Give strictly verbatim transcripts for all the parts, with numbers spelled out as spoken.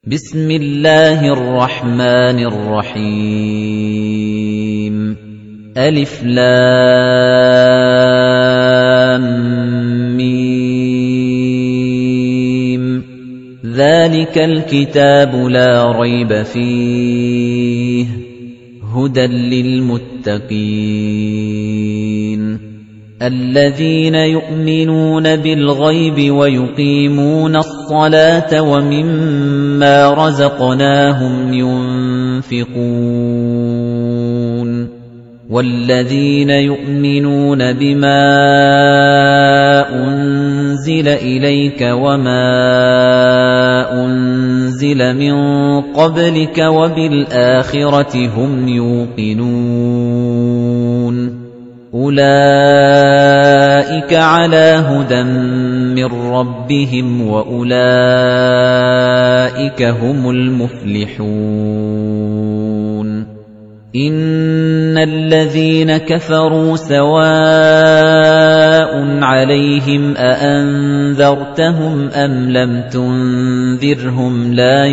بسم الله الرحمن الرحيم ألف لام ميم ذلك الكتاب لا ريب فيه هدى للمتقين الذين يؤمنون بالغيب ويقيمون الصلاة ومما رزقناهم ينفقون والذين يؤمنون بما أنزل إليك وما أنزل من قبلك وبالآخرة هم يوقنون أولئك على هدى من ربهم وأولئك هم المفلحون إن الذين كفروا سواء عليهم أأنذرتهم أم لم تنذرهم لا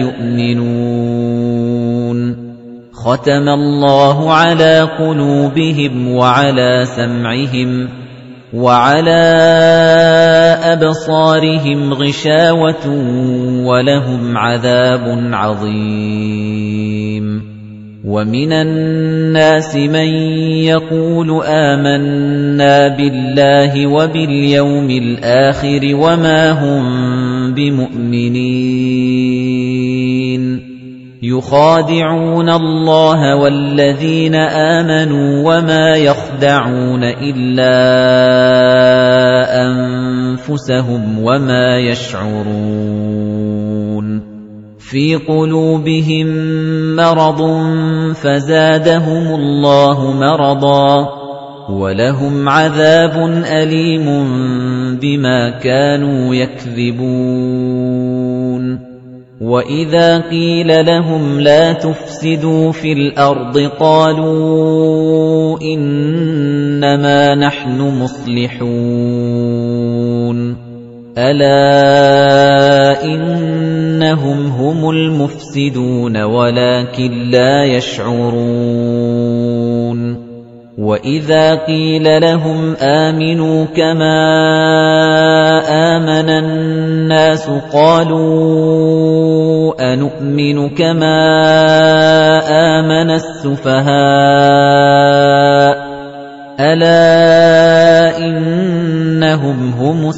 يؤمنون ختم الله على قلوبهم وعلى سمعهم وعلى أبصارهم غشاوة ولهم عذاب عظيم ومن الناس من يقول آمنا بالله وباليوم الآخر وما هم بمؤمنين يخادعون الله والذين آمنوا وما يخدعون إلا أنفسهم وما يشعرون في قلوبهم مرض فزادهم الله مرضا ولهم عذاب أليم بما كانوا يكذبون وَإِذَا قِيلَ لَهُمْ لَا تُفْسِدُوا فِي الْأَرْضِ قَالُوا إِنَّمَا نَحْنُ مُصْلِحُونَ أَلَا إِنَّهُمْ هُمُ الْمُفْسِدُونَ وَلَكِن لَّا يَشْعُرُونَ وَإِذَا قِيلَ لَهُمْ آمِنُوا كَمَا آمَنَ النَّاسُ قَالُوا أَنُؤْمِنُ كَمَا آمَنَ السُّفَهَاءُ أَلَا إِنَّهُمْ هُمُ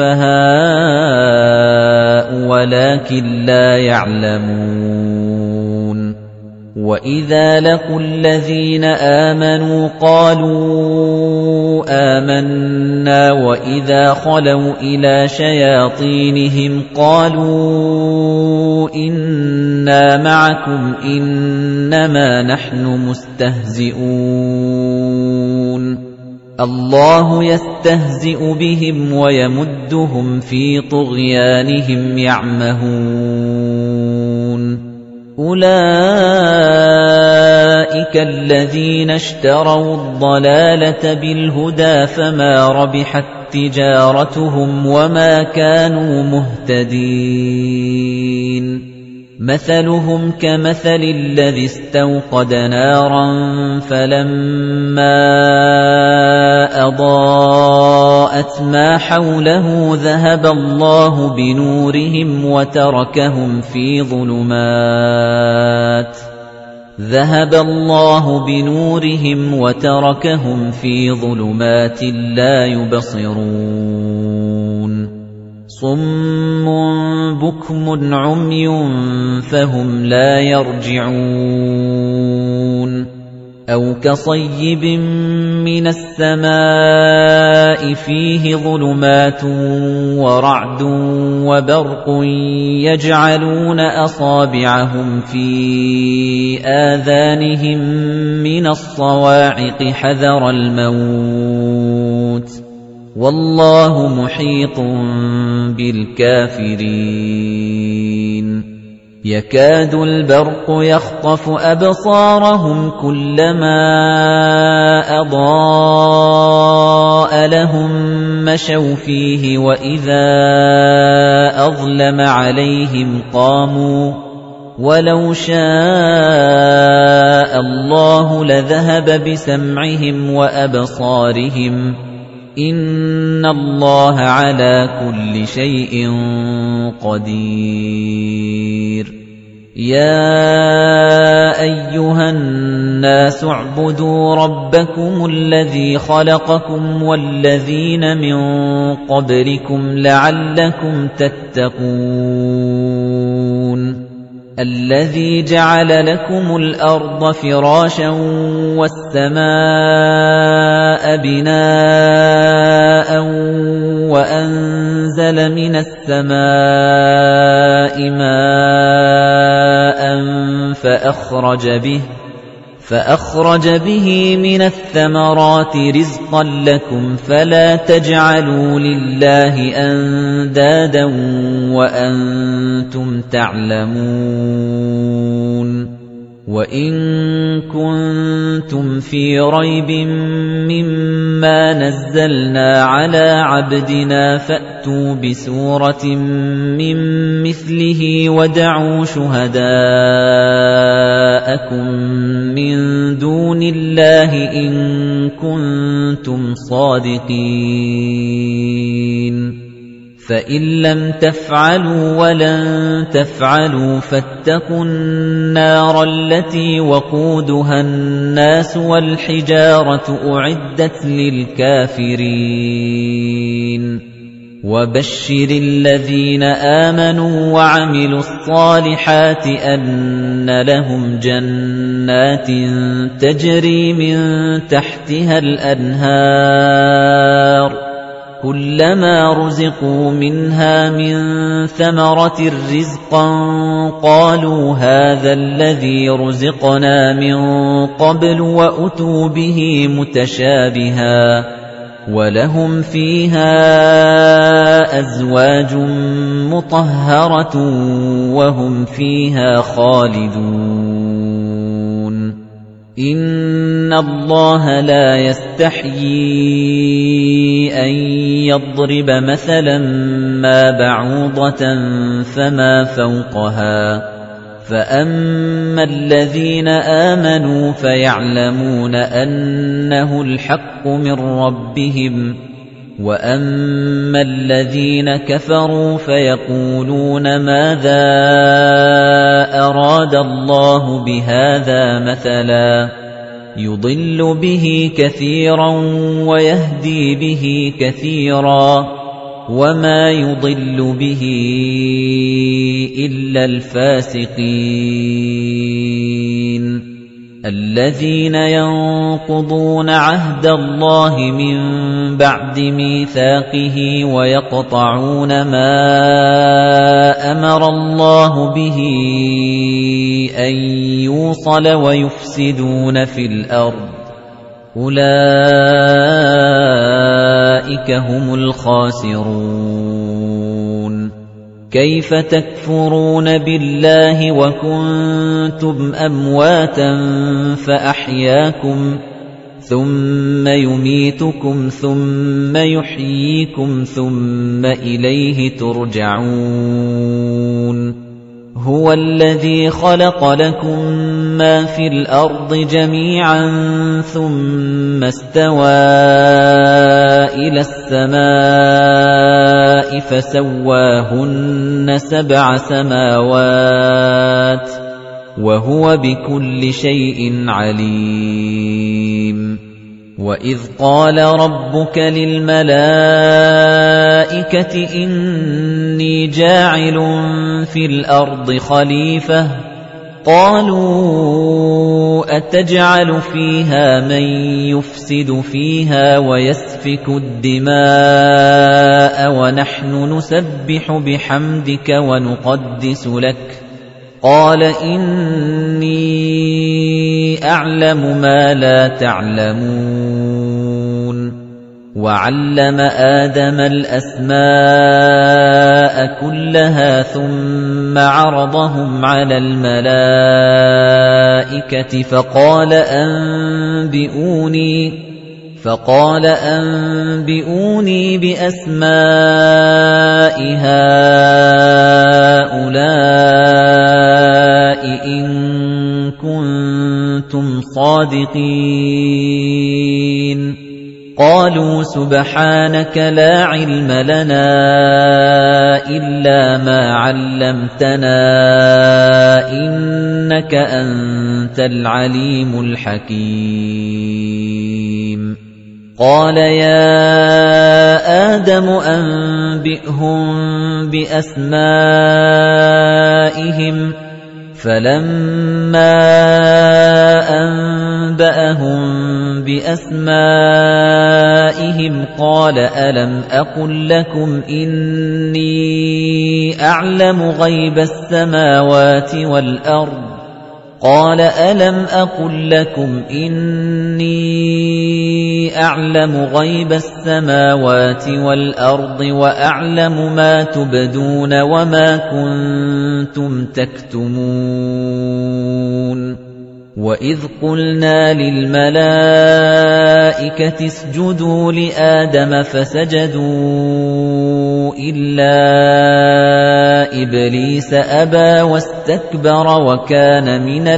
السُّفَهَاءُ وَلَكِن لا يَعْلَمُونَ وَإِذَا لَقُوا الَّذِينَ آمَنُوا قَالُوا آمَنَّا وَإِذَا خَلَوْا إِلَى شَيَاطِينِهِمْ قَالُوا إِنَّا مَعَكُمْ إِنَّمَا نَحْنُ مُسْتَهْزِئُونَ اللَّهُ يَسْتَهْزِئُ بِهِمْ وَيَمُدُّهُمْ فِي طُغْيَانِهِمْ يَعْمَهُونَ أُولَئِكَ الَّذِينَ اشْتَرَوُا الضَّلَالَةَ بِالْهُدَى فَمَا رَبِحَتْ تِجَارَتُهُمْ وَمَا كَانُوا مُهْتَدِينَ مَثَلُهُمْ كَمَثَلِ الَّذِي اسْتَوْقَدَ نَارًا فَلَمَّا أَضَاءَتْ مَا حَوْلَهُ ذَهَبَ اللَّهُ بِنُورِهِمْ وَتَرَكَهُمْ فِي ظُلُمَاتٍ ذَهَبَ اللَّهُ بِنُورِهِمْ وَتَرَكَهُمْ فِي ظُلُمَاتٍ لَّا يُبْصِرُونَ صُمٌّ بُكْمٌ عُمْيٌ فَهُمْ لَا يَرْجِعُونَ أَوْ كَصَيِّبٍ مِّنَ السَّمَاءِ فِيهِ ظُلُمَاتٌ وَرَعْدٌ وَبَرْقٌ يَجْعَلُونَ أَصَابِعَهُمْ فِي آذَانِهِم مِّنَ الصَّوَاعِقِ حَذَرَ الْمَوْتِ وَاللَّهُ مُحِيطٌ بِالْكَافِرِينَ يَكَادُ الْبَرْقُ يَخْطَفُ أَبْصَارَهُمْ كُلَّمَا أَضَاءَ لَهُم مَّشَوْا فِيهِ وَإِذَا أَظْلَمَ عَلَيْهِمْ قَامُوا وَلَوْ شَاءَ اللَّهُ لَذَهَبَ بِسَمْعِهِمْ وَأَبْصَارِهِمْ ۚ إِنَّ اللَّهَ عَلَى كُلِّ شَيْءٍ قَدِيرٌ يَا أَيُّهَا النَّاسُ اعْبُدُوا رَبَّكُمُ الَّذِي خَلَقَكُمْ وَالَّذِينَ مِن قَبْلِكُمْ لَعَلَّكُمْ تَتَّقُونَ الَّذِي جَعَلَ لَكُمُ الْأَرْضَ فِرَاشًا وَالسَّمَاءَ بِنَاءً وَأَنزَلَ مِنَ السَّمَاءِ مَاءً فَأَخْرَجَ بِهِ فَأَخْرَجَ بِهِ مِنَ الثَّمَرَاتِ رِزْقًا لَّكُمْ فَلَا تَجْعَلُوا لِلَّهِ أَندَادًا وَأَنتُمْ تَعْلَمُونَ وَإِن كُنتُمْ فِي رَيْبٍ مِّمَّا نَزَّلْنَا عَلَىٰ عَبْدِنَا فَأْتُوا بِسُورَةٍ مِّن مِّثْلِهِ وَادْعُوا شُهَدَاءَكُم مِّن دُونِ اللَّهِ إِن كُنتُمْ صَادِقِينَ فَإِن لَّمْ تَفْعَلُوا وَلَن تَفْعَلُوا فَاتَّقُوا النَّارَ الَّتِي وَقُودُهَا النَّاسُ وَالْحِجَارَةُ أُعِدَّتْ لِلْكَافِرِينَ وَبَشِّرِ الَّذِينَ آمَنُوا وَعَمِلُوا الصَّالِحَاتِ أَنَّ لَهُمْ جَنَّاتٍ تَجْرِي مِن تَحْتِهَا الْأَنْهَارُ كُلَّمَا رُزِقُوا مِنْهَا مِن ثَمَرَةٍ رِّزْقًا قَالُوا هَٰذَا الَّذِي رُزِقْنَا مِن قَبْلُ وَأُتُوا بِهِ مُتَشَابِهًا وَلَهُمْ فِيهَا أَزْوَاجٌ مُّطَهَّرَةٌ وَهُمْ فِيهَا خَالِدُونَ إِنَّ اللَّهَ لَا يَسْتَحْيِي أَن يَضْرِبَ مَثَلًا مَّا بَعُوضَةً فَمَا فَوْقَهَا ۚ فَأَمَّا الَّذِينَ آمَنُوا فَيَعْلَمُونَ أَنَّهُ الْحَقُّ مِن رَّبِّهِمْ ۖ وَأَمَّا الَّذِينَ كَفَرُوا فَيَقُولُونَ مَاذَا أَرَادَ اللَّهُ بِهَٰذَا مَثَلًا يُضِلُّ بِهِ كَثِيرًا وَيَهْدِي بِهِ كَثِيرًا وَمَا يُضِلُّ بِهِ إِلَّا الْفَاسِقِينَ الَّذِينَ يَنقُضُونَ عَهْدَ اللَّهِ مِن بَعْدِ مِيثَاقِهِ وَيَقْطَعُونَ مَا أَمَرَ اللَّهُ بِهِ أَن يُوصَلَ وَيُفْسِدُونَ فِي الْأَرْضِ أُولَئِكَ هُمُ الْخَاسِرُونَ كَيْفَ تَكْفُرُونَ بِاللَّهِ وَكُنتُمْ أَمْوَاتًا فَأَحْيَاكُمْ ثُمَّ يُمِيتُكُمْ ثُمَّ يُحْيِيكُمْ ثُمَّ إِلَيْهِ تُرْجَعُونَ هُوَ الَّذِي خَلَقَ لَكُم مَّا فِي الْأَرْضِ جَمِيعًا ثُمَّ اسْتَوَىٰ إِلَى السَّمَاءِ فَسَوَّاهُنَّ سَبْعَ سَمَاوَاتٍ وَهُوَ بِكُلِّ شَيْءٍ عَلِيمٌ وَإِذْ قَالَ رَبُّكَ لِلْمَلَائِكَةِ إِنِّي جَاعِلٌ فِي الْأَرْضِ خَلِيفَةً قَالُوا أَتَجْعَلُ فِيهَا مَن يُفْسِدُ فِيهَا وَيَسْفِكُ الدِّمَاءَ وَنَحْنُ نُسَبِّحُ بِحَمْدِكَ وَنُقَدِّسُ لَكَ قَالَ إِنِّي أَعْلَمُ مَا لَا تَعْلَمُونَ وَعَلَّمَ آدَمَ الْأَسْمَاءَ كُلَّهَا ثُمَّ عَرَضَهُمْ عَلَى الْمَلَائِكَةِ فَقَالَ أَنبِئُونِي فَقَالَ أَنبِئُونِي بِأَسْمَاءِ هَؤُلَاءِ إِن كُنتُمْ صَادِقِينَ قَالُوا سُبْحَانَكَ لَا عِلْمَ لَنَا إِلَّا مَا عَلَّمْتَنَا إِنَّكَ أَنتَ الْعَلِيمُ الْحَكِيمُ قَالَ يَا آدَمُ أَنبِئْهُم بِأَسْمَائِهِمْ فَلَمَّا أَنبَأَهُم بِأَسْمَائِهِمْ قَالَ أَلَمْ أَقُل لَّكُمْ إِنِّي أَعْلَمُ غَيْبَ السَّمَاوَاتِ وَالْأَرْضِ قَالَ أَلَمْ أَقُل لَّكُمْ إِنِّي أَعْلَمُ غَيْبَ السَّمَاوَاتِ وَالْأَرْضِ وَأَعْلَمُ مَا تُبْدُونَ وَمَا كُنتُمْ تَكْتُمُونَ وَإِذْ قُلْنَا لِلْمَلَائِكَةِ اسْجُدُوا لِآدَمَ فَسَجَدُوا إِلَّا إِبْلِيسَ أَبَى وَاسْتَكْبَرَ وَكَانَ مِنَ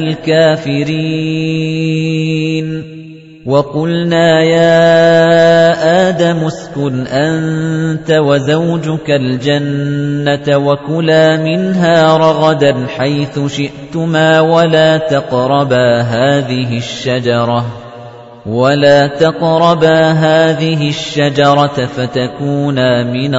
الْكَافِرِينَ وَقُلْنَا يَا آدَمُ اسْكُنْ أَنتَ وَزَوْجُكَ الْجَنَّةَ وَكُلَا مِنْهَا رَغَدًا حَيْثُ شِئْتُمَا وَلَا تَقْرَبَا هَذِهِ الشَّجَرَةَ وَلَا تَقْرَبَا هَذِهِ الشَّجَرَةَ فَتَكُونَا مِنَ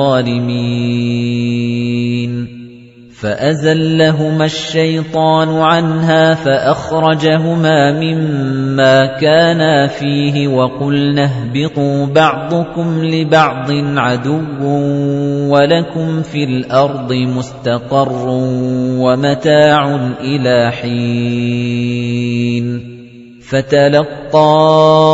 الظَّالِمِينَ فَأَزَلَّهُمَا الشَّيْطَانُ عَنْهَا فَأَخْرَجَهُمَا مِمَّا كَانَا فِيهِ وَقُلْنَا اهْبِطُوا بَعْضُكُمْ لِبَعْضٍ عَدُوٌّ وَلَكُمْ فِي الْأَرْضِ مُسْتَقَرٌّ وَمَتَاعٌ إِلَى حِينٍ فَتَلَقَّى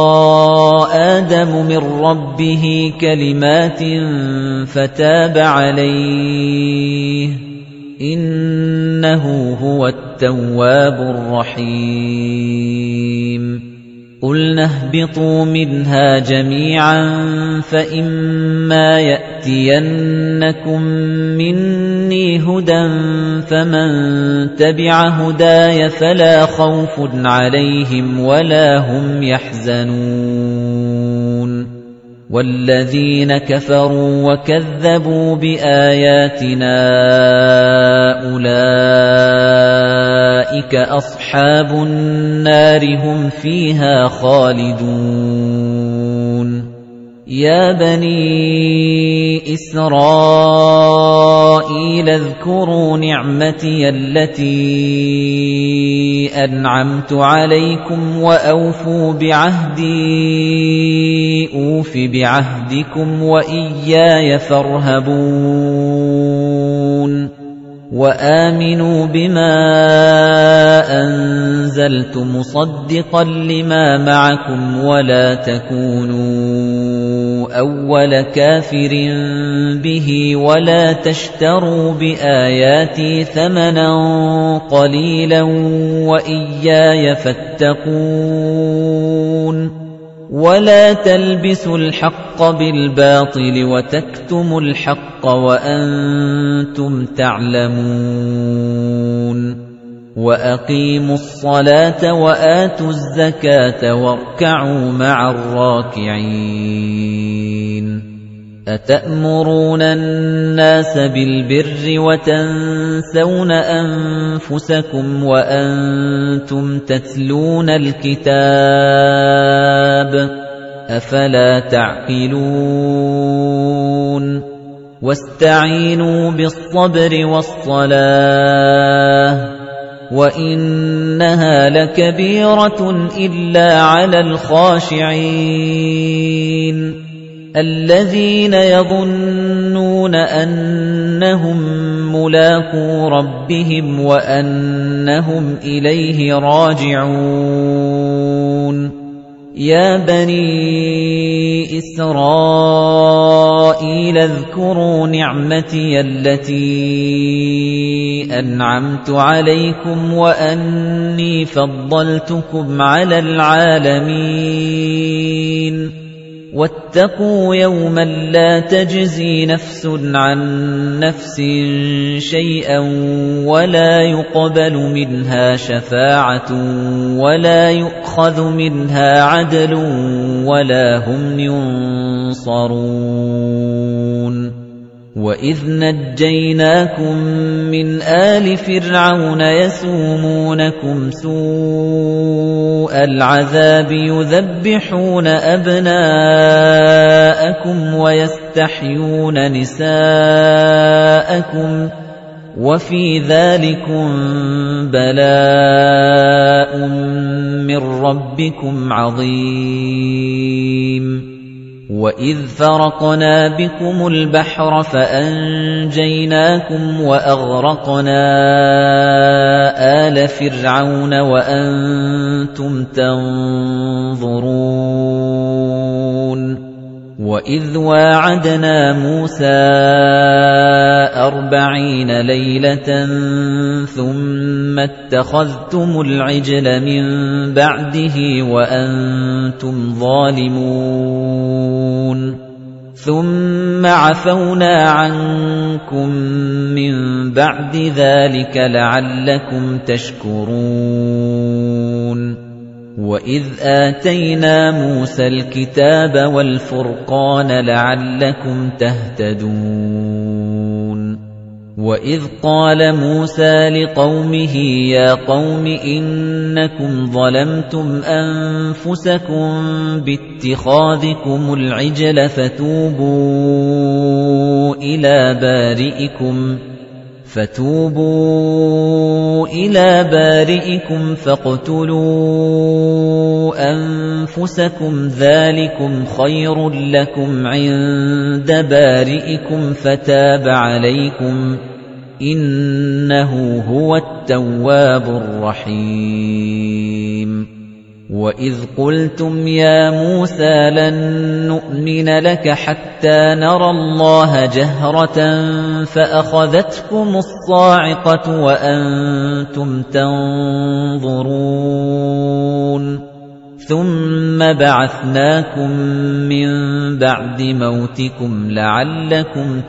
آدَمُ مِن رَّبِّهِ كَلِمَاتٍ فَتَابَ عَلَيْهِ إِنَّهُ هُوَ التَّوَّابُ الرَّحِيمُ قُلْنَا اهْبِطُوا مِنْهَا جَمِيعًا فَإِمَّا يَأْتِيَنَّكُم مِّنِّي هُدًى فَمَن تَبِعَ هُدَايَ فَلَا خَوْفٌ عَلَيْهِمْ وَلَا هُمْ يَحْزَنُونَ وَالَّذِينَ كَفَرُوا وَكَذَّبُوا بِآيَاتِنَا أُولَئِكَ أَصْحَابُ النَّارِ هُمْ فِيهَا خَالِدُونَ يَا بَنِي إِسْرَائِيلَ اذْكُرُوا نِعْمَتِيَ الَّتِي أَنْعَمْتُ عَلَيْكُمْ وَأَوْفُوا بِعَهْدِي أُوفِ بِعَهْدِكُمْ وَإِيَّايَ فَارْهَبُونِ وَآمِنُوا بِمَا أَنزَلْتُ مُصَدِّقًا لِمَا مَعَكُمْ وَلَا تَكُونُوا أَوَّلَ كَافِرٍ بِهِ وَلَا تَشْتَرُوا بِآيَاتِي ثَمَنًا قَلِيلًا وَإِيَّايَ فَاتَّقُونِ وَلَا تَلْبِسُوا الْحَقَّ بِالْبَاطِلِ وَتَكْتُمُوا الْحَقَّ وَأَنتُمْ تَعْلَمُونَ وَأَقِيمُوا الصَّلَاةَ وَآتُوا الزَّكَاةَ وَارْكَعُوا مَعَ الرَّاكِعِينَ أَتَأْمُرُونَ النَّاسَ بِالْبِرِّ وَتَنسَوْنَ أَنفُسَكُمْ وَأَنتُمْ تَتْلُونَ الْكِتَابَ أَفَلَا تَعْقِلُونَ وَاسْتَعِينُوا بِالصَّبْرِ وَالصَّلَاةِ وَإِنَّهَا لَكَبِيرَةٌ إِلَّا عَلَى الْخَاشِعِينَ الَّذِينَ يَظُنُّونَ أَنَّهُم مُّلَاقُو رَبِّهِمْ وَأَنَّهُمْ إِلَيْهِ رَاجِعُونَ يَا بَنِي إِسْرَائِيلَ اذْكُرُوا نِعْمَتِيَ الَّتِي أَنْعَمْتُ عَلَيْكُمْ وَأَنِّي فَضَّلْتُكُمْ عَلَى الْعَالَمِينَ واتقوا يوما لا تجزي نفس عن نفس شيئا ولا يقبل منها شفاعة ولا يؤخذ منها عدل ولا هم ينصرون وَإِذْ نَجَّيْنَاكُمْ مِنْ آلِ فِرْعَوْنَ يَسُومُونَكُمْ سُوءَ الْعَذَابِ يُذَبِّحُونَ أَبْنَاءَكُمْ وَيَسْتَحْيُونَ نِسَاءَكُمْ وَفِي ذَلِكُمْ بَلَاءٌ مِّن رَّبِّكُمْ عَظِيمٌ وَإِذْ فَرَقْنَا بِكُمُ الْبَحْرَ فَأَنجَيْنَاكُمْ وَأَغْرَقْنَا آلَ فِرْعَوْنَ وَأَنتُمْ تَنظُرُونَ وَإِذْ وَاعَدْنَا مُوسَىٰ أَرْبَعِينَ لَيْلَةً ثُمَّ اتَّخَذْتُمُ الْعِجْلَ مِن بَعْدِهِ وَأَنتُمْ ظَالِمُونَ ثُمَّ عَفَوْنَا عَنكُم مِّن بَعْدِ ذَلِكَ لَعَلَّكُمْ تَشْكُرُونَ وَإِذْ آتَيْنَا مُوسَى الْكِتَابَ وَالْفُرْقَانَ لَعَلَّكُمْ تَهْتَدُونَ وَإِذْ قَالَ مُوسَى لِقَوْمِهِ يَا قَوْمِ إِنَّكُمْ ظَلَمْتُمْ أَنفُسَكُمْ بِاتِّخَاذِكُمُ الْعِجْلَ فَتُوبُوا إِلَى بَارِئِكُمْ فَتُوبُوا إِلَى بَارِئِكُمْ فَاقْتُلُوا أَنفُسَكُمْ ذَلِكُمْ خَيْرٌ لَّكُمْ عِندَ بَارِئِكُمْ فَتَابَ عَلَيْكُمْ إِنَّهُ هُوَ التَّوَّابُ الرَّحِيمُ وَإِذْ قُلْتُمْ يَا مُوسَىٰ لَن نُّؤْمِنَ لَكَ حَتَّىٰ نَرَى اللَّهَ جَهْرَةً فَأَخَذَتْكُمُ الصَّاعِقَةُ وَأَنتُمْ تَنظُرُونَ ثُمَّ بَعَثْنَاكُم مِّن بَعْدِ مَوْتِكُمْ لَعَلَّكُمْ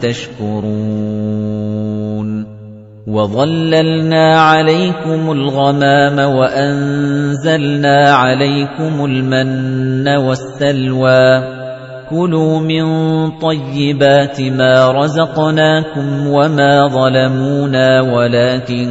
تَشْكُرُونَ وَظَلَّلْنَا عَلَيْكُمُ الْغَمَامَ وَأَنزَلْنَا عَلَيْكُمُ الْمَنَّ وَالسَّلْوَىٰ كُلُوا مِن طَيِّبَاتِ مَا رَزَقْنَاكُمْ وَمَا ظَلَمُونَا وَلَٰكِن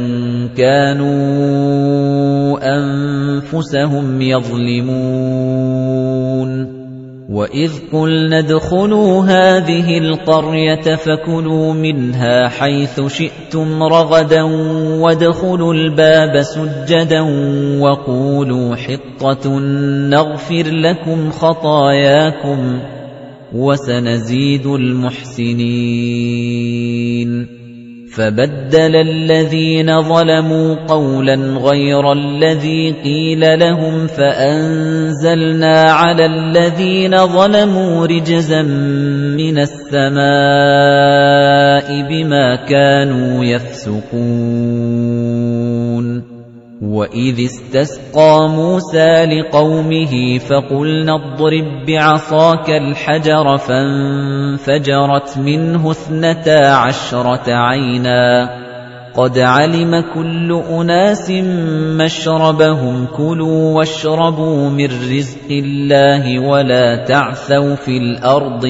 كَانُوا أَنفُسَهُمْ يَظْلِمُونَ وَإِذْ قُلْنَا ادْخُلُوا هَٰذِهِ الْقَرْيَةَ فَكُلُوا مِنْهَا حَيْثُ شِئْتُمْ رَغَدًا وَادْخُلُوا الْبَابَ سُجَّدًا وَقُولُوا حِطَّةٌ نَّغْفِرْ لَكُمْ خَطَايَاكُمْ وَسَنَزِيدُ الْمُحْسِنِينَ فَبَدَّلَ الَّذِينَ ظَلَمُوا قَوْلًا غَيْرَ الَّذِي قِيلَ لَهُمْ فَأَنزَلْنَا عَلَى الَّذِينَ ظَلَمُوا رِجْزًا مِّنَ السَّمَاءِ بِمَا كَانُوا يَفْسُقُونَ وَإِذِ اسْتَسْقَىٰ مُوسَىٰ لِقَوْمِهِ فَقُلْنَا اضْرِب بِّعَصَاكَ الْحَجَرَ فَانفَجَرَتْ مِنْهُ اثْنَتَا عَشْرَةَ عَيْنًا قَدْ عَلِمَ كُلُّ أُنَاسٍ مَّشْرَبَهُمْ كُلُوا وَاشْرَبُوا مِن رِّزْقِ اللَّهِ وَلَا تَعْثَوْا فِي الْأَرْضِ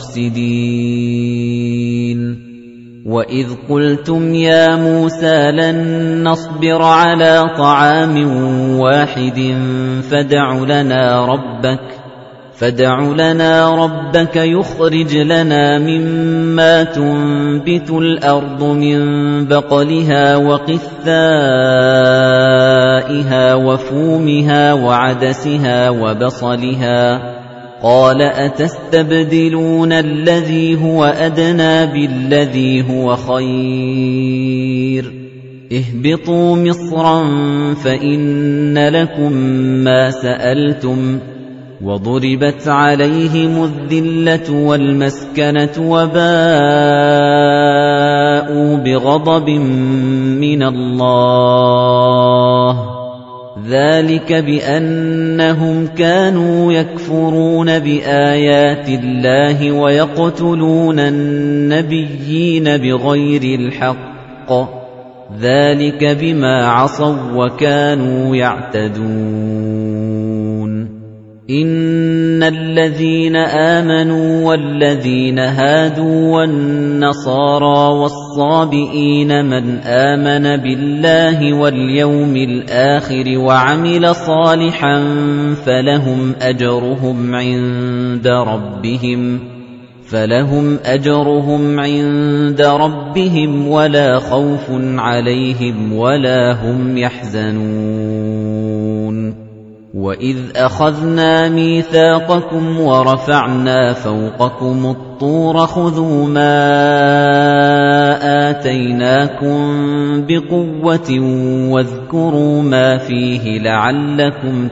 مُفْسِدِينَ وَإِذْ قُلْتُمْ يَا مُوسَىٰ لَن نَّصْبِرَ عَلَىٰ طَعَامٍ وَاحِدٍ فَادْعُ لَنَا رَبَّكَ فَادْعُ لَنَا رَبَّكَ يُخْرِجْ لَنَا مِمَّا تُنبِتُ الْأَرْضُ مِن بَقْلِهَا وَقِثَّائِهَا وَفُومِهَا وَعَدَسِهَا وَبَصَلِهَا قَالَ أَتَسْتَبْدِلُونَ الَّذِي هُوَ أَدْنَىٰ بِالَّذِي هُوَ خَيْرٌ اهْبِطُوا مِصْرًا فَإِنَّ لَكُم مَّا سَأَلْتُمْ وَضُرِبَتْ عَلَيْهِمُ الذِّلَّةُ وَالْمَسْكَنَةُ وَبَاءُوا بِغَضَبٍ مِّنَ اللَّهِ ذَلِكَ بِأَنَّهُمْ كَانُوا يَكْفُرُونَ بِآيَاتِ اللَّهِ وَيَقْتُلُونَ النَّبِيِّينَ بِغَيْرِ الْحَقِّ ذَلِكَ بِمَا عَصَوا وَّكَانُوا يَعْتَدُونَ إِنَّ الَّذِينَ آمَنُوا وَالَّذِينَ هَادُوا وَالنَّصَارَىٰ وَالصَّابِئِينَ مَنْ آمَنَ بِاللَّهِ وَالْيَوْمِ الْآخِرِ وَعَمِلَ صَالِحًا فَلَهُمْ أَجْرُهُمْ عِندَ رَبِّهِمْ فَلَهُمْ أَجْرُهُمْ عِندَ رَبِّهِمْ وَلَا خَوْفٌ عَلَيْهِمْ وَلَا هُمْ يَحْزَنُونَ وَإِذْ أَخَذْنَا مِيثَاقَكُمْ وَرَفَعْنَا فَوْقَكُمُ الطُّورَ خُذُوا مَا آتَيْنَاكُمْ بِقُوَّةٍ وَاذْكُرُوا مَا فِيهِ لَعَلَّكُمْ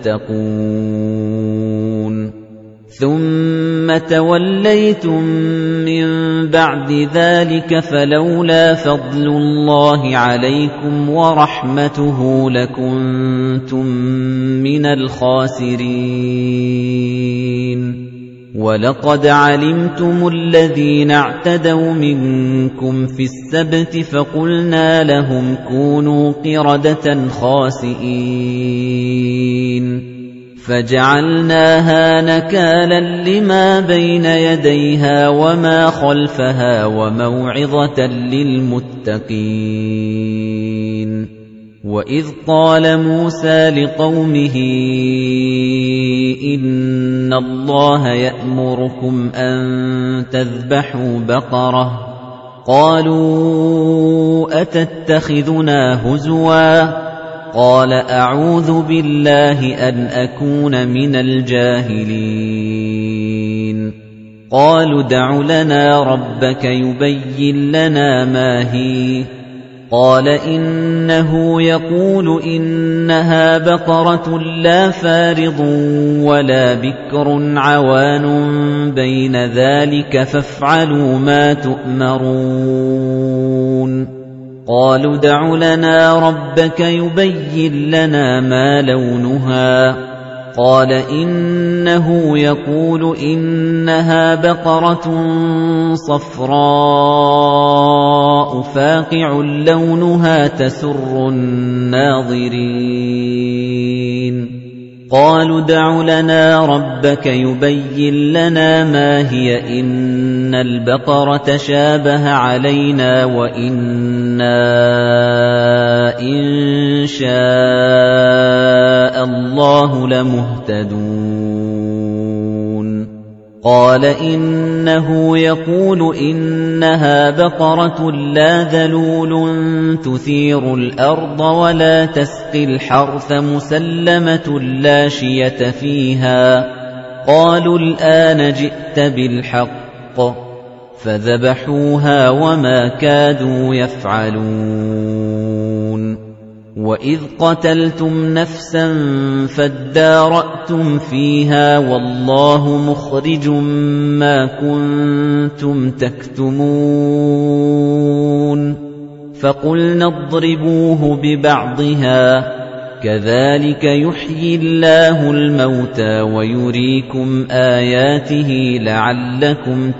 تَتَّقُونَ ثُمَّ تَوَلَّيْتُم مِّن بَعْدِ ذَلِكَ فَلَوْلَا فَضْلُ اللَّهِ عَلَيْكُمْ وَرَحْمَتُهُ لَكُنتُم مِّنَ الْخَاسِرِينَ وَلَقَدْ عَلِمْتُمُ الَّذِينَ اعْتَدَوْا مِنكُمْ فِي السَّبْتِ فَقُلْنَا لَهُمْ كُونُوا قِرَدَةً خَاسِئِينَ فَجَعَلْنَاهَا نَكَالًا لِّمَا بَيْنَ يَدَيْهَا وَمَا خَلْفَهَا وَمَوْعِظَةً لِّلْمُتَّقِينَ وَإِذْ قَالَ مُوسَىٰ لِقَوْمِهِ إِنَّ اللَّهَ يَأْمُرُكُمْ أَن تَذْبَحُوا بَقَرَةً قَالُوا أَتَتَّخِذُنَا هُزُوًا قَالَ أَعُوذُ بِاللَّهِ أَنْ أَكُونَ مِنَ الْجَاهِلِينَ قَالُوا ادْعُ لَنَا رَبَّكَ يُبَيِّن لَّنَا مَا هِيَ قَالَ إِنَّهُ يَقُولُ إِنَّهَا بَقَرَةٌ لَّا فَارِضٌ وَلَا بِكْرٌ عَوَانٌ بَيْنَ ذَلِكَ فَافْعَلُوا مَا تُؤْمَرُونَ قَالُوا ادْعُ لَنَا رَبَّكَ يُبَيِّن لَّنَا مَا لَوْنُهَا قَالَ إِنَّهُ يَقُولُ إِنَّهَا بَقَرَةٌ صَفْرَاءُ فَاقِعٌ لَّوْنُهَا تَسُرُّ النَّاظِرِينَ قَالُوا ادْعُ لَنَا رَبَّكَ يُبَيِّن لَّنَا مَا هِيَ إِنَّ الْبَقَرَ تَشَابَهَ عَلَيْنَا وَإِنَّا إِن شَاءَ اللَّهُ لَمُهْتَدُونَ قَالَ إِنَّهُ يَقُولُ إِنَّهَا بَقَرَةٌ لَّا ذَلُولٌ تُثِيرُ الْأَرْضَ وَلَا تَسْقِي الْحَرْثَ مُسَلَّمَةٌ لَّا شِيَةَ فِيهَا قَالُوا الْآنَ جِئْتَ بِالْحَقِّ فَذَبَحُوهَا وَمَا كَادُوا يَفْعَلُونَ وَإِذْ قَتَلْتُمْ نَفْسًا فَادَّارَأْتُمْ فِيهَا وَاللَّهُ مُخْرِجٌ مَّا كُنتُمْ تَكْتُمُونَ فَقُلْنَا اضْرِبُوهُ بِبَعْضِهَا كَذَلِكَ يُحْيِي اللَّهُ الْمَوْتَىٰ وَيُرِيكُمْ آيَاتِهِ لَعَلَّكُمْ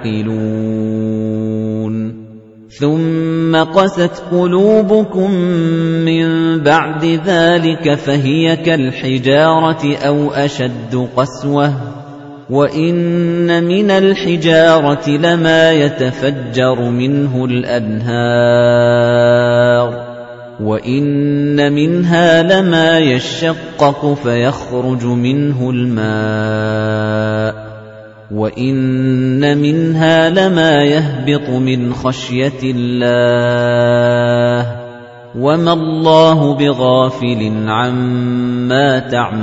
تَعْقِلُونَ ثُمَّ قَسَتْ قُلُوبُكُم مِّن بَعْدِ ذَلِكَ فَهِيَ كَالْحِجَارَةِ أَوْ أَشَدُّ قَسْوَةً وَإِنَّ مِنَ الْحِجَارَةِ لَمَا يَتَفَجَّرُ مِنْهُ الْأَنْهَارُ وَإِنَّ مِنْهَا لَمَا يَشَّقَّقُ فَيَخْرُجُ مِنْهُ الْمَاءُ وَإِنَّ مِنْهَا لَمَا يَهْبِطُ مِنْ خَشْيَةِ اللَّهِ وَمَا اللَّهُ بِغَافِلٍ عَمَّا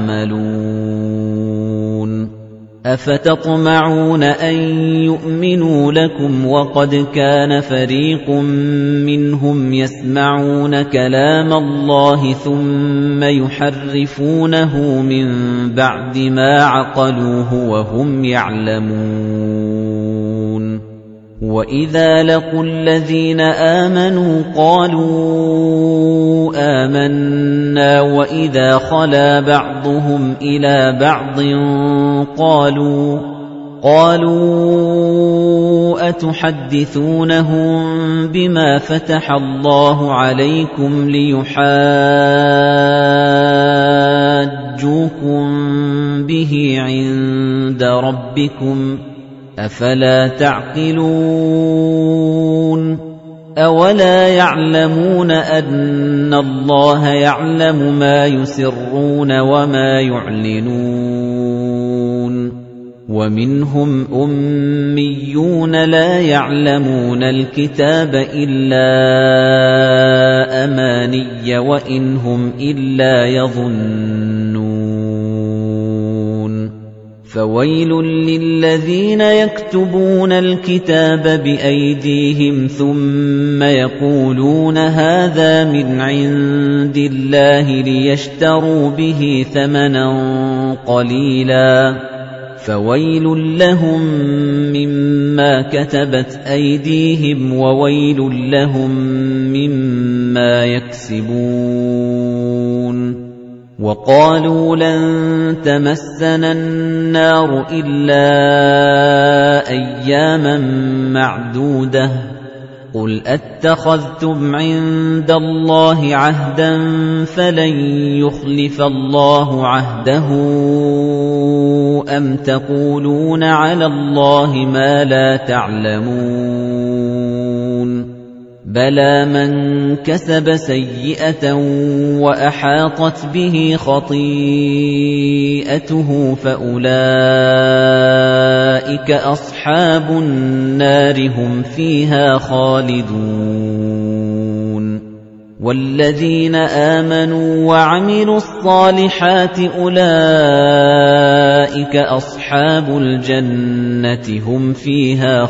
تَعْمَلُونَ أَفَتَطْمَعُونَ أَن يُؤْمِنُوا لَكُمْ وَقَدْ كَانَ فَرِيقٌ مِّنْهُمْ يَسْمَعُونَ كَلَامَ اللَّهِ ثُمَّ يُحَرِّفُونَهُ مِن بَعْدِ مَا عَقَلُوهُ وَهُمْ يَعْلَمُونَ وَإِذَا لَقُوا الَّذِينَ آمَنُوا قَالُوا آمَنَّا تَمَسَّنَّا وَإِذَا خَلَا بَعْضُهُمْ إِلَى بَعْضٍ قَالُوا قَالُوا أَتُحَدِّثُونَهُم بِمَا فَتَحَ اللَّهُ عَلَيْكُمْ لِيُحَاجُّوكُم بِهِ عِندَ رَبِّكُمْ ۚ أَفَلَا تَعْقِلُونَ أَوَلَا يَعْلَمُونَ أَنَّ اللَّهَ يَعْلَمُ مَا يُسِرُّونَ وَمَا يُعْلِنُونَ وَمِنْهُمْ أُمِّيُّونَ لَا يَعْلَمُونَ الْكِتَابَ إِلَّا أَمَانِيَّ وَإِنْ هُمْ إِلَّا يَظُنُّونَ فَوَيْلٌ لِّلَّذِينَ يَكْتُبُونَ الْكِتَابَ بِأَيْدِيهِمْ ثُمَّ يَقُولُونَ هَٰذَا مِنْ عِندِ اللَّهِ لِيَشْتَرُوا بِهِ ثَمَنًا قَلِيلًا فَوَيْلٌ لَّهُم مِّمَّا كَتَبَتْ أَيْدِيهِمْ وَوَيْلٌ لَّهُم مِّمَّا يَكْسِبُونَ وَقَالُوا لَن تَمَسَّنَا النَّارُ إِلَّا أَيَّامًا مَّعْدُودَةً قُلْ أَتَّخَذْتُمْ عِندَ اللَّهِ عَهْدًا فَلَن يُخْلِفَ اللَّهُ عَهْدَهُ أَمْ تَقُولُونَ عَلَى اللَّهِ مَا لَا تَعْلَمُونَ بَلَىٰ مَن كَسَبَ سَيِّئَةً وَأَحَاطَتْ بِهِ خَطِيئَتُهُ فَأُولَٰئِكَ أَصْحَابُ النَّارِ هُمْ فِيهَا خَالِدُونَ وَالَّذِينَ آمَنُوا وَعَمِلُوا الصَّالِحَاتِ أُولَٰئِكَ أَصْحَابُ الْجَنَّةِ هُمْ فِيهَا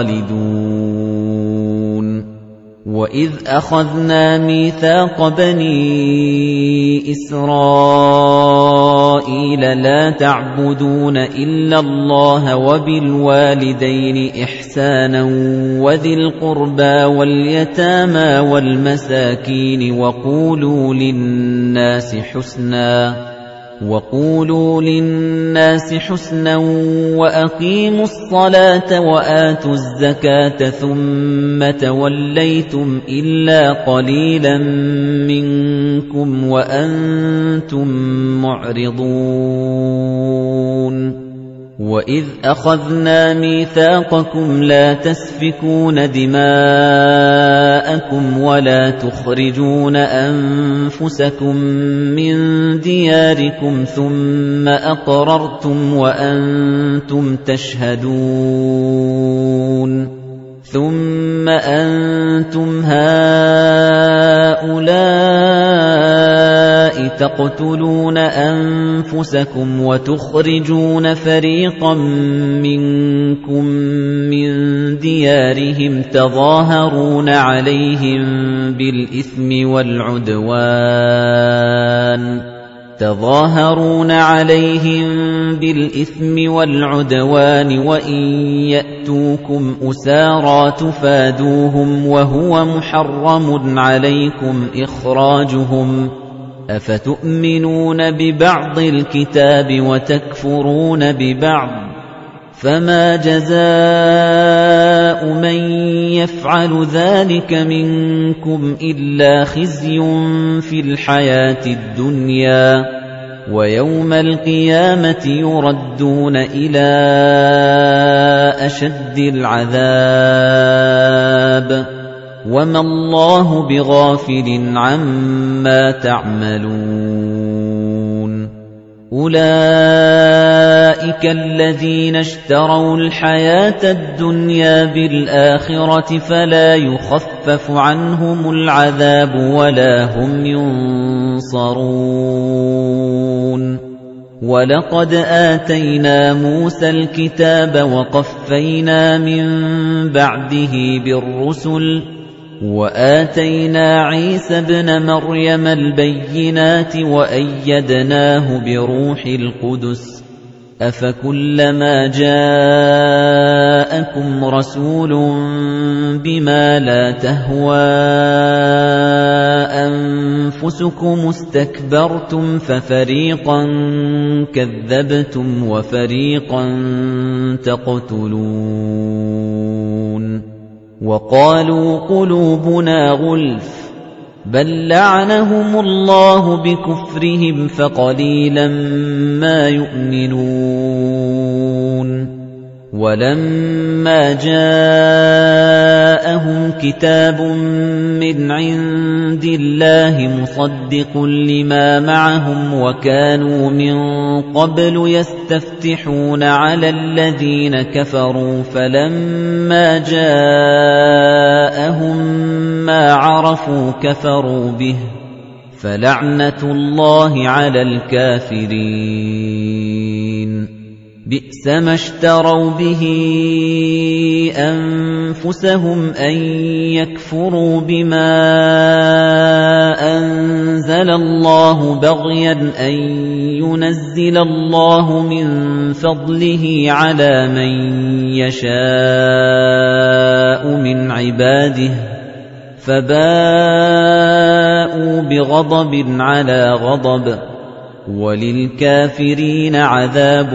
خَالِدُونَ وَإِذْ أَخَذْنَا مِيثَاقَ بَنِي إِسْرَائِيلَ لَا تَعْبُدُونَ إِلَّا اللَّهَ وَبِالْوَالِدَيْنِ إِحْسَانًا وَذِي الْقُرْبَى وَالْيَتَامَى وَالْمَسَاكِينِ وَقُولُوا لِلنَّاسِ حُسْنًا وَقُولُوا لِلنَّاسِ حُسْنًا وَأَقِيمُوا الصَّلَاةَ وَآتُوا الزَّكَاةَ ثُمَّ تَوَلَّيْتُمْ إِلَّا قَلِيلًا مِنكُمْ وَأَنتُم مُّعْرِضُونَ وَإِذْ أَخَذْنَا مِيثَاقَكُمْ لَا تَسْفِكُونَ دِمَاءَكُمْ وَلَا تُخْرِجُونَ أَنفُسَكُم مِّن دِيَارِكُمْ ثُمَّ أَقْرَرْتُمْ وَأَنتُمْ تَشْهَدُونَ ثُمَّ أَنتُمْ هَؤُلَاءِ تَقْتُلُونَ أَنفُسَكُمْ وَتُخْرِجُونَ فَرِيقًا مِّنكُم مِّن دِيَارِهِمْ تَظَاهَرُونَ عَلَيْهِم بِالْإِثْمِ وَالْعُدْوَانِ تَظَاهَرُونَ عَلَيْهِم بِالْإِثْمِ وَالْعُدْوَانِ وَإِن يَأْتُوكُمْ أُسَارَىٰ تُفَادُوهُمْ وَهُوَ مُحَرَّمٌ عَلَيْكُمْ إِخْرَاجُهُمْ ۚ أَفَتُؤْمِنُونَ بِبَعْضِ الْكِتَابِ وَتَكْفُرُونَ بِبَعْضٍ ۚ فَمَا جَزَاءُ مَن يَفْعَلُ ذَٰلِكَ مِنكُمْ إِلَّا خِزْيٌ فِي الْحَيَاةِ الدُّنْيَا ۖ وَيَوْمَ الْقِيَامَةِ يُرَدُّونَ إِلَىٰ أَشَدِّ الْعَذَابِ ۗ وَمَا اللَّهُ بِغَافِلٍ عَمَّا تَعْمَلُونَ أُولَٰئِكَ الَّذِينَ اشْتَرَوُا الْحَيَاةَ الدُّنْيَا بِالْآخِرَةِ فَلَا يُخَفَّفُ عَنْهُمُ الْعَذَابُ وَلَا هُمْ يُنصَرُونَ وَلَقَدْ آتَيْنَا مُوسَى الْكِتَابَ وَقَفَّيْنَا مِن بَعْدِهِ بِالرُّسُلِ وَآتَيْنَا عِيسَى ابْنَ مَرْيَمَ الْبَيِّنَاتِ وَأَيَّدْنَاهُ بِرُوحِ الْقُدُسِ أَفَكُلَّمَا جَاءَكُمْ رَسُولٌ بِمَا لَا تَهْوَىٰ أَنفُسُكُمُ اسْتَكْبَرْتُمْ فَفَرِيقًا كَذَّبْتُمْ وَفَرِيقًا تَقْتُلُونَ وَقَالُوا قُلُوبُنَا غُلْفٌ بَل لَّعَنَهُمُ اللَّهُ بِكُفْرِهِمْ فَقَلِيلًا مَّا يُؤْمِنُونَ وَلَمَّا جَاءَهُمْ كِتَابٌ مِّنْ عِندِ اللَّهِ مُصَدِّقٌ لِّمَا مَعَهُمْ وَكَانُوا مِن قَبْلُ يَسْتَفْتِحُونَ عَلَى الَّذِينَ كَفَرُوا فَلَمَّا جَاءَهُم مَّا عَرَفُوا كَفَرُوا بِهِ فَلَعْنَةُ اللَّهِ عَلَى الْكَافِرِينَ بِئْسَ مَا اشْتَرَوْا بِهِ أَنفُسَهُمْ أَن يَكْفُرُوا بِمَا أَنزَلَ اللَّهُ بَغْيًا أَن يُنَزِّلَ اللَّهُ مِن فَضْلِهِ عَلَىٰ مَن يَشَاءُ مِنْ عِبَادِهِ فَبَاءُوا بِغَضَبٍ عَلَىٰ غَضَبٍ وَلِلْكَافِرِينَ عَذَابٌ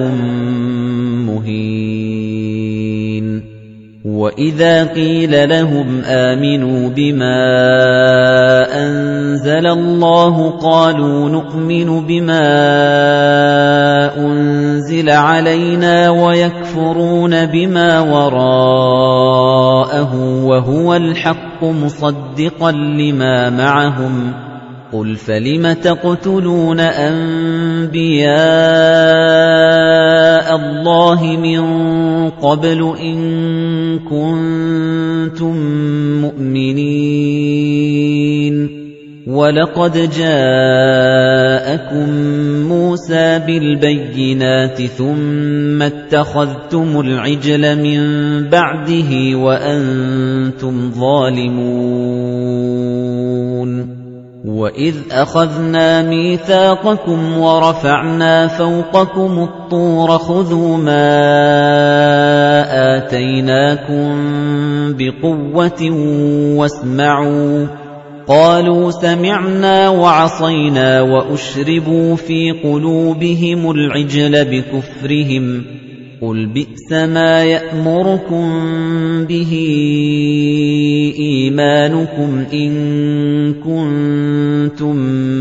مُّهِينٌ وَإِذَا قِيلَ لَهُمْ آمِنُوا بِمَا أَنزَلَ اللَّهُ قَالُوا نُؤْمِنُ بِمَا أُنزِلَ عَلَيْنَا وَيَكْفُرُونَ بِمَا وَرَاءَهُ وَهُوَ الْحَقُّ مُصَدِّقًا لِّمَا مَعَهُمْ قُلْ فَلِمَ تَقْتُلُونَ أَنبِيَاءَ اللَّهِ مِن قَبْلُ إِن كُنتُم مُّؤْمِنِينَ وَلَقَدْ جَاءَكُم مُّوسَىٰ بِالْبَيِّنَاتِ ثُمَّ اتَّخَذْتُمُ الْعِجْلَ مِن بَعْدِهِ وَأَنتُمْ ظَالِمُونَ وَإِذْ أَخَذْنَا مِيثَاقَكُمْ وَرَفَعْنَا فَوْقَكُمُ الطُّورَ خُذُوا مَا آتَيْنَاكُمْ بِقُوَّةٍ وَاسْمَعُوا قَالُوا سَمِعْنَا وَعَصَيْنَا وَأُشْرِبُوا فِي قُلُوبِهِمُ الْعِجْلَ بِكُفْرِهِمْ قُلْ بِئْسَ مَا يَأْمُرُكُم بِهِ إِيمَانُكُمْ إِن كُنتُم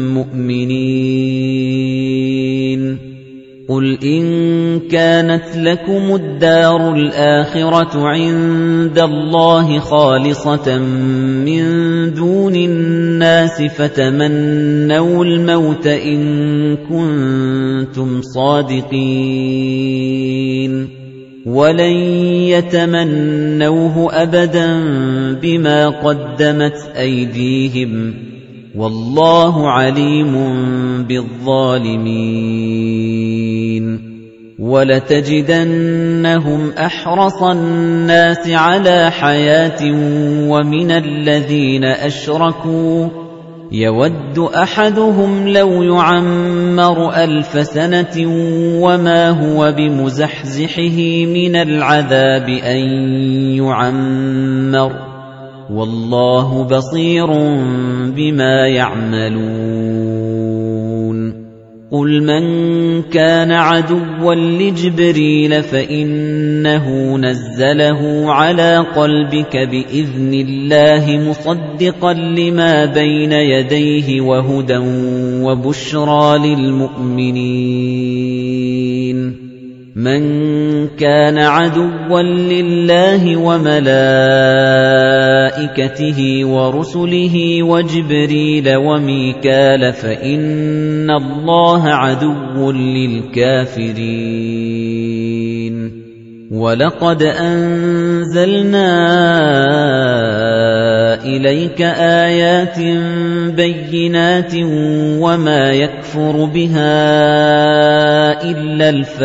مُّؤْمِنِينَ قُلْ إِن كَانَتْ لَكُمُ الدَّارُ الْآخِرَةُ عِندَ اللَّهِ خَالِصَةً مِّن دُونِ النَّاسِ فَتَمَنَّوُا الْمَوْتَ إِن كُنتُمْ صَادِقِينَ وَلَن يَتَمَنَّوْهُ أَبَدًا بِمَا قَدَّمَتْ أَيْدِيهِمْ وَاللَّهُ عَلِيمٌ بِالظَّالِمِينَ وَلَتَجِدَنَّهُمْ أَحْرَصَ النَّاسِ عَلَىٰ حَيَاةٍ وَمِنَ الَّذِينَ أَشْرَكُوا يَوَدُّ أَحَدُهُمْ لَوْ يُعَمَّرُ أَلْفَ سَنَةٍ وَمَا هُوَ بِمُزَحْزِحِهِ مِنَ الْعَذَابِ أَن يُعَمَّرَ وَاللَّهُ بَصِيرٌ بِمَا يَعْمَلُونَ قُلْ مَن كَانَ عَدُوًّا لِّجِبْرِيلَ فَإِنَّهُ نَزَّلَهُ عَلَىٰ قَلْبِكَ بِإِذْنِ اللَّهِ مُصَدِّقًا لِّمَا بَيْنَ يَدَيْهِ وَهُدًى وَبُشْرَىٰ لِلْمُؤْمِنِينَ مَن كَانَ عَدُوًّا لِّلَّهِ وَمَلَائِكَتِهِ وَرُسُلِهِ وَجِبْرِيلَ وَمِيكَالَ فَإِنَّ اللَّهَ عَدُوٌّ لِّلْكَافِرِينَ وَلَقَدْ أَنزَلْنَا إِلَيْكَ آيَاتٍ بَيِّنَاتٍ وَمَا يَكْفُرُ بِهَا إِلَّا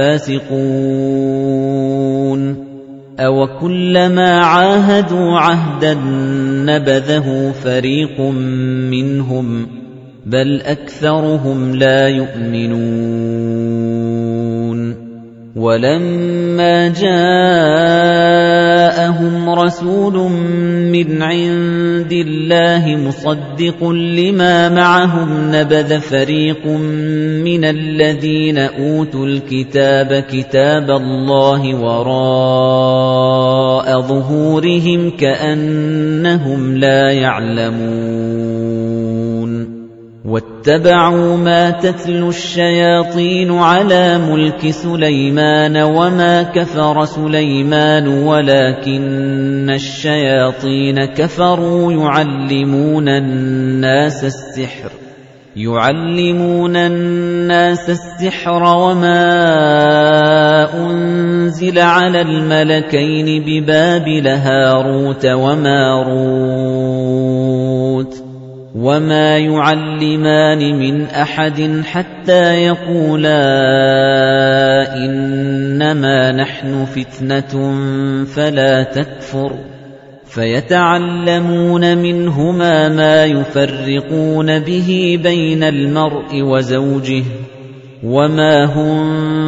الْفَاسِقُونَ أَوَكُلَّمَا عَاهَدُوا عَهْدًا نَّبَذَهُ فَرِيقٌ مِّنْهُم بَلْ أَكْثَرُهُمْ لَا يُؤْمِنُونَ وَلَمَّا جَاءَهُمْ رَسُولٌ مِّنْ عِندِ اللَّهِ مُصَدِّقٌ لِّمَا مَعَهُمْ نَبَذَ فَرِيقٌ مِّنَ الَّذِينَ أُوتُوا الْكِتَابَ كِتَابَ اللَّهِ وَرَاءَ ظُهُورِهِمْ كَأَنَّهُمْ لَا يَعْلَمُونَ وَاتَّبَعُوا مَا تَتْلُو الشَّيَاطِينُ عَلَى مُلْكِ سُلَيْمَانَ وَمَا كَفَرَ سُلَيْمَانُ وَلَكِنَّ الشَّيَاطِينَ كَفَرُوا يُعَلِّمُونَ النَّاسَ السِّحْرَ يُعَلِّمُونَ النَّاسَ السِّحْرَ وَمَا أُنزِلَ عَلَى الْمَلَكَيْنِ بِبَابِلَ هَارُوتَ وَمَارُوتَ وَمَا يُعَلِّمَانِ مِنْ أَحَدٍ حَتَّى يَقُولَا إِنَّمَا نَحْنُ فِتْنَةٌ فَلَا تَكْفُرْ فَيَتَعَلَّمُونَ مِنْهُمَا مَا يُفَرِّقُونَ بِهِ بَيْنَ الْمَرْءِ وَزَوْجِهِ وَمَا هُمْ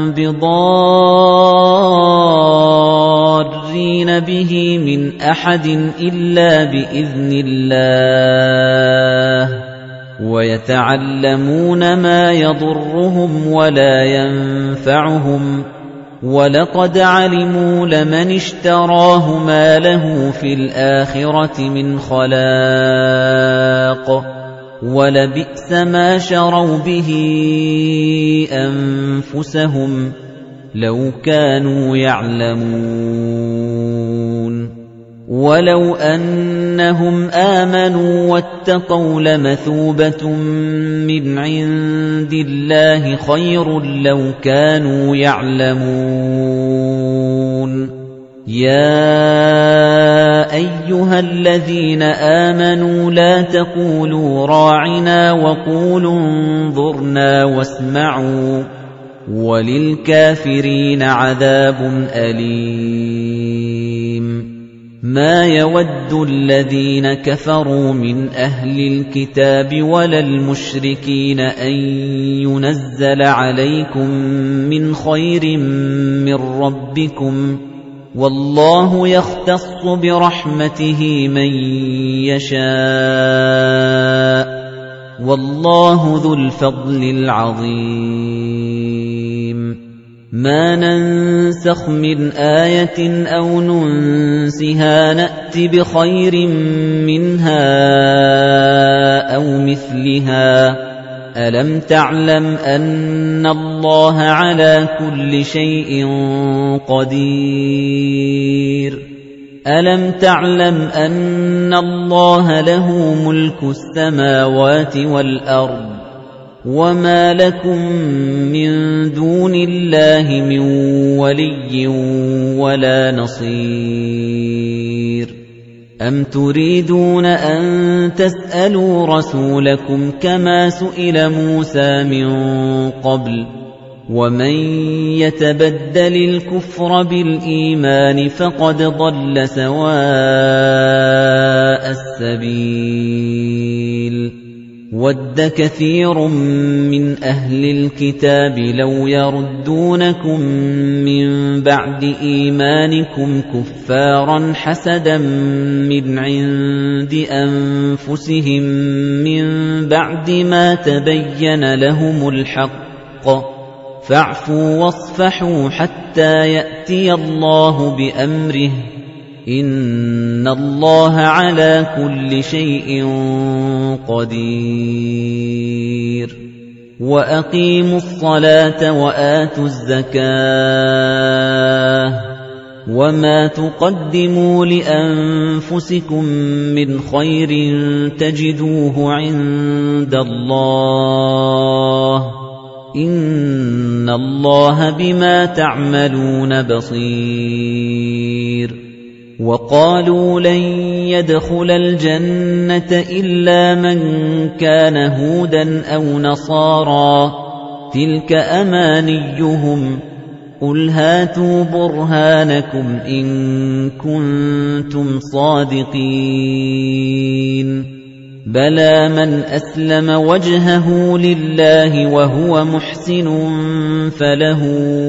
بِضَارِّينَ بِهِ مِنْ أَحَدٍ إِلَّا بِإِذْنِ اللَّهِ وَيَتَعَلَّمُونَ مَا يَضُرُّهُمْ وَلَا يَنفَعُهُمْ وَلَقَدْ عَلِمُوا لَمَنِ اشْتَرَاهُ مَا لَهُ فِي الْآخِرَةِ مِنْ خَلَاقٍ وَلَبِئْسَ مَا شَرَوْا بِهِ أَنفُسَهُمْ لَوْ كَانُوا يَعْلَمُونَ وَلَوْ أَنَّهُمْ آمَنُوا وَاتَّقَوْا لَمَثُوبَةٌ مِّنْ عِندِ اللَّهِ خَيْرٌ لَّوْ كَانُوا يَعْلَمُونَ يَا أَيُّهَا الَّذِينَ آمَنُوا لَا تَقُولُوا رَاعِنَا وَقُولُوا انظُرْنَا وَاسْمَعُوا وَلِلْكَافِرِينَ عَذَابٌ أَلِيمٌ مَا يَوَدُّ الَّذِينَ كَفَرُوا مِنْ أَهْلِ الْكِتَابِ وَلَا الْمُشْرِكِينَ أَن يُنَزَّلَ عَلَيْكُم مِّنْ خَيْرٍ مِّن رَّبِّكُمْ وَاللَّهُ يَخْتَصُّ بِرَحْمَتِهِ مَن يَشَاءُ وَاللَّهُ ذُو الْفَضْلِ الْعَظِيمِ مَا نَنسَخْ مِنْ آيَةٍ أَوْ نُنسِهَا نَأْتِ بِخَيْرٍ مِنْهَا أَوْ مِثْلِهَا أَلَمْ تَعْلَمْ أَنَّ اللَّهَ عَلَى كُلِّ شَيْءٍ قَدِيرٌ أَلَمْ تَعْلَمْ أَنَّ اللَّهَ لَهُ مُلْكُ السَّمَاوَاتِ وَالْأَرْضِ وَمَا لَكُم مِّن دُونِ اللَّهِ مِن وَلِيٍّ وَلَا نَصِيرٍ أَمْ تُرِيدُونَ أَن تَسْأَلُوا رَسُولَكُمْ كَمَا سُئِلَ مُوسَىٰ مِن قَبْلُ وَمَن يَتَبَدَّلِ الْكُفْرَ بِالْإِيمَانِ فَقَدْ ضَلَّ سَوَاءَ السَّبِيلِ وَدَّ كَثِيرٌ مِّنْ أَهْلِ الْكِتَابِ لَوْ يَرُدُّونَكُم مِّن بَعْدِ إِيمَانِكُمْ كُفَّارًا حَسَدًا مِّنْ عِندِ أَنفُسِهِم مِّن بَعْدِ مَا تَبَيَّنَ لَهُمُ الْحَقُّ فَاعْفُوا وَاصْفَحُوا حَتَّى يَأْتِيَ اللَّهُ بِأَمْرِهِ إِنَّ اللَّهَ عَلَى كُلِّ شَيْءٍ قَدِيرٌ وَأَقِيمُوا الصَّلَاةَ وَآتُوا الزَّكَاةَ وَمَا تُقَدِّمُوا لِأَنفُسِكُم مِّنْ خَيْرٍ تَجِدُوهُ عِندَ اللَّهِ إِنَّ اللَّهَ بِمَا تَعْمَلُونَ بَصِيرٌ وَقَالُوا لَن يَدْخُلَ الْجَنَّةَ إِلَّا مَن كَانَ هُودًا أَوْ نَصَارَىٰ تِلْكَ أَمَانِيُّهُمْ قُلْ هَاتُوا بُرْهَانَكُمْ إِن كُنتُمْ صَادِقِينَ بَلَىٰ مَنْ أَسْلَمَ وَجْهَهُ لِلَّهِ وَهُوَ مُحْسِنٌ فَلَهُ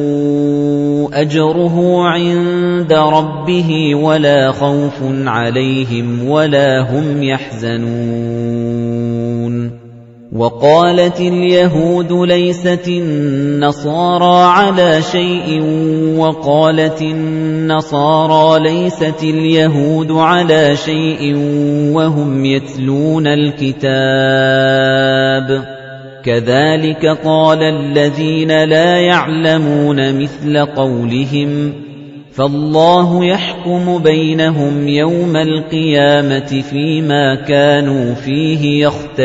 أَجْرُهُ عِندَ رَبِّهِ وَلَا خَوْفٌ عَلَيْهِمْ وَلَا هُمْ يَحْزَنُونَ وَقَالَتِ الْيَهُودُ لَيْسَتِ النَّصَارَىٰ عَلَىٰ شَيْءٍ وَقَالَتِ النَّصَارَىٰ لَيْسَتِ الْيَهُودُ عَلَىٰ شَيْءٍ وَهُمْ يَتْلُونَ الْكِتَابَ كَذَٰلِكَ قَالَ الَّذِينَ لَا يَعْلَمُونَ مِثْلَ قَوْلِهِمْ فَاللَّهُ يَحْكُمُ بَيْنَهُمْ يَوْمَ الْقِيَامَةِ فِيمَا كَانُوا فِيهِ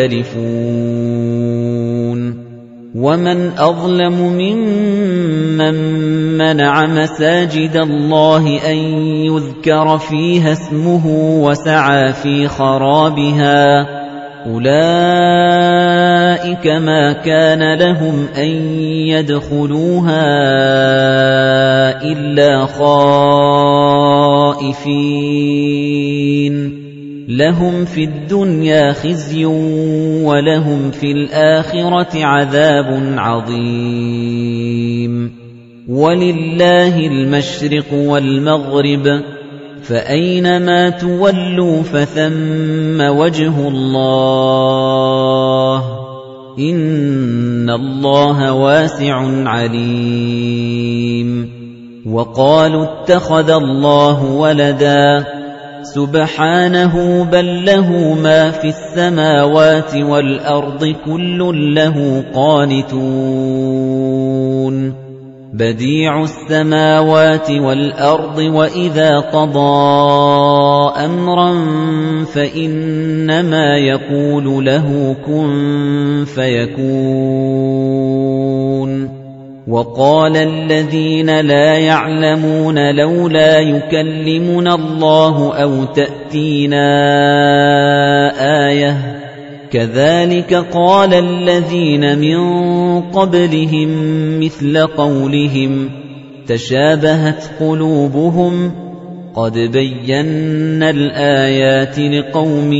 يَخْتَلِفُونَ وَمَنْ أَظْلَمُ مِمَّن مَّنَعَ مَسَاجِدَ اللَّهِ أَن يُذْكَرَ فِيهَا اسْمُهُ وَسَعَىٰ فِي خَرَابِهَا أُولَئِكَ مَا كَانَ لَهُمْ أَن يَدْخُلُوهَا إِلَّا خَائِفِينَ لَهُمْ فِي الدُّنْيَا خِزْيٌ وَلَهُمْ فِي الْآخِرَةِ عَذَابٌ عَظِيمٌ وَلِلَّهِ الْمَشْرِقُ وَالْمَغْرِبُ فَأَيْنَمَا تُوَلُّوا فَثَمَّ وَجْهُ اللَّهِ إِنَّ اللَّهَ وَاسِعٌ عَلِيمٌ وَقَالُوا اتَّخَذَ اللَّهُ وَلَدًا سُبْحَانَهُ بَل لَّهُ مَا فِي السَّمَاوَاتِ وَالْأَرْضِ كُلٌّ لَّهُ قَانِتُونَ بَدِيعُ السَّمَاوَاتِ وَالْأَرْضِ وَإِذَا قَضَىٰ أَمْرًا فَإِنَّمَا يَقُولُ لَهُ كُن فَيَكُونُ وَقَالَ الَّذِينَ لَا يَعْلَمُونَ لَوْلَا يُكَلِّمُنَا اللَّهُ أَوْ تَأْتِينَا آيَةٌ كَذَلِكَ قَالَ الَّذِينَ مِن قَبْلِهِم مِّثْلَ قَوْلِهِمْ تَشَابَهَتْ قُلُوبُهُمْ قَدْ بَيَّنَّا الْآيَاتِ لِقَوْمٍ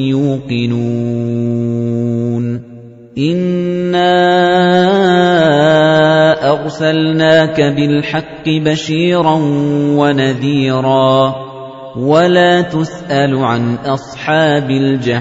يُوقِنُونَ إِنَّا أَرْسَلْنَاكَ بِالْحَقِّ بَشِيرًا وَنَذِيرًا وَلَا تُسْأَلُ عَنْ أَصْحَابِ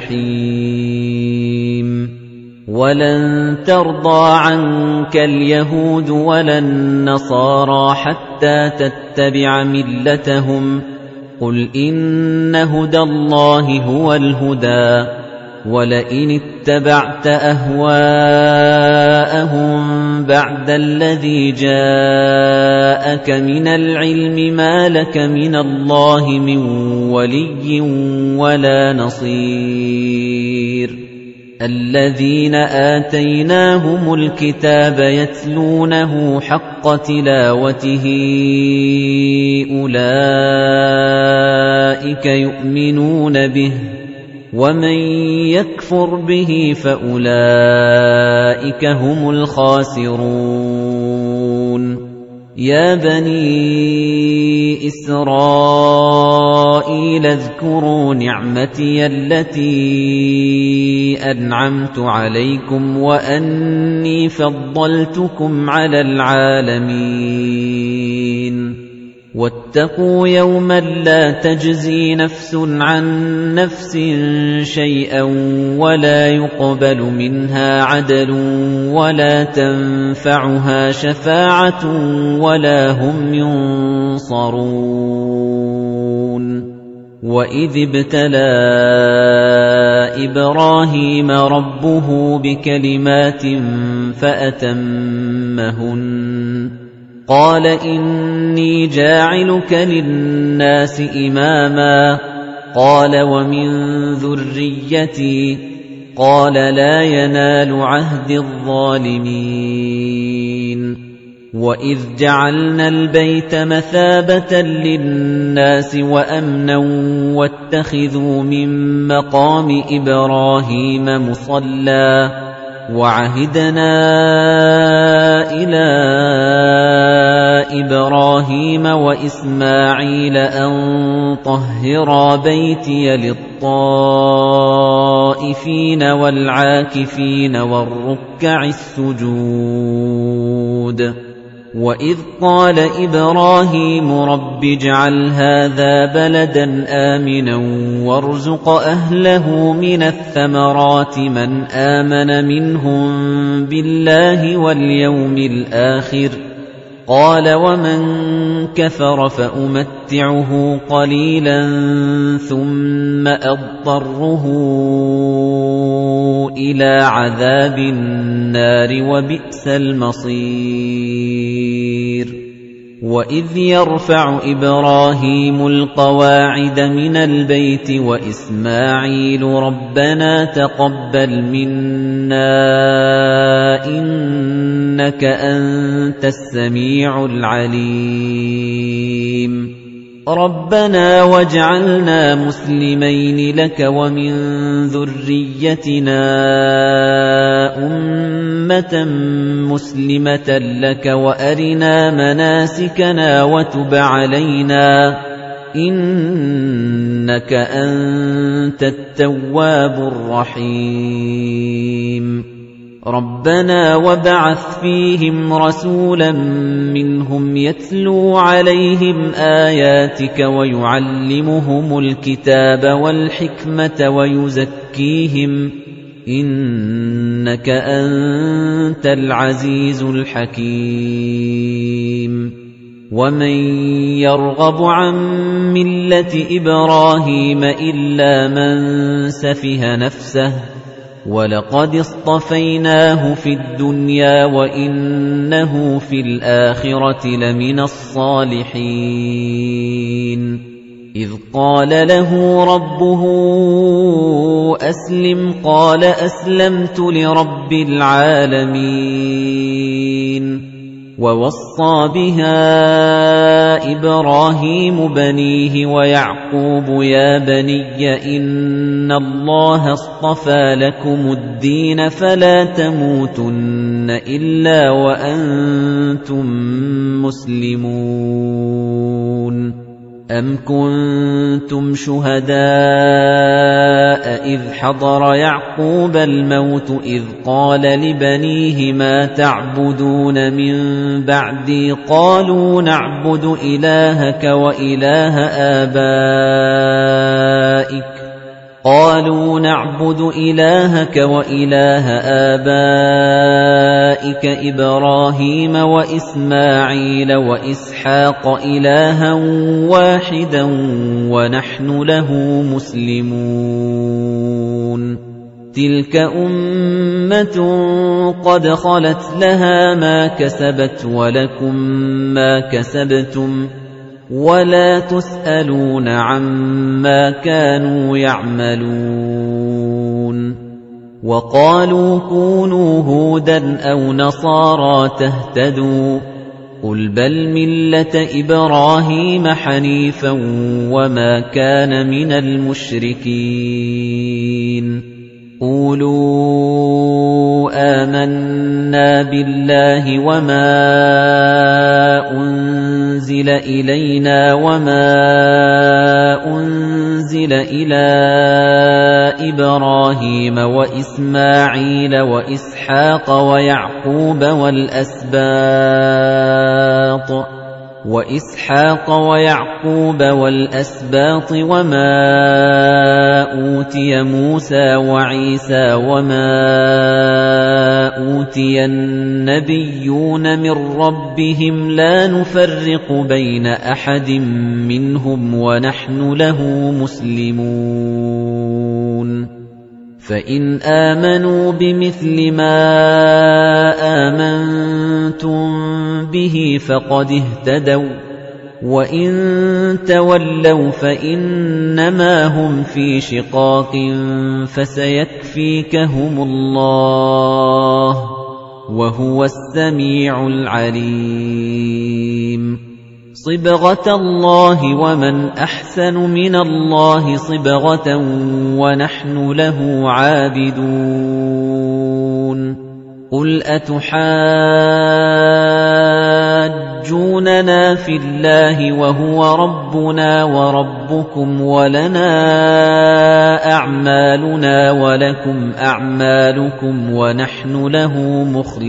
الْجَحِيمِ وَلَن تَرْضَىٰ عَنكَ الْيَهُودُ وَلَا النَّصَارَىٰ حَتَّىٰ تَتَّبِعَ مِلَّتَهُمْ قُلْ إِنَّ هُدَى اللَّهِ هُوَ الْهُدَىٰ وَلَئِنِ اتَّبَعْتَ أَهْوَاءَهُم بَعْدَ الَّذِي جَاءَكَ مِنَ الْعِلْمِ مَا لَكَ مِنَ اللَّهِ مِن وَلِيٍّ وَلَا نَصِيرٍ الَّذِينَ آتَيْنَاهُمُ الْكِتَابَ يَتْلُونَهُ حَقَّ تِلَاوَتِهِ أُولَئِكَ يُؤْمِنُونَ بِهِ وَمَن يَكْفُرْ بِهِ فَأُولَئِكَ هُمُ الْخَاسِرُونَ يَا بَنِي إِسْرَائِيلَ اذْكُرُوا نِعْمَتِيَ الَّتِي أَنْعَمْتُ عَلَيْكُمْ وَأَنِّي فَضَّلْتُكُمْ عَلَى الْعَالَمِينَ وَاتَّقُوا يَوْمًا لَّا تَجْزِي نَفْسٌ عَن نَّفْسٍ شَيْئًا وَلَا يُقْبَلُ مِنْهَا عَدْلٌ وَلَا تَنفَعُهَا شَفَاعَةٌ وَلَا هُمْ يُنصَرُونَ وَإِذِ ابْتَلَىٰ إِبْرَاهِيمَ رَبُّهُ بِكَلِمَاتٍ فَأَتَمَّهُنَّ قَالَ إِنِّي جَاعِلُكَ لِلنَّاسِ إِمَامًا قَالَ وَمِن ذُرِّيَّتِي قَالَ لَا يَنَالُ عَهْدِي الظَّالِمِينَ وَإِذْ جَعَلْنَا الْبَيْتَ مَثَابَةً لِّلنَّاسِ وَأَمْنًا وَاتَّخِذُوا مِن مَّقَامِ إِبْرَاهِيمَ مُصَلًّى وَعَهِدْنَا إِلَىٰ إِبْرَاهِيمَ وَإِسْمَاعِيلَ أَن طَهِّرَا بَيْتِيَ لِلطَّائِفِينَ الطائفين والعاكفين والركع السجود وإذ قال إبراهيم رب اجعل هذا بلدا آمنا وارزق أهله من الثمرات من آمن منهم بالله واليوم الآخر قال ومن كفر فأمتعه قليلا ثم أضطره إلى عذاب النار وبئس المصير وإذ يرفع إبراهيم القواعد من البيت وإسماعيل ربنا تقبل منا إنك أنت السميع العليم ربنا واجعلنا مسلمين لك ومن ذريتنا أمة مسلمة لك وأرنا مناسكنا وتب علينا إنك أنت التواب الرحيم ربنا وابعث فيهم رسولا منهم يتلو عليهم آياتك ويعلمهم الكتاب والحكمة ويزكيهم إنك أنت العزيز الحكيم ومن يرغب عن ملة إبراهيم إلا من سفه نفسه وَلَقَدِ اصْطَفَيْنَاهُ فِي الدُّنْيَا وَإِنَّهُ فِي الْآخِرَةِ لَمِنَ الصَّالِحِينَ إِذْ قَالَ لَهُ رَبُّهُ أَسْلِمْ قَالَ أَسْلَمْتُ لِرَبِّ الْعَالَمِينَ وَوَصَّى بِهَا إِبْرَاهِيمُ بَنِيهِ وَيَعْقُوبُ يَا بَنِيَّ إِنَّ اللَّهَ اصْطَفَى لَكُمُ الدِّينَ فَلَا تَمُوتُنَّ إِلَّا وَأَنتُم مُّسْلِمُونَ أَمْ كُنتُمْ شُهَدَاءَ إِذْ حَضَرَ يَعْقُوبَ الْمَوْتُ إِذْ قَالَ لِبَنِيهِ مَا تَعْبُدُونَ مِن بَعْدِي قَالُوا نَعْبُدُ إِلَٰهَكَ وَإِلَٰهَ آبَائِكَ قالوا نعبد إلهك وإله آبائك إبراهيم وإسماعيل وإسحاق إلها واحدا ونحن له مسلمون تلك أمة قد خلت لها ما كسبت ولكم ما كسبتم ولا تسألون عما كانوا يعملون وقالوا كونوا هودا أو نصارى تهتدوا قل بل ملة إبراهيم حنيفا وما كان من المشركين قولوا آمنا بالله وما أنزل إلينا وما أنزل إلى إبراهيم وإسماعيل وإسحاق ويعقوب والأسباط وإسحاق ويعقوب والأسباط وما أوتي موسى وعيسى وما أوتي النبيون من ربهم لا نفرق بين أحد منهم ونحن له مسلمون فإن آمنوا بمثل ما آمنتم به فقد اهتدوا وإن تولوا فإنما هم في شقاق فسيكفيكهم الله وهو السميع العليم صبغة الله ومن أحسن من الله صبغة ونحن له عابدون قل أتحاجوننا يحاجوننا في الله وهو ربنا وربكم ولنا أعمالنا ولكم أعمالكم ونحن له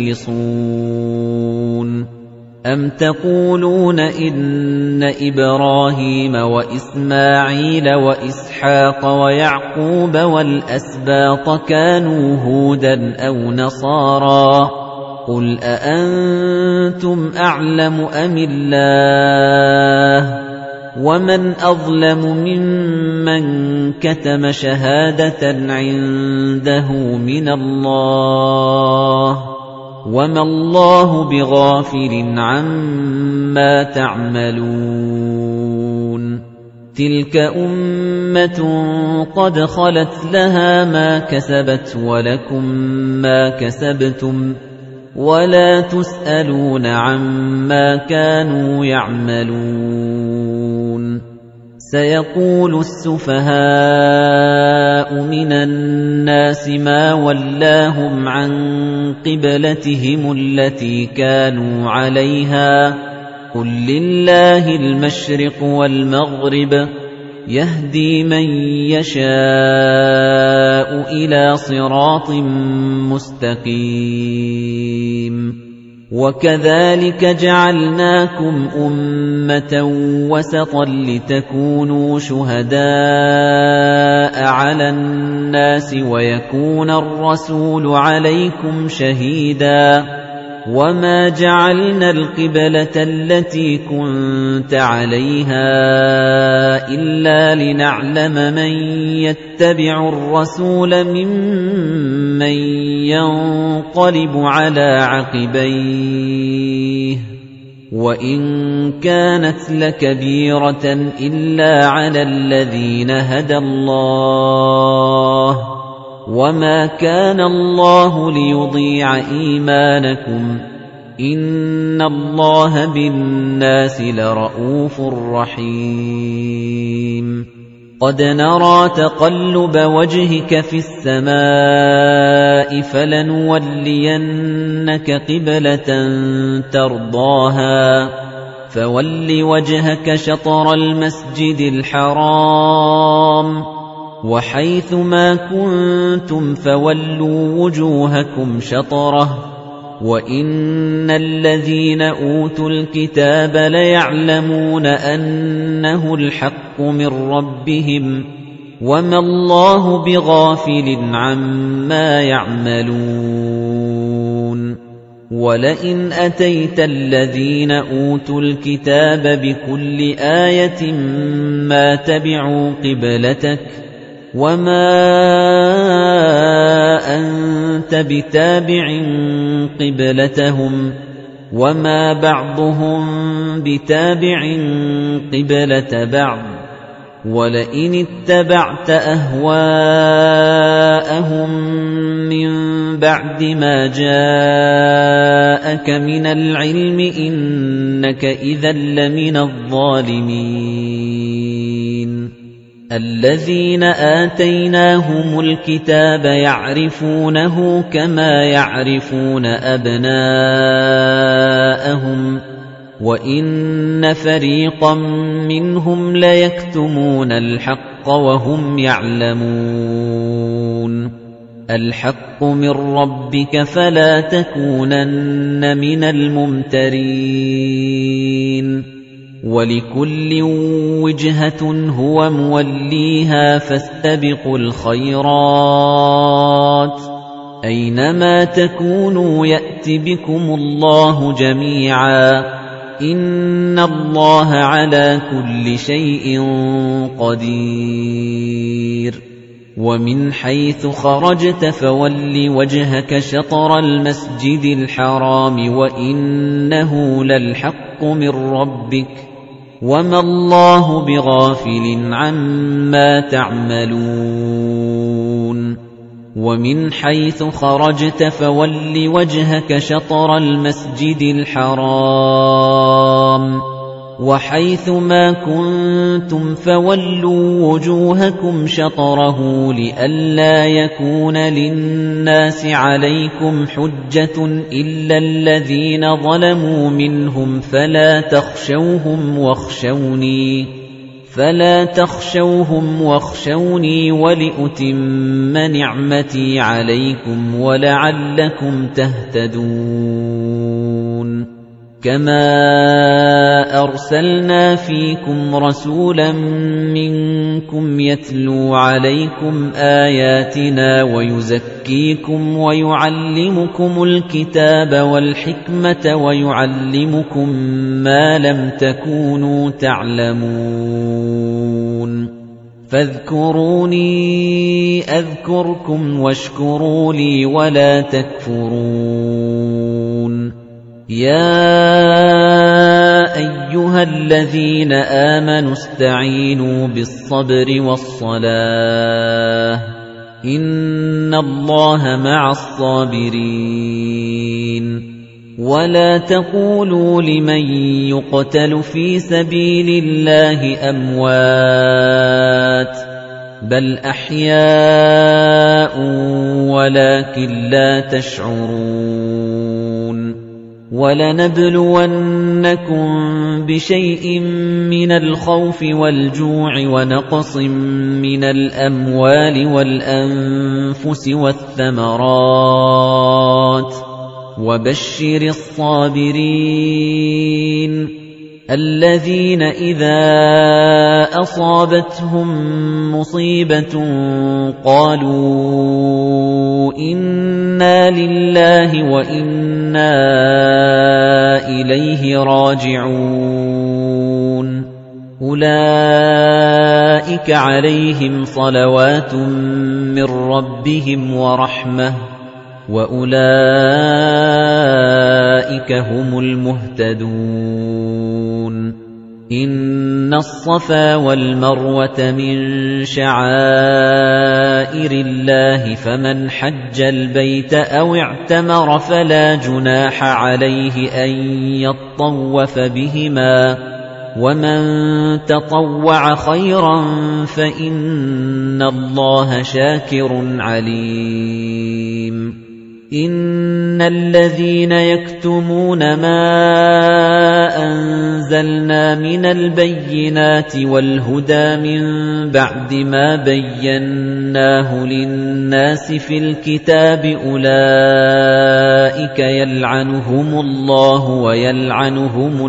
مخلصون أَمْ تَقُولُونَ إِنَّ إِبْرَاهِيمَ وَإِسْمَاعِيلَ وَإِسْحَاقَ وَيَعْقُوبَ وَالْأَسْبَاطَ كَانُوا هُودًا أَوْ نَصَارَىٰ قُلْ أَأَنتُمْ أَعْلَمُ أَمِ اللَّهُ وَمَنْ أَظْلَمُ مِمَّنْ كَتَمَ شَهَادَةً عِندَهُ مِنَ اللَّهِ وَمَا اللَّهُ بِغَافِلٍ عَمَّا تَعْمَلُونَ تِلْكَ أُمَّةٌ قَدْ خَلَتْ لَهَا مَا كَسَبَتْ وَلَكُمْ مَا كَسَبْتُمْ وَلَا تُسْأَلُونَ عَمَّا كَانُوا يَعْمَلُونَ سَيَقُولُ السُّفَهَاءُ مِنَ النَّاسِ مَا وَلَّاهُمْ عَن قِبْلَتِهِمُ الَّتِي كَانُوا عَلَيْهَا قُل لِّلَّهِ الْمَشْرِقُ وَالْمَغْرِبُ يَهْدِي مَن يَشَاءُ إِلَىٰ صِرَاطٍ مُّسْتَقِيمٍ وَكَذَلِكَ جَعَلْنَاكُمْ أُمَّةً وَسَطًا لِّتَكُونُوا شُهَدَاءَ عَلَى النَّاسِ وَيَكُونَ الرَّسُولُ عَلَيْكُمْ شَهِيدًا وَمَا جَعَلْنَا الْقِبْلَةَ الَّتِي كُنتَ عَلَيْهَا إِلَّا لِنَعْلَمَ مَن يَتَّبِعُ الرَّسُولَ مِمَّن يَنقَلِبُ عَلَىٰ عَقِبَيْهِ وَإِن كَانَتْ لَكَبِيرَةً إِلَّا عَلَى الَّذِينَ هَدَى اللَّهُ وَمَا كَانَ اللَّهُ لِيُضِيعَ إِيمَانَكُمْ إِنَّ اللَّهَ بِالنَّاسِ لَرَءُوفٌ رَّحِيمٌ قَدْ نَرَىٰ تَقَلُّبَ وَجْهِكَ فِي السَّمَاءِ فَلَنُوَلِّيَنَّكَ قِبْلَةً تَرْضَاهَا فَوَلِّ وَجْهَكَ شَطْرَ الْمَسْجِدِ الْحَرَامِ وَحَيْثُ مَا كُنتُمْ فَوَلُّوا وُجُوهَكُمْ شَطْرَهُ وَإِنَّ الَّذِينَ أُوتُوا الْكِتَابَ لَيَعْلَمُونَ أَنَّهُ الْحَقُّ مِنْ رَبِّهِمْ وَمَا اللَّهُ بِغَافِلٍ عَمَّا يَعْمَلُونَ وَلَئِنْ أَتَيْتَ الَّذِينَ أُوتُوا الْكِتَابَ بِكُلِّ آيَةٍ مَا تَبِعُوا قِبْلَتَكَ وَمَا أَنتَ بِتَابِعٍ قِبْلَتَهُمْ وَمَا بَعْضُهُم بِتَابِعٍ قِبْلَةَ بَعْضٍ وَلَئِنِ اتَّبَعْتَ أَهْوَاءَهُم مِّن بَعْدِ مَا جَاءَكَ مِنَ الْعِلْمِ إِنَّكَ إِذًا لَّمِنَ الظَّالِمِينَ الَّذِينَ آتَيْنَاهُمُ الْكِتَابَ يَعْرِفُونَهُ كَمَا يَعْرِفُونَ أَبْنَاءَهُمْ وَإِنَّ فَرِيقًا مِّنْهُمْ لَيَكْتُمُونَ الْحَقَّ وَهُمْ يَعْلَمُونَ الْحَقُّ مِنْ رَبِّكَ فَلَا تَكُونَنَّ مِنَ الْمُمْتَرِينَ وَلِكُلٍّ وِجْهَةٌ هُوَ مُوَلِّيهَا فَاسْتَبِقُوا الْخَيْرَاتِ أَيْنَمَا تَكُونُوا يَأْتِ بِكُمُ اللَّهُ جَمِيعًا إِنَّ اللَّهَ عَلَى كُلِّ شَيْءٍ قَدِيرٌ وَمِنْ حَيْثُ خَرَجْتَ فَوَلِّ وَجْهَكَ شَطْرَ الْمَسْجِدِ الْحَرَامِ وَإِنَّهُ لَلْحَقُّ مِنْ رَبِّكَ وَمَا اللَّهُ بِغَافِلٍ عَمَّا تَعْمَلُونَ وَمِنْ حَيْثُ خَرَجْتَ فَوَلِّ وَجْهَكَ شَطْرَ الْمَسْجِدِ الْحَرَامِ وَحَيْثُ مَا كُنتُمْ فَوَلُّوا وُجُوهَكُمْ شَطْرَهُ لِئَلَّا يَكُونَ لِلنَّاسِ عَلَيْكُمْ حُجَّةٌ إِلَّا الَّذِينَ ظَلَمُوا مِنْهُمْ فَلَا تَخْشَوْهُمْ وَاخْشَوْنِي فَلَا تَخْشَوْهُمْ وَاخْشَوْنِي وَلِأُتِمَّ نِعْمَتِي عَلَيْكُمْ وَلَعَلَّكُمْ تَهْتَدُونَ كَمَا أَرْسَلْنَا فِيكُمْ رَسُولًا مِنْكُمْ يَتْلُو عَلَيْكُمْ آيَاتِنَا وَيُزَكِّيكُمْ وَيُعَلِّمُكُمُ الْكِتَابَ وَالْحِكْمَةَ وَيُعَلِّمُكُم مَّا لَمْ تَكُونُوا تَعْلَمُونَ فَاذْكُرُونِي أَذْكُرْكُمْ وَاشْكُرُوا لِي وَلَا تَكْفُرُونِ يَا أَيُّهَا الَّذِينَ آمَنُوا اسْتَعِينُوا بِالصَّبْرِ وَالصَّلَاةِ إِنَّ اللَّهَ مَعَ الصَّابِرِينَ وَلَا تَقُولُوا لِمَن يُقْتَلُ فِي سَبِيلِ اللَّهِ أَمْوَاتٌ بَلْ أَحْيَاءٌ وَلَكِن لَّا تَشْعُرُونَ وَلَنَبْلُوَنَّكُم بِشَيْءٍ مِّنَ الْخَوْفِ وَالْجُوعِ وَنَقْصٍ مِّنَ الْأَمْوَالِ وَالْأَنفُسِ وَالثَّمَرَاتِ وَبَشِّرِ الصَّابِرِينَ الَّذِينَ إِذَا أَصَابَتْهُم مُّصِيبَةٌ قَالُوا إِنَّا لِلَّهِ وَإِنَّا إِلَيْهِ رَاجِعُونَ أُولَئِكَ عَلَيْهِمْ صَلَوَاتٌ مِّن رَّبِّهِمْ وَرَحْمَةٌ وَأُولَئِكَ هُمُ الْمُهْتَدُونَ إِنَّ الصَّفَا وَالْمَرْوَةَ مِن شَعَائِرِ اللَّهِ فَمَنْ حَجَّ الْبَيْتَ أَوِ اعْتَمَرَ فَلَا جُنَاحَ عَلَيْهِ أَن يَطَّوَّفَ بِهِمَا وَمَن تَطَوَّعَ خَيْرًا فَإِنَّ اللَّهَ شَاكِرٌ عَلِيمٌ إِنَّ الَّذِينَ يَكْتُمُونَ مَا أَنزَلْنَا مِنَ الْبَيِّنَاتِ وَالْهُدَى مِن بَعْدِ مَا بَيَّنَّاهُ لِلنَّاسِ فِي الْكِتَابِ أُولَئِكَ يَلْعَنُهُمُ اللَّهُ وَيَلْعَنُهُمُ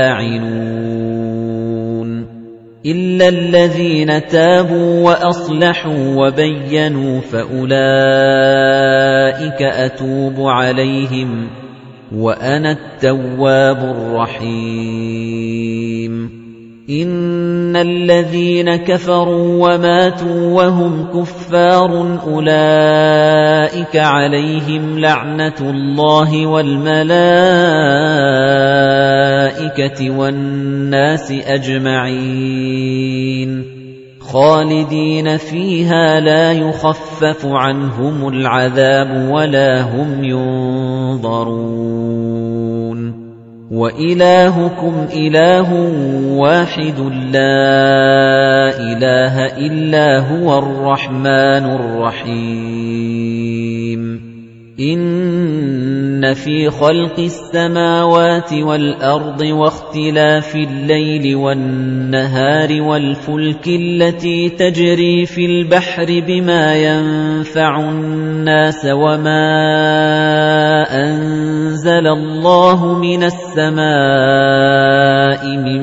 اللاعنون إِلَّا الَّذِينَ تَابُوا وَأَصْلَحُوا وَبَيَّنُوا فَأُولَئِكَ أَتُوبُ عَلَيْهِمْ وَأَنَا التَّوَّابُ الرَّحِيمُ إِنَّ الَّذِينَ كَفَرُوا وَمَاتُوا وَهُمْ كُفَّارٌ أُولَئِكَ عَلَيْهِمْ لَعْنَةُ اللَّهِ وَالْمَلَائِكَةِ وَالنَّاسِ أَجْمَعِينَ خَالِدِينَ فِيهَا لَا يُخَفَّفُ عَنْهُمُ الْعَذَابُ وَلَا هُمْ يُنظَرُونَ وَإِلَٰهُكُمْ إِلَٰهٌ وَاحِدٌ لَّا إِلَٰهَ إِلَّا هُوَ الرَّحْمَٰنُ الرَّحِيمُ إِنَّ فِي خَلْقِ السَّمَاوَاتِ وَالْأَرْضِ وَاخْتِلَافِ اللَّيْلِ وَالنَّهَارِ وَالْفُلْكِ الَّتِي تَجْرِي فِي الْبَحْرِ بِمَا يَنفَعُ النَّاسَ وَمَا أَنزَلَ اللَّهُ مِنَ السَّمَاءِ مِن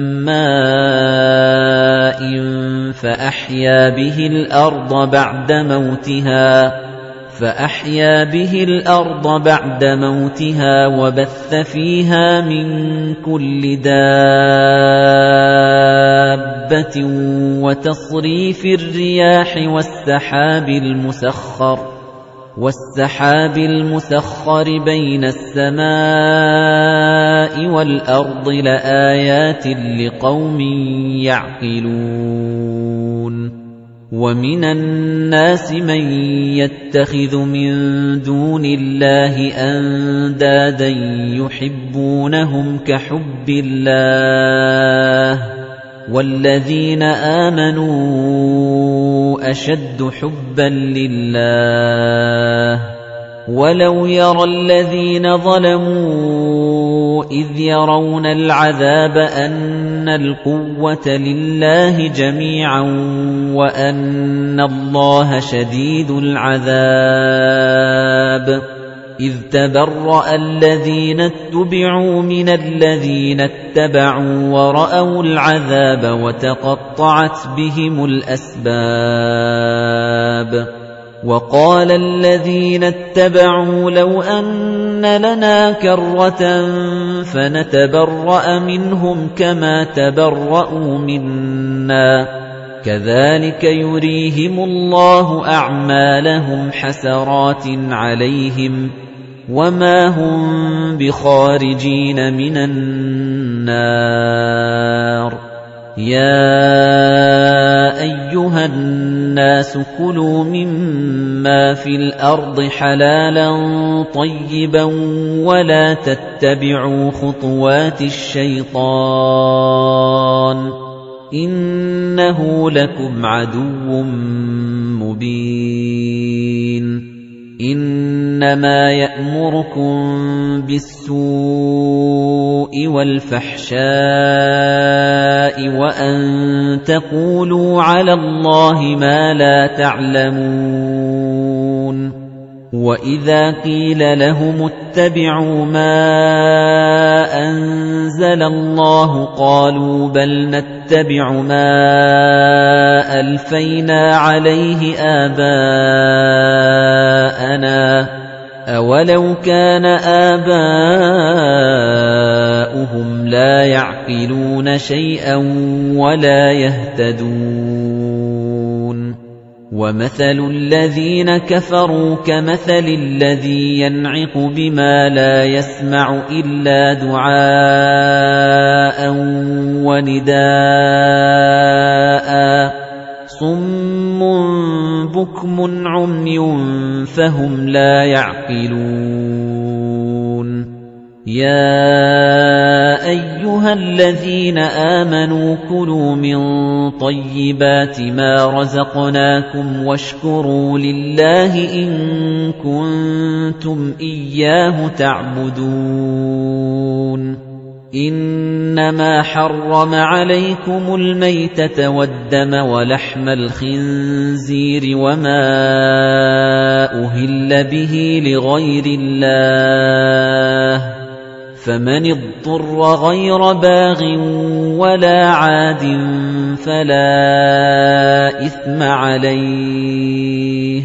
مَّاءٍ فَأَحْيَا بِهِ الْأَرْضَ بَعْدَ مَوْتِهَا فَأَحْيَا بِهِ الْأَرْضَ بَعْدَ مَوْتِهَا وَبَثَّ فِيهَا مِن كُلِّ دَابَّةٍ وَتَصْرِيفِ الرِّيَاحِ وَالسَّحَابِ الْمُسَخَّرِ وَالسَّحَابِ الْمُسَخَّرِ بَيْنَ السَّمَاءِ وَالْأَرْضِ لَآيَاتٍ لِقَوْمٍ يَعْقِلُونَ وَمِنَ النَّاسِ مَن يَتَّخِذُ مِن دُونِ اللَّهِ أَندَادًا يُحِبُّونَهُمْ كَحُبِّ اللَّهِ ۖ وَالَّذِينَ آمَنُوا أَشَدُّ حُبًّا لِّلَّهِ ۗ وَلَوْ يَرَى الَّذِينَ ظَلَمُوا إِذْ يَرَوْنَ الْعَذَابَ أَنَّ الْقُوَّةَ لِلَّهِ جَمِيعًا وَأَنَّ اللَّهَ شَدِيدُ الْعَذَابِ إِذْ تَبَرَّأَ الَّذِينَ اتُّبِعُوا مِنَ الَّذِينَ اتَّبَعُوا وَرَأَوُا الْعَذَابَ وَتَقَطَّعَتْ بِهِمُ الْأَسْبَابُ وَقَالَ الَّذِينَ اتَّبَعُوا لَوْ أَنَّ لَنَا كَرَّةً فَنَتَبَرَّأَ مِنْهُمْ كَمَا تَبَرَّءُوا مِنَّا ۚ كَذَلِكَ يُرِيهِمُ اللَّهُ أَعْمَالَهُمْ حَسَرَاتٍ عَلَيْهِمْ وَمَا هُمْ بِخَارِجِينَ مِنَ النَّارِ يَا أَيُّهَا النَّاسُ كُلُوا مِمَّا فِي الْأَرْضِ حَلَالًا طَيِّبًا وَلَا تَتَّبِعُوا خُطُوَاتِ الشَّيْطَانِ ۚ إِنَّهُ لَكُمْ عَدُوٌّ مُّبِينٌ إِنَّمَا يَأْمُرُكُم بِالسُّوءِ وَالْفَحْشَاءِ وَأَن تَقُولُوا عَلَى اللَّهِ مَا لَا تَعْلَمُونَ وَإِذَا قِيلَ لَهُمُ اتَّبِعُوا مَا أَنزَلَ اللَّهُ قَالُوا بَلْ نَتَّبِعُ مَا أَلْفَيْنَا عَلَيْهِ آبَاءَنَا ۚ أَوَلَوْ كَانَ آبَاؤُهُمْ لَا يَعْقِلُونَ شَيْئًا وَلَا يَهْتَدُونَ وَمَثَلُ الَّذِينَ كَفَرُوا كَمَثَلِ الَّذِي يَنْعِقُ بِمَا لَا يَسْمَعُ إِلَّا دُعَاءً وَنِدَاءً صُمٌّ بُكْمٌ عُمْيٌ فَهُمْ لَا يَعْقِلُونَ يَا أَيُّهَا الَّذِينَ آمَنُوا كُلُوا مِن طَيِّبَاتِ مَا رَزَقْنَاكُمْ وَاشْكُرُوا لِلَّهِ إِن كُنتُمْ إِيَّاهُ تَعْبُدُونَ إِنَّمَا حَرَّمَ عَلَيْكُمُ الْمَيْتَةَ وَالدَّمَ وَلَحْمَ الْخِنزِيرِ وَمَا أُهِلَّ بِهِ لِغَيْرِ اللَّهِ ۖ فَمَنِ اضْطُرَّ غَيْرَ بَاغٍ وَلَا عَادٍ فَلَا إِثْمَ عَلَيْهِ ۚ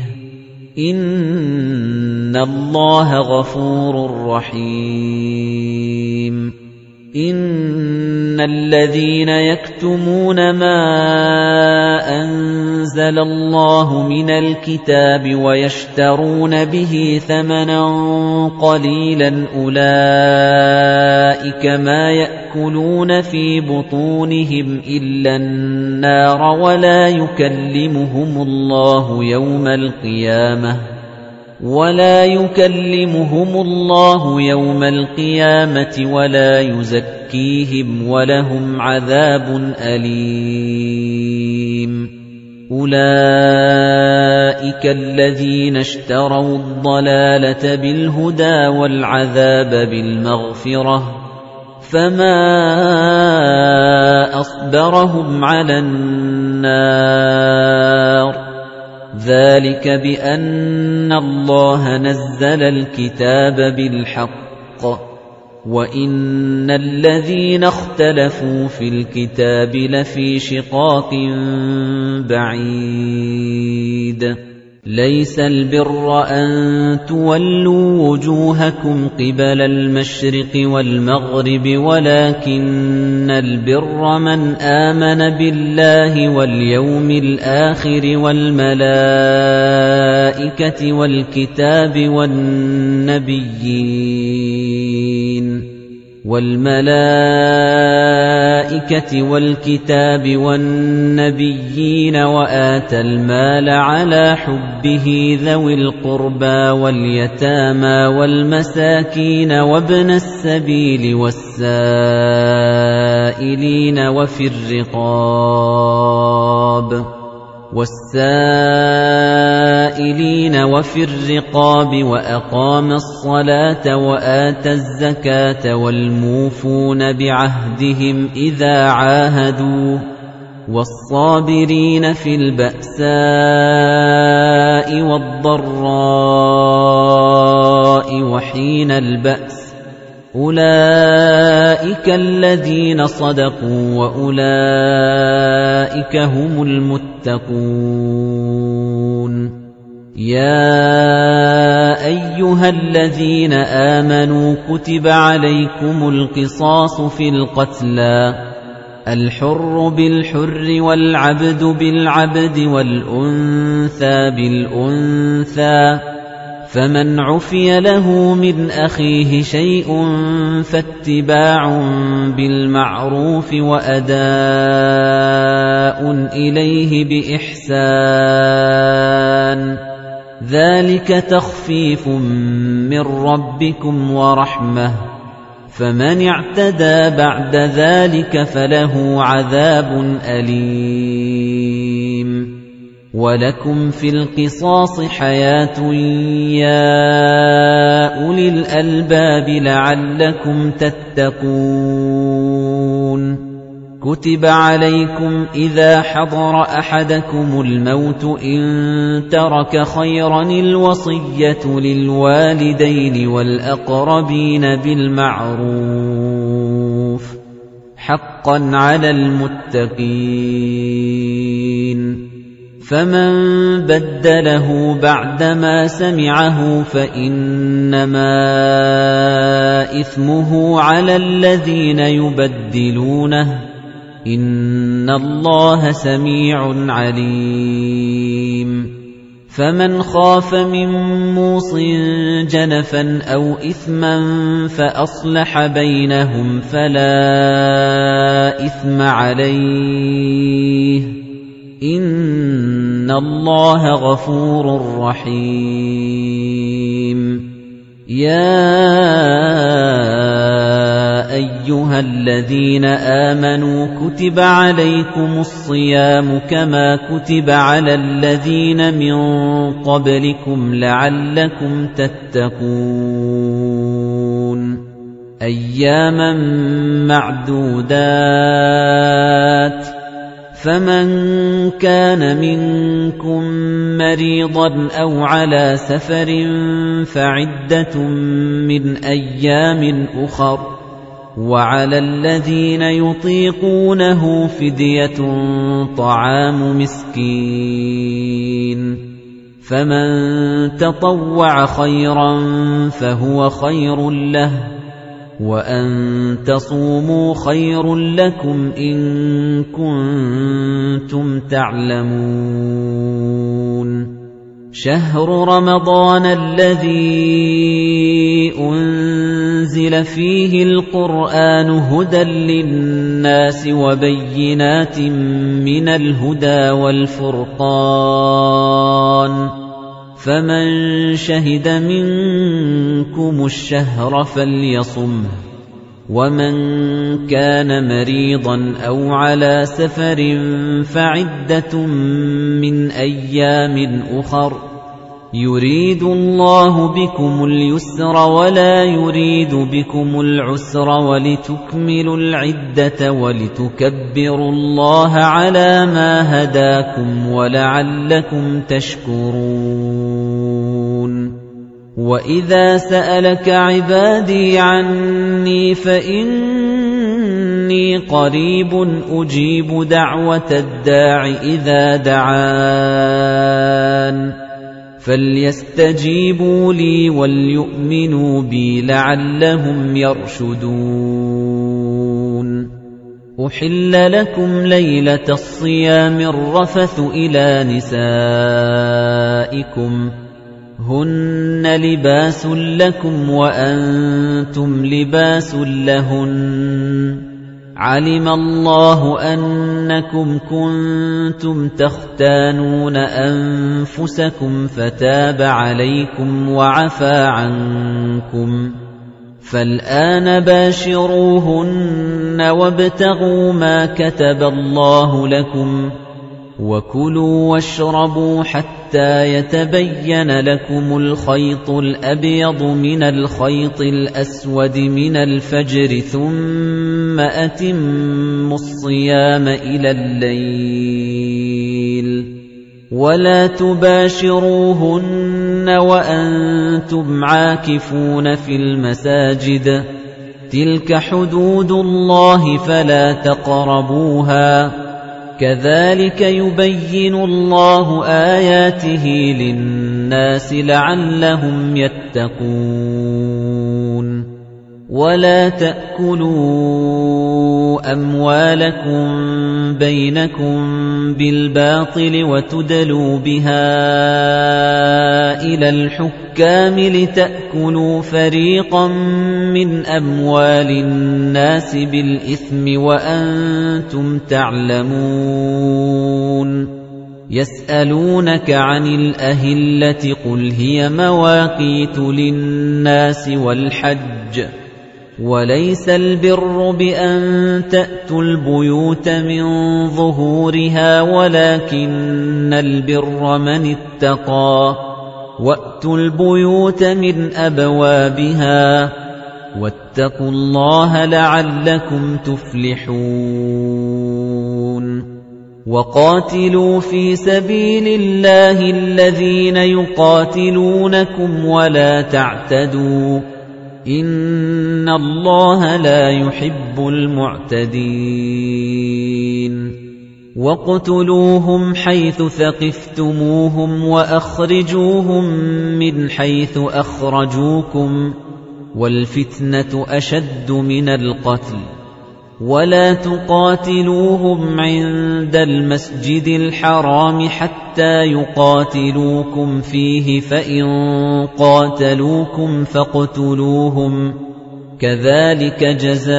إِنَّ اللَّهَ غَفُورٌ رَّحِيمٌ إِنَّ الَّذِينَ يَكْتُمُونَ مَا أَنزَلَ اللَّهُ مِنَ الْكِتَابِ وَيَشْتَرُونَ بِهِ ثَمَنًا قَلِيلًا أُولَئِكَ مَا يَأْكُلُونَ فِي بُطُونِهِمْ إِلَّا النَّارَ وَلَا يُكَلِّمُهُمُ اللَّهُ يَوْمَ الْقِيَامَةِ وَلَا يُكَلِّمُهُمُ اللَّهُ يَوْمَ الْقِيَامَةِ وَلَا يُزَكِّيهِمْ وَلَهُمْ عَذَابٌ أَلِيمٌ أُولَئِكَ الَّذِينَ اشْتَرَوُا الضَّلَالَةَ بِالْهُدَى وَالْعَذَابَ بِالْمَغْفِرَةِ فَمَا أَصْبَرَهُمْ عَلَى النَّارِ ذَلِكَ بِأَنَّ اللَّهَ نَزَّلَ الْكِتَابَ بِالْحَقِّ وَإِنَّ الَّذِينَ اخْتَلَفُوا فِي الْكِتَابِ لَفِي شِقَاقٍ بَعِيدٍ لَيْسَ الْبِرَّ أَن تُوَلُّوا وُجُوهَكُمْ قِبَلَ المشرق وَالْمَغْرِبِ وَلَكِنَّ الْبِرَّ مَنْ آمَنَ بِاللَّهِ وَالْيَوْمِ الْآخِرِ وَالْمَلَائِكَةِ وَالْكِتَابِ وَالنَّبِيِّينَ وَالْمَلَائِكَةِ وَالْكِتَابِ وَالنَّبِيِّينَ وَآتَى الْمَالَ عَلَى حُبِّهِ ذَوِي الْقُرْبَى وَالْيَتَامَى وَالْمَسَاكِينَ وَابْنَ السَّبِيلِ وَالسَّائِلِينَ وَفِي الرِّقَابِ وَالسَّائِلِينَ وَفِي الرِّقَابِ وَأَقَامَ الصَّلَاةَ وَآتَى الزَّكَاةَ وَالْمُوفُونَ بِعَهْدِهِمْ إِذَا عَاهَدُوا وَالصَّابِرِينَ فِي الْبَأْسَاءِ وَالضَّرَّاءِ وَحِينَ الْبَأْسِ أُولَئِكَ الَّذِينَ صَدَقُوا وَأُولَئِكَ هُمُ الْمُتَّقُونَ يَا أَيُّهَا الَّذِينَ آمَنُوا كُتِبَ عَلَيْكُمُ الْقِصَاصُ فِي الْقَتْلَى الْحُرُّ بِالْحُرِّ وَالْعَبْدُ بِالْعَبْدِ وَالْأُنثَىٰ بِالْأُنثَىٰ فَمَنْ عُفِيَ لَهُ مِنْ أَخِيهِ شَيْءٌ فَاتِّبَاعٌ بِالْمَعْرُوفِ وَأَدَاءٌ إِلَيْهِ بِإِحْسَانٍ ذَلِكَ تَخْفِيفٌ مِّن رَّبِّكُمْ وَرَحْمَةٌ فَمَنِ اعْتَدَىٰ بَعْدَ ذَلِكَ فَلَهُ عَذَابٌ أَلِيمٌ وَلَكُمْ فِي الْقِصَاصِ حَيَاةٌ يَا أُولِي الْأَلْبَابِ لَعَلَّكُمْ تَتَّقُونَ كُتِبَ عَلَيْكُمْ إِذَا حَضَرَ أَحَدَكُمُ الْمَوْتُ إِن تَرَكَ خَيْرًا الْوَصِيَّةُ لِلْوَالِدَيْنِ وَالْأَقْرَبِينَ بِالْمَعْرُوفِ حَقًّا عَلَى الْمُتَّقِينَ فَمَن بَدَّلَهُ بَعْدَمَا سَمِعَهُ فَإِنَّمَا إِثْمُهُ عَلَى الَّذِينَ يُبَدِّلُونَهُ إِنَّ اللَّهَ سَمِيعٌ عَلِيمٌ فَمَنْ خَافَ مِن مُّوصٍ جَنَفًا أَوْ إِثْمًا فَأَصْلَحَ بَيْنَهُمْ فَلَا إِثْمَ عَلَيْهِ إِنَّ اللَّهَ غَفُورٌ رَّحِيمٌ يَا أَيُّهَا الَّذِينَ آمَنُوا كُتِبَ عَلَيْكُمُ الصِّيَامُ كَمَا كُتِبَ عَلَى الَّذِينَ مِن قَبْلِكُمْ لَعَلَّكُمْ تَتَّقُونَ أَيَّامًا مَّعْدُودَاتٍ فَمَن كَانَ مِنكُم مَّرِيضًا أَوْ عَلَىٰ سَفَرٍ فَعِدَّةٌ مِّنْ أَيَّامٍ أُخَرَ وَعَلَى الَّذِينَ يُطِيقُونَهُ فِدْيَةٌ طَعَامُ مِسْكِينٍ فَمَن تَطَوَّعَ خَيْرًا فَهُوَ خَيْرٌ لَّهُ وَأَن تَصُومُوا خَيْرٌ لَّكُمْ إِن كُنتُمْ تَعْلَمُونَ شَهْرُ رَمَضَانَ الَّذِي أُنزِلَ فِيهِ الْقُرْآنُ هُدًى لِّلنَّاسِ وَبَيِّنَاتٍ مِّنَ الْهُدَى وَالْفُرْقَانِ فَمَن شَهِدَ مِنكُمُ الشَّهْرَ فَلْيَصُمْهُ وَمَن كَانَ مَرِيضًا أَوْ عَلَىٰ سَفَرٍ فَعِدَّةٌ مِّنْ أَيَّامٍ أُخَرَ يُرِيدُ اللَّهُ بِكُمُ الْيُسْرَ وَلَا يُرِيدُ بِكُمُ الْعُسْرَ وَلِتُكْمِلُوا الْعِدَّةَ وَلِتُكَبِّرُوا اللَّهَ عَلَىٰ مَا هَدَاكُمْ وَلَعَلَّكُمْ تَشْكُرُونَ وَإِذَا سَأَلَكَ عِبَادِي عَنِّي فَإِنِّي قَرِيبٌ أُجِيبُ دَعْوَةَ الدَّاعِ إِذَا دَعَانِ فَلْيَسْتَجِيبُوا لِي وَلْيُؤْمِنُوا بِي لَعَلَّهُمْ يَرْشُدُونَ أُحِلَّ لَكُمْ لَيْلَةَ الصِّيَامِ الرَّفَثُ إِلَى نِسَائِكُمْ هُنَّ لِبَاسٌ لَكُمْ وَأَنتُمْ لِبَاسٌ لَهُنَّ عَلِمَ اللَّهُ أَنَّكُمْ كُنتُمْ تَخْتَانُونَ أَنفُسَكُمْ فَتَابَ عَلَيْكُمْ وَعَفَا عَنكُمْ فَالْآنَ بَاشِرُوهُنَّ وَابْتَغُوا مَا كَتَبَ اللَّهُ لَكُمْ وَكُلُوا وَاشْرَبُوا حَتَّى يَتَبَيَّنَ لَكُمُ الْخَيْطُ الْأَبْيَضُ مِنَ الْخَيْطِ الْأَسْوَدِ مِنَ الْفَجْرِ ثُمَّ أَتِمُّوا الصِّيَامَ إِلَى اللَّيْلِ وَلَا تُبَاشِرُوهُنَّ وَأَنتُمْ عَاكِفُونَ فِي الْمَسَاجِدِ تِلْكَ حُدُودُ اللَّهِ فَلَا تَقْرَبُوهَا كَذَلِكَ يُبَيِّنُ اللَّهُ آيَاتِهِ لِلنَّاسِ لَعَلَّهُمْ يَتَّقُونَ وَلَا تَأْكُلُوا أَمْوَالَكُمْ بَيْنَكُمْ بِالْبَاطِلِ وَتُدْلُوا بِهَا إِلَى الْحُكَّامِ لِتَأْكُلُوا فَرِيقًا مِنْ أَمْوَالِ النَّاسِ بِالْإِثْمِ وَأَنْتُمْ تَعْلَمُونَ يَسْأَلُونَكَ عَنِ الْأَهِلَّةِ قُلْ هِيَ مَوَاقِيتُ لِلنَّاسِ وَالْحَجِّ وَلَيْسَ الْبِرُّ بِأَن تَأْتُوا الْبُيُوتَ مِن ظُهُورِهَا وَلَكِنَّ الْبِرَّ مَنِ اتَّقَى وَأْتُوا الْبُيُوتَ مِنْ أَبْوَابِهَا وَاتَّقُوا اللَّهَ لَعَلَّكُمْ تُفْلِحُونَ وَقَاتِلُوا فِي سَبِيلِ اللَّهِ الَّذِينَ يُقَاتِلُونَكُمْ وَلَا تَعْتَدُوا إِنَّ اللَّهَ لَا يُحِبُّ الْمُعْتَدِينَ وَاقْتُلُوهُمْ حَيْثُ ثَقِفْتُمُوهُمْ وَأَخْرِجُوهُمْ مِنْ حَيْثُ أَخْرَجُوكُمْ وَالْفِتْنَةُ أَشَدُّ مِنَ الْقَتْلِ وَلَا تُقَاتِلُوهُمْ عِندَ الْمَسْجِدِ الْحَرَامِ حَتَّى يُقَاتِلُوكُمْ فِيهِ فَإِن قَاتَلُوكُمْ فَاقْتُلُوهُمْ كَذَلِكَ جَزَاءُ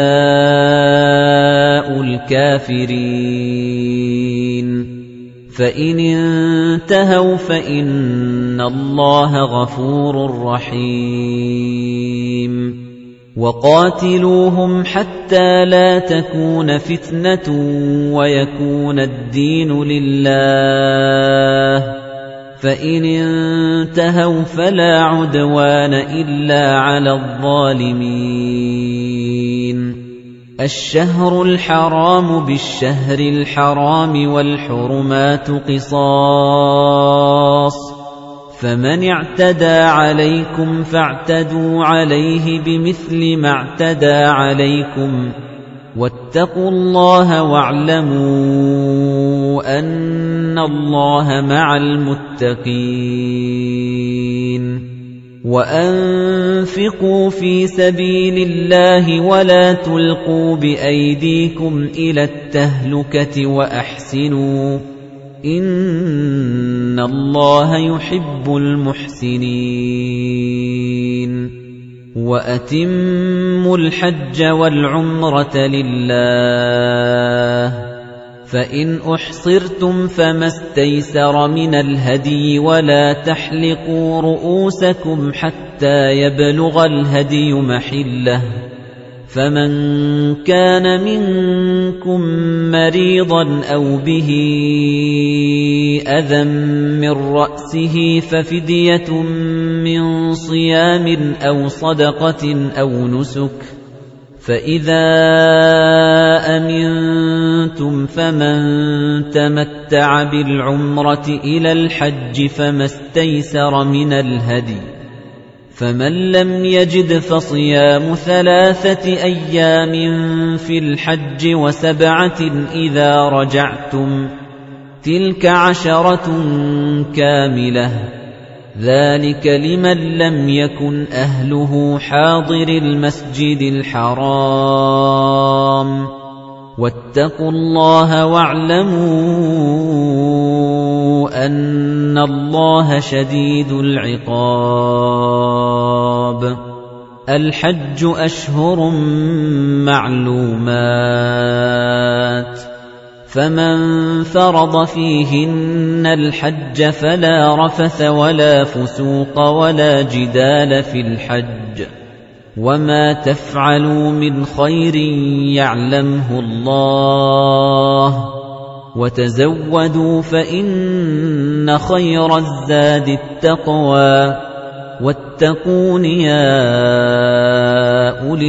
الْكَافِرِينَ فَإِنِ انتَهَوْا فَإِنَّ اللَّهَ غَفُورٌ رَّحِيمٌ وَقَاتِلُوهُمْ حَتَّى لَا تَكُونَ فِتْنَةٌ وَيَكُونَ الدِّينُ لِلَّهِ فَإِنِ انتَهَوْا فَلَا عُدْوَانَ إِلَّا عَلَى الظَّالِمِينَ الشَّهْرُ الْحَرَامُ بِالشَّهْرِ الْحَرَامِ وَالْحُرُمَاتُ قِصَاصٌ فَمَنِ اعْتَدَىٰ عَلَيْكُمْ فَاعْتَدُوا عَلَيْهِ بِمِثْلِ مَا اعْتَدَىٰ عَلَيْكُمْ وَاتَّقُوا اللَّهَ وَاعْلَمُوا أَنَّ اللَّهَ مَعَ الْمُتَّقِينَ وَأَنفِقُوا فِي سَبِيلِ اللَّهِ وَلَا تُلْقُوا بِأَيْدِيكُمْ إِلَى التَّهْلُكَةِ وَأَحْسِنُوا إِنَّ اللَّهَ يُحِبُّ الْمُحْسِنِينَ وَأَتِمُّوا الْحَجَّ وَالْعُمْرَةَ لِلَّهِ فَإِنْ أُحْصِرْتُمْ فَمَا اسْتَيْسَرَ مِنَ الْهَدْيِ وَلَا تَحْلِقُوا رُءُوسَكُمْ حَتَّى يَبْلُغَ الْهَدْيُ مَحِلَّهُ فَمَنْ كَانَ مِنكُم مَّرِيضًا أَوْ بِهِ أَذًى مِّن رَّأْسِهِ فَفِدْيَةٌ مِّن صِيَامٍ أَوْ صَدَقَةٍ أَوْ نُسُكٍ فَإِذَا أَمِنتُمْ فَمَن تَمَتَّعَ بِالْعُمْرَةِ إِلَى الْحَجِّ فَمَا اسْتَيْسَرَ مِنَ الْهَدْيِ فَمَن لَّمْ يَجِدْ فَصِيَامُ ثَلَاثَةِ أَيَّامٍ فِي الْحَجِّ وَسَبْعَةٍ إِذَا رَجَعْتُمْ تِلْكَ عَشَرَةٌ كَامِلَةٌ ذَلِكَ لِمَن لَّمْ يَكُنْ أَهْلُهُ حَاضِرِي الْمَسْجِدِ الْحَرَامِ واتقوا الله واعلموا أن الله شديد العقاب. الحج أشهر معلومات، فمن فرض فيهن الحج فلا رفث ولا فسوق ولا جدال في الحج، وما تفعلوا من خير يعلمه الله، وتزودوا فإن خير الزاد التقوى، واتقون يا أولي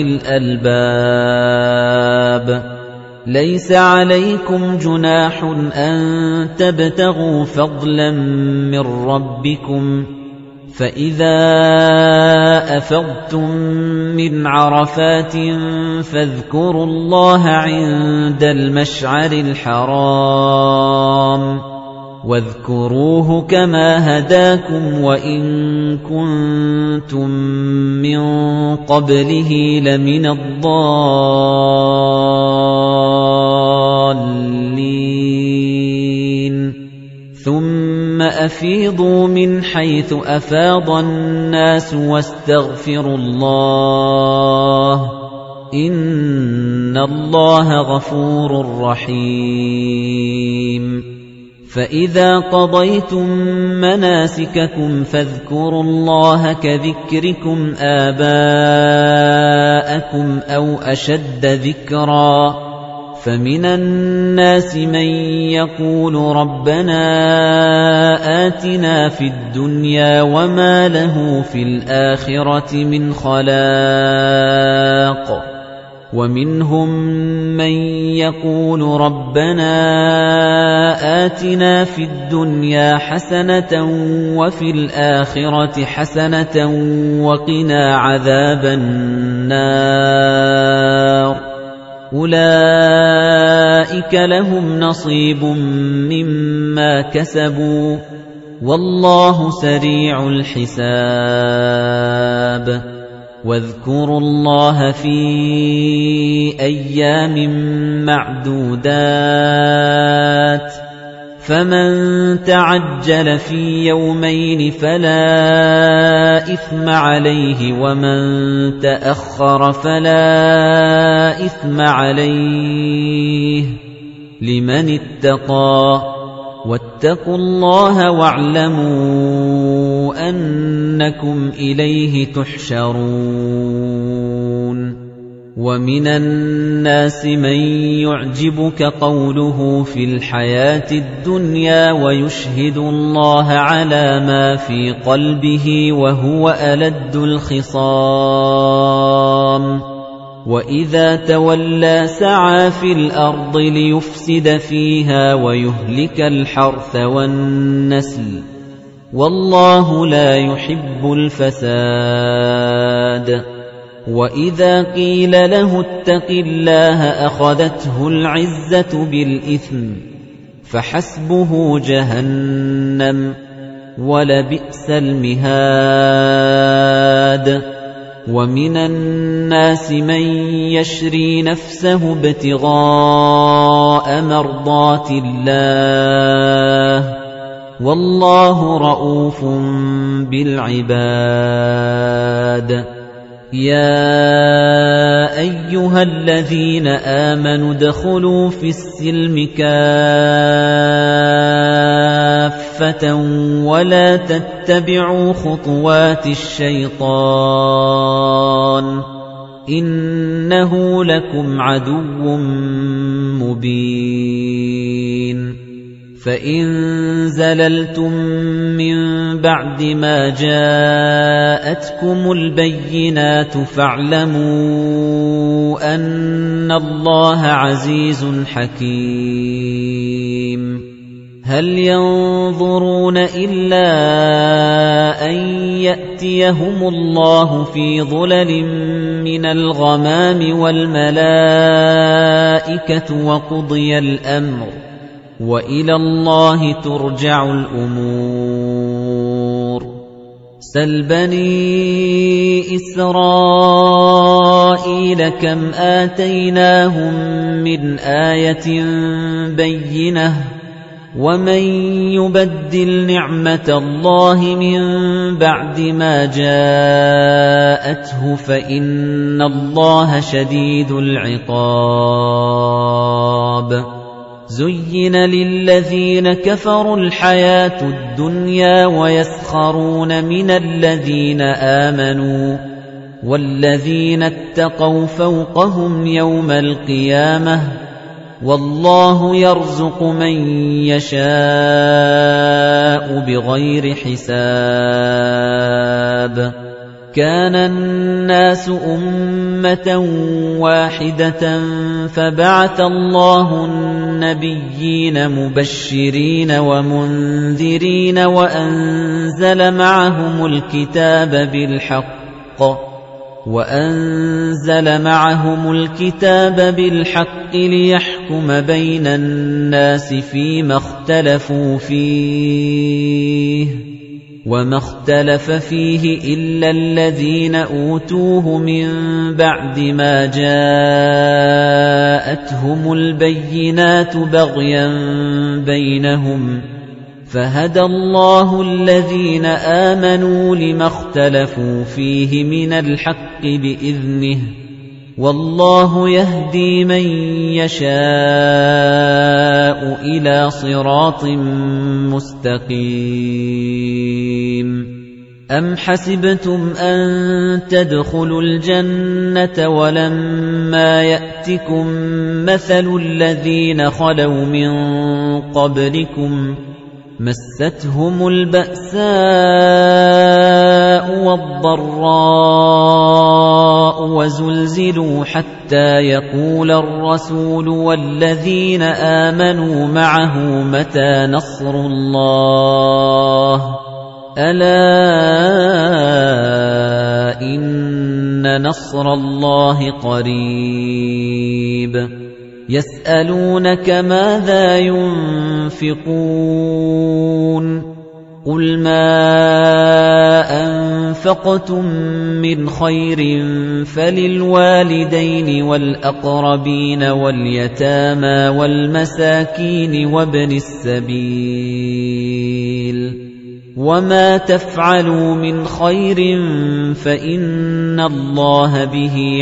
الألباب. ليس عليكم جناح أن تبتغوا فضلا من ربكم، فإذا أفضتم من عرفات فاذكروا الله عند المشعر الحرام، واذكروه كما هداكم وإن كنتم من قبله لمن الضالين. ثم أفيضوا من حيث أفاض الناس واستغفروا الله، إن الله غفور رحيم. فإذا قضيتم مناسككم فاذكروا الله كذكركم آباءكم أو أشد ذكرًا. فمن الناس من يقول ربنا آتنا في الدنيا وما له في الآخرة من خلاق، ومنهم من يقول ربنا آتنا في الدنيا حسنة وفي الآخرة حسنة وقنا عذاب النار. أولئك لهم نصيب مما كسبوا، والله سريع الحساب. واذكروا الله في أيام معدودات، فمن تعجل في يومين فلا إثم عليه، ومن تأخر فلا إثم عليه، لمن اتقى. واتقوا الله واعلموا أنكم إليه تحشرون. ومن الناس من يعجبك قوله في الحياة الدنيا ويشهد الله على ما في قلبه وهو ألد الخصام، وإذا تولى سعى في الأرض ليفسد فيها ويهلك الحرث والنسل، والله لا يحب الفساد. وَإِذَا قِيلَ لَهُ اتَّقِ اللَّهَ أَخَذَتْهُ الْعِزَّةُ بِالْإِثْمِ فَحَسْبُهُ جَهَنَّمُ وَلَبِئْسَ الْمِهَادُ. وَمِنَ النَّاسِ مَن يَشْرِي نَفْسَهُ ابْتِغَاءَ مَرْضَاتِ اللَّهِ، وَاللَّهُ رَءُوفٌ بِالْعِبَادِ. يَا أَيُّهَا الَّذِينَ آمَنُوا ادْخُلُوا فِي السِّلْمِ كَافَّةً وَلَا تَتَّبِعُوا خُطُوَاتِ الشَّيْطَانِ، إِنَّهُ لَكُمْ عَدُوٌّ مُّبِينٌ. فَإِن زَلَلْتُم مِّن بَعْدِ مَا جَاءَتْكُمُ الْبَيِّنَاتُ فَاعْلَمُوا أَنَّ اللَّهَ عَزِيزٌ حَكِيمٌ. هَلْ يَنظُرُونَ إِلَّا أَن يَأْتِيَهُمُ اللَّهُ فِي ظُلَلٍ مِّنَ الْغَمَامِ وَالْمَلَائِكَةُ وَقُضِيَ الْأَمْرُ، وَإِلَى اللَّهِ تُرْجَعُ الْأُمُورُ. سَلْ بَنِي إِسْرَائِيلَ إسرائيل كم آتيناهم من آية بينة ومن يبدل نعمة الله من بعد ما جاءته فإن الله شديد العقاب زين للذين كفروا الحياة الدنيا ويسخرون من الذين آمنوا والذين اتقوا فوقهم يوم القيامة والله يرزق من يشاء بغير حساب كان الناس أمة واحدة فبعث الله النبيين مبشرين ومنذرين وأنزل معهم الكتاب بالحق وأنزل معهم الكتاب بالحق ليحكم بين الناس فيما اختلفوا فيه وما اختلف فيه إلا الذين أوتوه من بعد ما جاءتهم البينات بغيا بينهم فهدى الله الذين آمنوا لما اختلفوا فيه من الحق بإذنه والله يهدي من يشاء إلى صراط مستقيم أم حسبتم أن تدخلوا الجنة ولما يأتكم مثل الذين خلوا من قبلكم مستهم البأساء والضراء وزلزلوا حتى يقول الرسول والذين آمنوا معه متى نصر الله ألا إن نصر الله قريب يسألونك ماذا ينفقون قل ما أنفقتم من خير فللوالدين والأقربين واليتامى والمساكين وابن السبيل وما تفعلوا من خير فإن الله به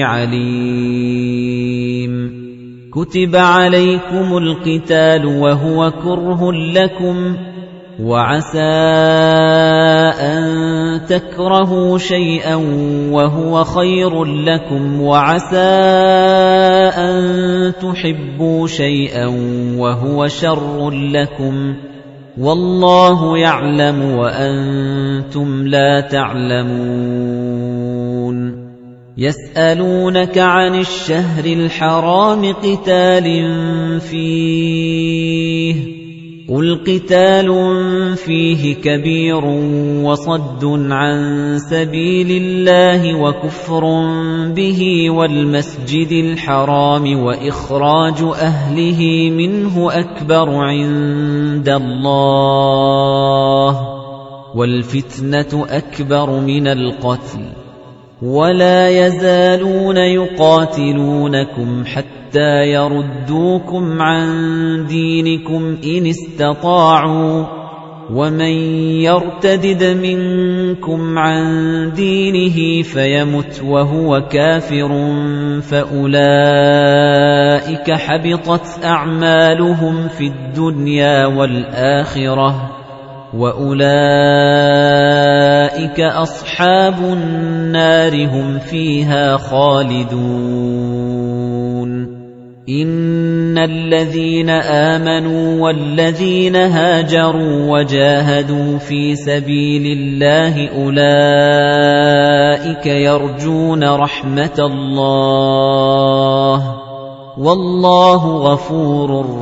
عليم كتب عليكم القتال وهو كره لكم وعسى أن تكرهوا شيئا وهو خير لكم وعسى أن تحبوا شيئا وهو شر لكم والله يعلم وأنتم لا تعلمون يسألونك عن الشهر الحرام قتال فيه قل قتال فيه كبير وصد عن سبيل الله وكفر به والمسجد الحرام وإخراج أهله منه أكبر عند الله والفتنة أكبر من القتل ولا يزالون يقاتلونكم حتى يردوكم عن دينكم إن استطاعوا ومن يرتدد منكم عن دينه فيمت وهو كافر فأولئك حبطت أعمالهم في الدنيا والآخرة وأولئك أصحاب النار هم فيها خالدون إن الذين آمنوا والذين هاجروا وجاهدوا في سبيل الله أولئك يرجون رحمة الله والله غفور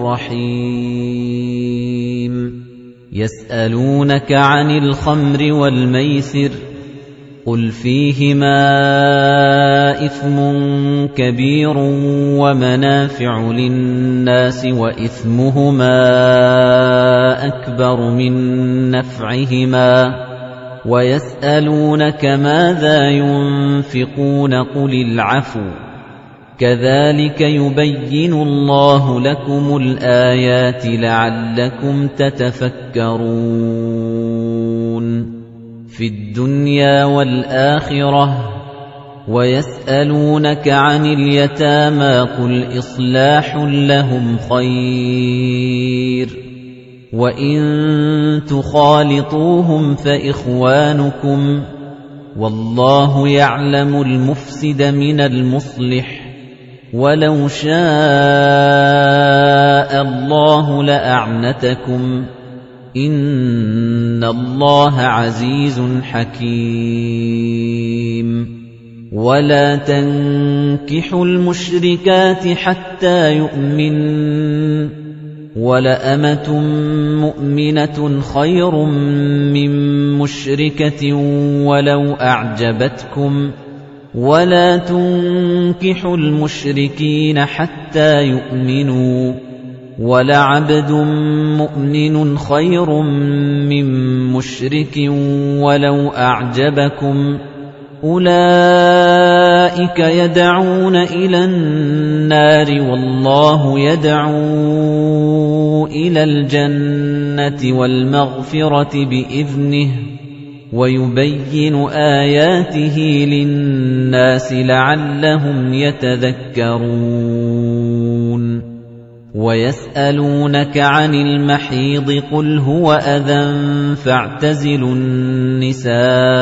رحيم يسألونك عن الخمر والميسر قل فيهما إثم كبير ومنافع للناس وإثمهما أكبر من نفعهما ويسألونك ماذا ينفقون قل العفو كَذَلِكَ يُبَيِّنُ اللَّهُ لَكُمُ الْآيَاتِ لَعَلَّكُمْ تَتَفَكَّرُونَ فِي الدُّنْيَا وَالْآخِرَةِ. وَيَسْأَلُونَكَ عَنِ الْيَتَامَى قُلْ إِصْلَاحٌ لَّهُمْ خَيْرٌ وَإِن تُخَالِطُوهُمْ فَإِخْوَانُكُمْ وَاللَّهُ يَعْلَمُ الْمُفْسِدَ مِنَ الْمُصْلِحِ وَلَوْ شَاءَ اللَّهُ لَأَعْنَتَكُمْ إِنَّ اللَّهَ عَزِيزٌ حَكِيمٌ وَلَا تَنكِحُوا الْمُشْرِكَاتِ حَتَّى يُؤْمِنَّ وَلَأَمَةٌ مُؤْمِنَةٌ خَيْرٌ مِّن مُّشْرِكَةٍ وَلَوْ أَعْجَبَتْكُمْ وَلَا تُنكِحُوا الْمُشْرِكِينَ حَتَّى يُؤْمِنُوا وَلَعَبْدٌ مُّؤْمِنٌ خَيْرٌ مِّن مُّشْرِكٍ وَلَوْ أَعْجَبَكُمْ أُولَئِكَ يَدْعُونَ إِلَى النَّارِ وَاللَّهُ يَدْعُو إِلَى الْجَنَّةِ وَالْمَغْفِرَةِ بِإِذْنِهِ وَيُبَيِّنُ آيَاتِهِ لِلنَّاسِ لَعَلَّهُمْ يَتَذَكَّرُونَ وَيَسْأَلُونَكَ عَنِ الْمَحِيضِ قُلْ هُوَ أَذًى فَاعْتَزِلُوا النِّسَاءَ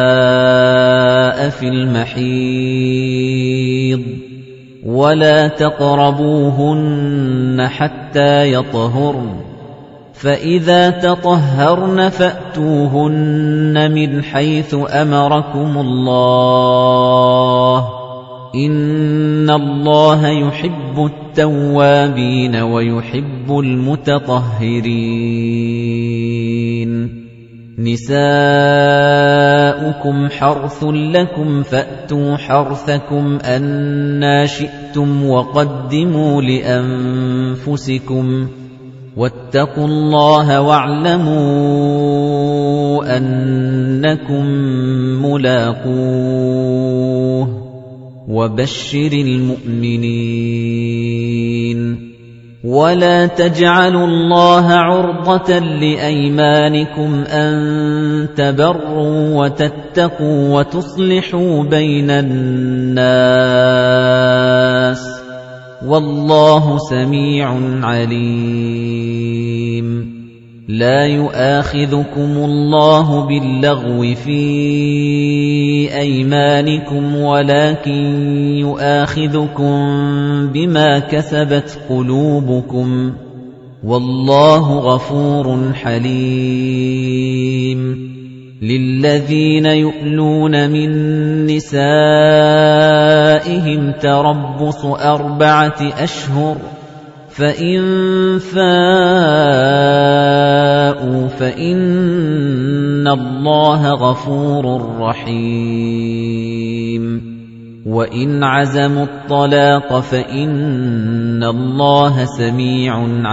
فِي الْمَحِيضِ وَلَا تَقْرَبُوهُنَّ حَتَّى يَطْهُرْنَ فَإِذَا تَطَهَّرْنَ فَأْتُوهُنَّ مِنْ حَيْثُ أَمَرَكُمُ اللَّهُ إِنَّ اللَّهَ يُحِبُّ التَّوَّابِينَ وَيُحِبُّ الْمُتَطَهِّرِينَ نِسَاؤُكُمْ حَرْثٌ لَّكُمْ فَأْتُوا حَرْثَكُمْ أَنَّىٰ شِئْتُمْ وَقَدِّمُوا لِأَنفُسِكُمْ وَاتَّقُوا اللَّهَ وَاعْلَمُوا أَنَّكُم مُّلَاقُوهُ وَبَشِّرِ الْمُؤْمِنِينَ وَلَا تَجْعَلُوا اللَّهَ عُرْضَةً لِّأَيْمَانِكُمْ أَن تَبَرُّوا وَتَتَّقُوا وَتُصْلِحُوا بَيْنَ النَّاسِ وَاللَّهُ سَمِيعٌ عَلِيمٌ لَا يُؤَاخِذُكُمُ اللَّهُ بِاللَّغْوِ فِي أَيْمَانِكُمْ وَلَكِن يُؤَاخِذُكُم بِمَا كَسَبَتْ قُلُوبُكُمْ وَاللَّهُ غَفُورٌ حَلِيمٌ لِلَّذِينَ يُؤْلُونَ مِن نِّسَائِهِمْ تَرَبُّصُ أَرْبَعَةِ أَشْهُرٍ فَإِن فَاءُوا فَإِنَّ اللَّهَ غَفُورٌ رَّحِيمٌ وَإِنْ عَزَمُوا الطَّلَاقَ فَإِنَّ اللَّهَ سَمِيعٌ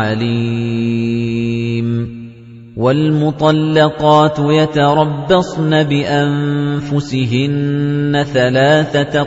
عَلِيمٌ وَالْمُطَلَّقَاتُ يَتَرَبَّصْنَ بِأَنفُسِهِنَّ ثَلَاثَةَ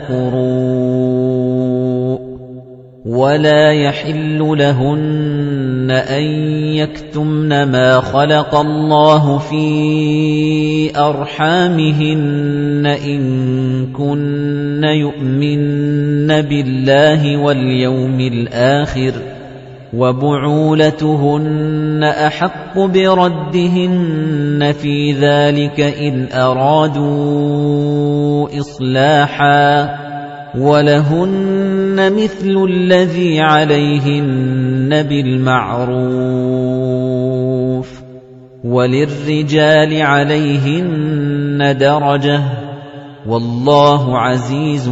قُرُوءٍ وَلَا يَحِلُّ لَهُنَّ أَن يَكْتُمْنَ مَا خَلَقَ اللَّهُ فِي أَرْحَامِهِنَّ إِن كُنَّ يُؤْمِنَّ بِاللَّهِ وَالْيَوْمِ الْآخِرِ وَبُعُولَتُهُنَّ أَحَقُّ بِرَدِّهِنَّ فِي ذَلِكَ إِنْ أَرَادُوا إِصْلَاحًا وَلَهُنَّ مِثْلُ الَّذِي عَلَيْهِنَّ بِالْمَعْرُوفِ وَلِلرِّجَالِ عَلَيْهِنَّ دَرَجَةٌ وَاللَّهُ عَزِيزٌ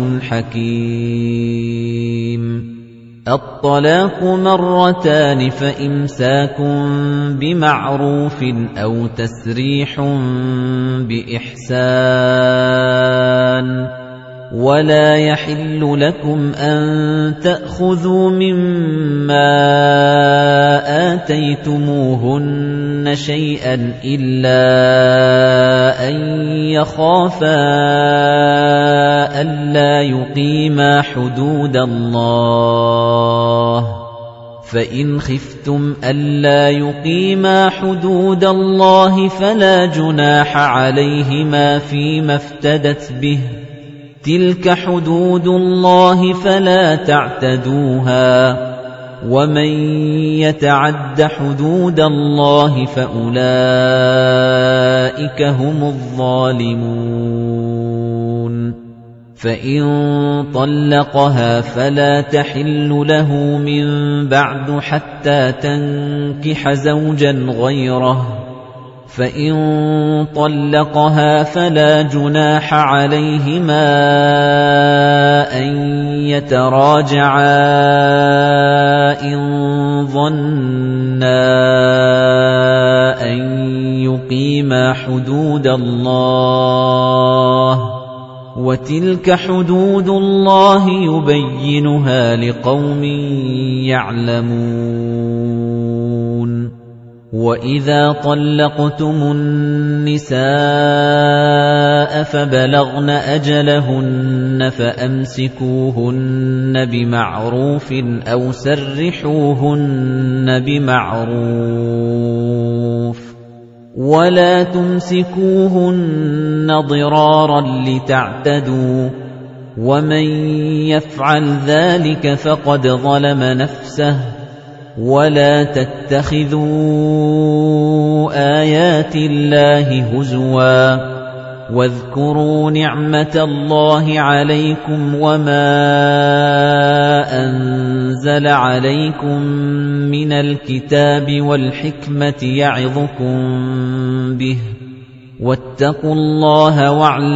حَكِيمٌ الطلاق مرتان فإمساك بمعروف أو تسريح بإحسان ولا يحل لكم أن تأخذوا مما آتيتموهن شيئا إلا أن يخافا ألا يقيما حدود الله فإن خفتم ألا يقيما حدود الله فلا جناح عليهما فيما افتدت به تلك حدود الله فلا تعتدوها ومن يتعد حدود الله فأولئك هم الظالمون فإن طلقها فلا تحل له من بعد حتى تنكح زوجا غيره فإن طلقها فلا جناح عليهما أن يتراجعا إن ظنا أن يقيما حدود الله وتلك حدود الله يبينها لقوم يعلمون وَإِذَا طَلَّقْتُمُ النِّسَاءَ فَبَلَغْنَ أَجَلَهُنَّ فَأَمْسِكُوهُنَّ بِمَعْرُوفٍ أَوْ سَرِّحُوهُنَّ بِمَعْرُوفٍ وَلَا تُمْسِكُوهُنَّ ضِرَارًا لِتَعْتَدُوا وَمَن يَفْعَلْ ذَلِكَ فَقَدْ ظَلَمَ نَفْسَهُ وَلَا تَتَّخِذُوا آيَاتِ اللَّهِ هُزُوًا وَاذْكُرُوا نِعْمَةَ اللَّهِ عَلَيْكُمْ وَمَا أَنزَلَ عَلَيْكُم مِّنَ الْكِتَابِ وَالْحِكْمَةِ يَعِظُكُم بِهِ وَاتَّقُوا اللَّهَ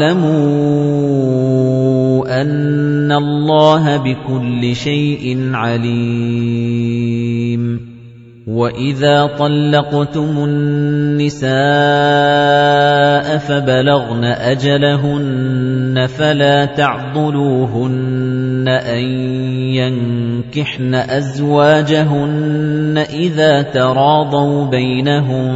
وَاعْلَمُوا أَنَّ اللَّهَ بِكُلِّ شَيْءٍ عَلِيمٌ وَإِذَا طَلَّقْتُمُ النِّسَاءَ فَبَلَغْنَ أَجَلَهُنَّ فَلَا تَعْضُلُوهُنَّ أَن يَنكِحْنَ أَزْوَاجَهُنَّ إِذَا تَرَاضَوْا بَيْنَهُم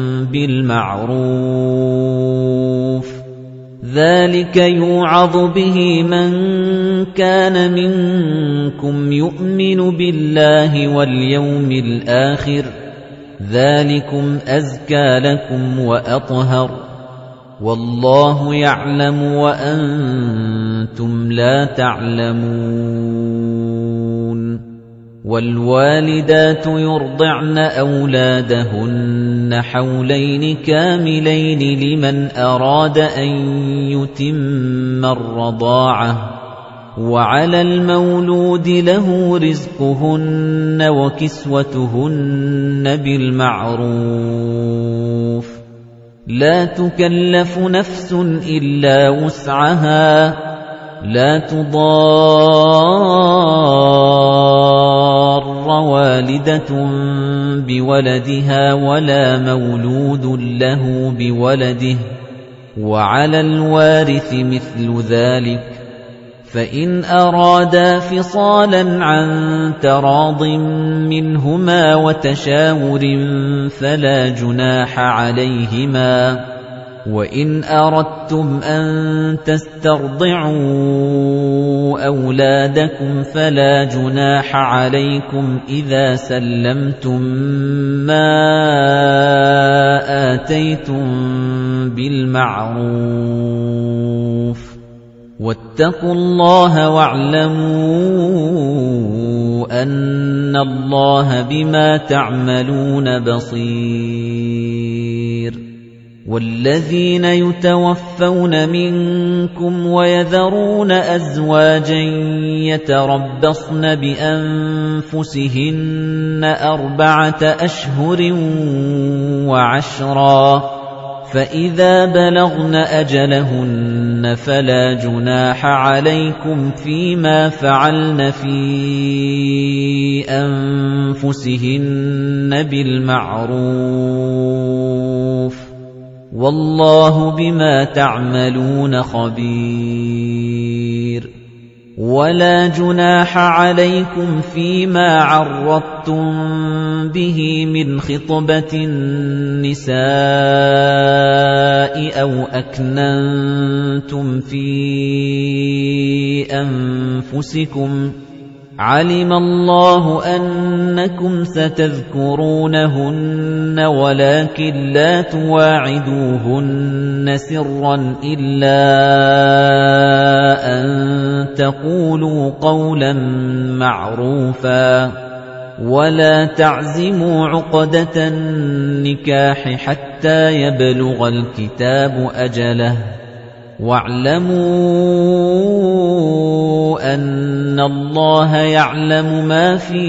بِالْمَعْرُوفِ ذَلِكَ يُوعَظُ بِهِ مَن كَانَ مِنكُمْ يُؤْمِنُ بِاللَّهِ وَالْيَوْمِ الْآخِرِ ذَلِكُمْ أَزْكَى لَكُمْ وَأَطْهَرُ وَاللَّهُ يَعْلَمُ وَأَنتُمْ لَا تَعْلَمُونَ وَالْوَالِدَاتُ يُرْضِعْنَ أَوْلَادَهُنَّ حَوْلَيْنِ كَامِلَيْنِ لِمَنْ أَرَادَ أَن يُتِمَّ الرَّضَاعَةَ وَعَلَى الْمَوْلُودِ لَهُ رِزْقُهُنَّ وَكِسْوَتُهُنَّ بِالْمَعْرُوفِ لَا تُكَلَّفُ نَفْسٌ إِلَّا وُسْعَهَا لَا تُضَارَّ وَالِدَةٌ بِوَلَدِهَا وَلَا مَوْلُودٌ لَّهُ بِوَلَدِهِ وَعَلَى الْوَارِثِ مِثْلُ ذَلِكَ فَإِنْ أَرَادَا فِصَالًا عَن تَرَاضٍ مِّنْهُمَا وَتَشَاوُرٍ فَلَا جُنَاحَ عَلَيْهِمَا وَإِنْ أَرَدتُّمْ أَن تَسْتَرْضِعُوا أَوْلَادَكُمْ فَلَا جُنَاحَ عَلَيْكُمْ إِذَا سَلَّمْتُم مَّا آتَيْتُم بِالْمَعْرُوفِ وَاتَّقُوا اللَّهَ وَاعْلَمُوا أَنَّ اللَّهَ بِمَا تَعْمَلُونَ بَصِيرٌ وَالَّذِينَ يُتَوَفَّوْنَ مِنكُمْ وَيَذَرُونَ أَزْوَاجًا يَتَرَبَّصْنَ بِأَنفُسِهِنَّ أَرْبَعَةَ أَشْهُرٍ وَعَشْرًا فَإِذَا بَلَغْنَ أَجَلَهُنَّ فَلَا جُنَاحَ عَلَيْكُمْ فِيمَا فَعَلْنَ فِي أَنفُسِهِنَّ بِالْمَعْرُوفِ وَاللَّهُ بِمَا تَعْمَلُونَ خَبِيرٌ وَلَا جُنَاحَ عَلَيْكُمْ فِيمَا عَرَّضْتُم بِهِ مِنْ خِطْبَةِ النِّسَاءِ أَوْ أَكْنَنتُمْ فِي أَنفُسِكُمْ ۚ عَلِمَ اللَّهُ أَنَّكُمْ سَتَذْكُرُونَهُنَّ وَلَكِن لَّا تُوَاعِدُوهُنَّ سِرًّا إِلَّا أَن تَقُولُوا قَوْلًا مَّعْرُوفًا وَلَا تَعْزِمُوا عُقْدَةَ النِّكَاحِ حَتَّىٰ يَبْلُغَ الْكِتَابُ أَجَلَهُ ۚ وَاعْلَمُوا أَنَّ اللَّهَ يَعْلَمُ مَا فِي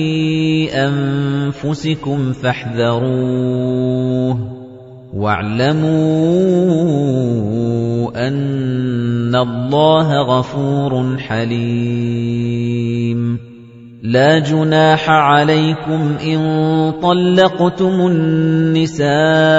أَنفُسِكُمْ فَاحْذَرُوهُ ۚ وَاعْلَمُوا أَنَّ اللَّهَ غَفُورٌ حَلِيمٌ لَا جُنَاحَ عَلَيْكُمْ إِن طَلَّقْتُمُ النِّسَاءَ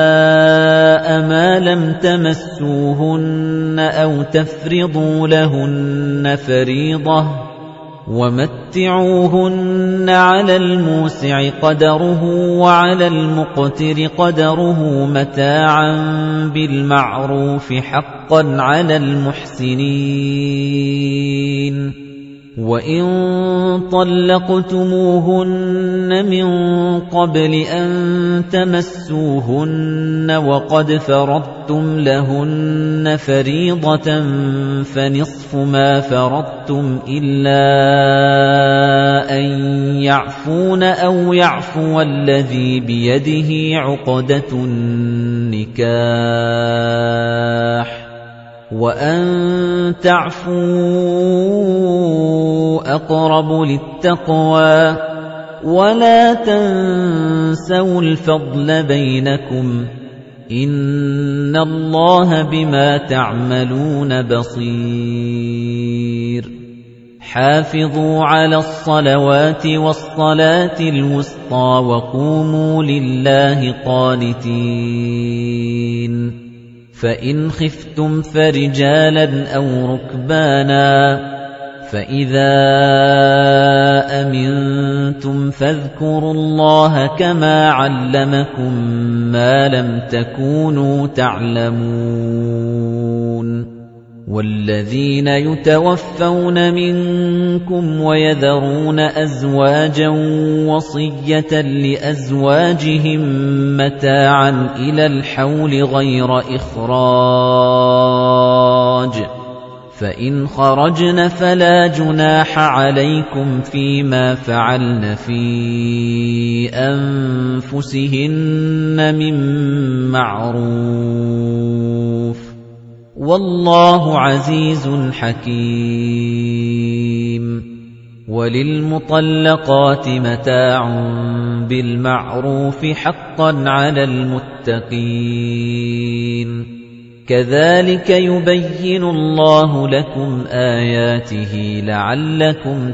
مَا لَمْ تَمَسُّوهُنَّ أَوْ تَفْرِضُوا لَهُنَّ فَرِيضَةً ۚ وَمَتِّعُوهُنَّ عَلَى الْمُوسِعِ قَدَرُهُ وَعَلَى الْمُقْتِرِ قَدَرُهُ مَتَاعًا بِالْمَعْرُوفِ حَقًّا عَلَى الْمُحْسِنِينَ. وَإِن طَلَّقْتُمُوهُنَّ مِن قَبْلِ أَن تَمَسُّوهُنَّ وَقَدْ فَرَضْتُمْ لَهُنَّ فَرِيضَةً فَنِصْفُ مَا فَرَضْتُمْ إِلَّا أَن يَعْفُونَ أَوْ يَعْفُوَ الَّذِي بِيَدِهِ عُقْدَةُ النِّكَاحِ ۚ وَأَن تَعْفُوا أَقْرَبُ لِلتَّقْوَىٰ ۚ وَلَا تَنسَوُا الْفَضْلَ بَيْنَكُمْ ۚ إِنَّ اللَّهَ بِمَا تَعْمَلُونَ بَصِيرٌ حافظوا على الصلوات والصلاة الوسطى وقوموا لله قانتين فإن خفتم فرجالا أو ركبانا فإذا أمنتم فاذكروا الله كما علمكم ما لم تكونوا تعلمون والذين يتوفون منكم ويذرون أزواجا وصية لأزواجهم متاعا إلى الحول غير إخراج فإن خرجن فلا جناح عليكم فيما فعلن في أنفسهن من معروف والله عزيز حكيم وللمطلقات متاع بالمعروف حقا على المتقين كذلك يبين الله لكم آياته لعلكم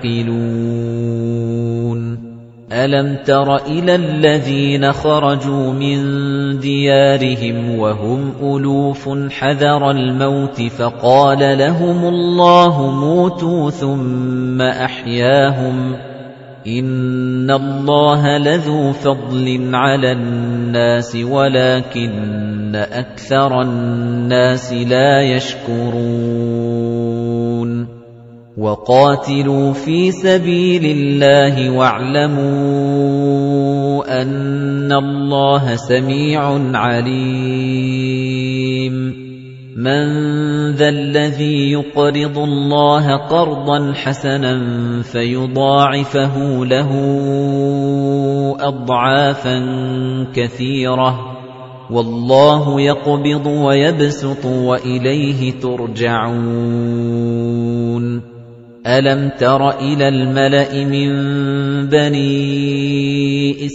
تعقلون ألم تر إلى الذين خرجوا من ديارهم وهم ألوف حذر الموت فقال لهم الله موتوا ثم أحياهم إن الله لذو فضل على الناس ولكن أكثر الناس لا يشكرون وقاتلوا في سبيل الله واعلموا أن الله سميع عليم من ذا الذي يقرض الله قرضا حسنا فيضاعفه له أضعافا كثيرة والله يقبض ويبسط وإليه ترجعون ألم تر إلى الملأ من بني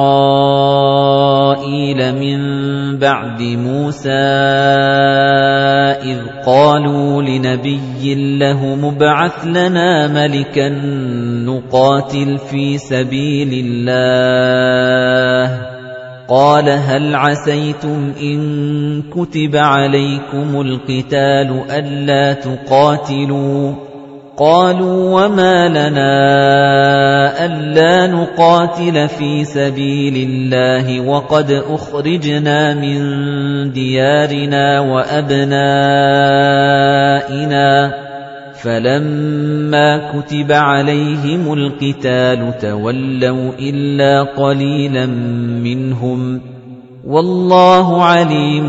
إسرائيل من بعد موسى إذ قالوا لنبي له مبعث لنا ملكا نقاتل في سبيل الله قَالَ هَلْ عَسَيْتُمْ إِن كُتِبَ عَلَيْكُمُ الْقِتَالُ أَلَّا تُقَاتِلُوا ۖ قَالُوا وَمَا لَنَا أَلَّا نُقَاتِلَ فِي سَبِيلِ اللَّهِ وَقَدْ أُخْرِجْنَا مِن دِيَارِنَا وَأَبْنَائِنَا ۖ فَلَمَّا كُتِبَ عَلَيْهِمُ الْقِتَالُ تَوَلَّوْا إِلَّا قَلِيلًا مِّنْهُمْ ۗ وَاللَّهُ عَلِيمٌ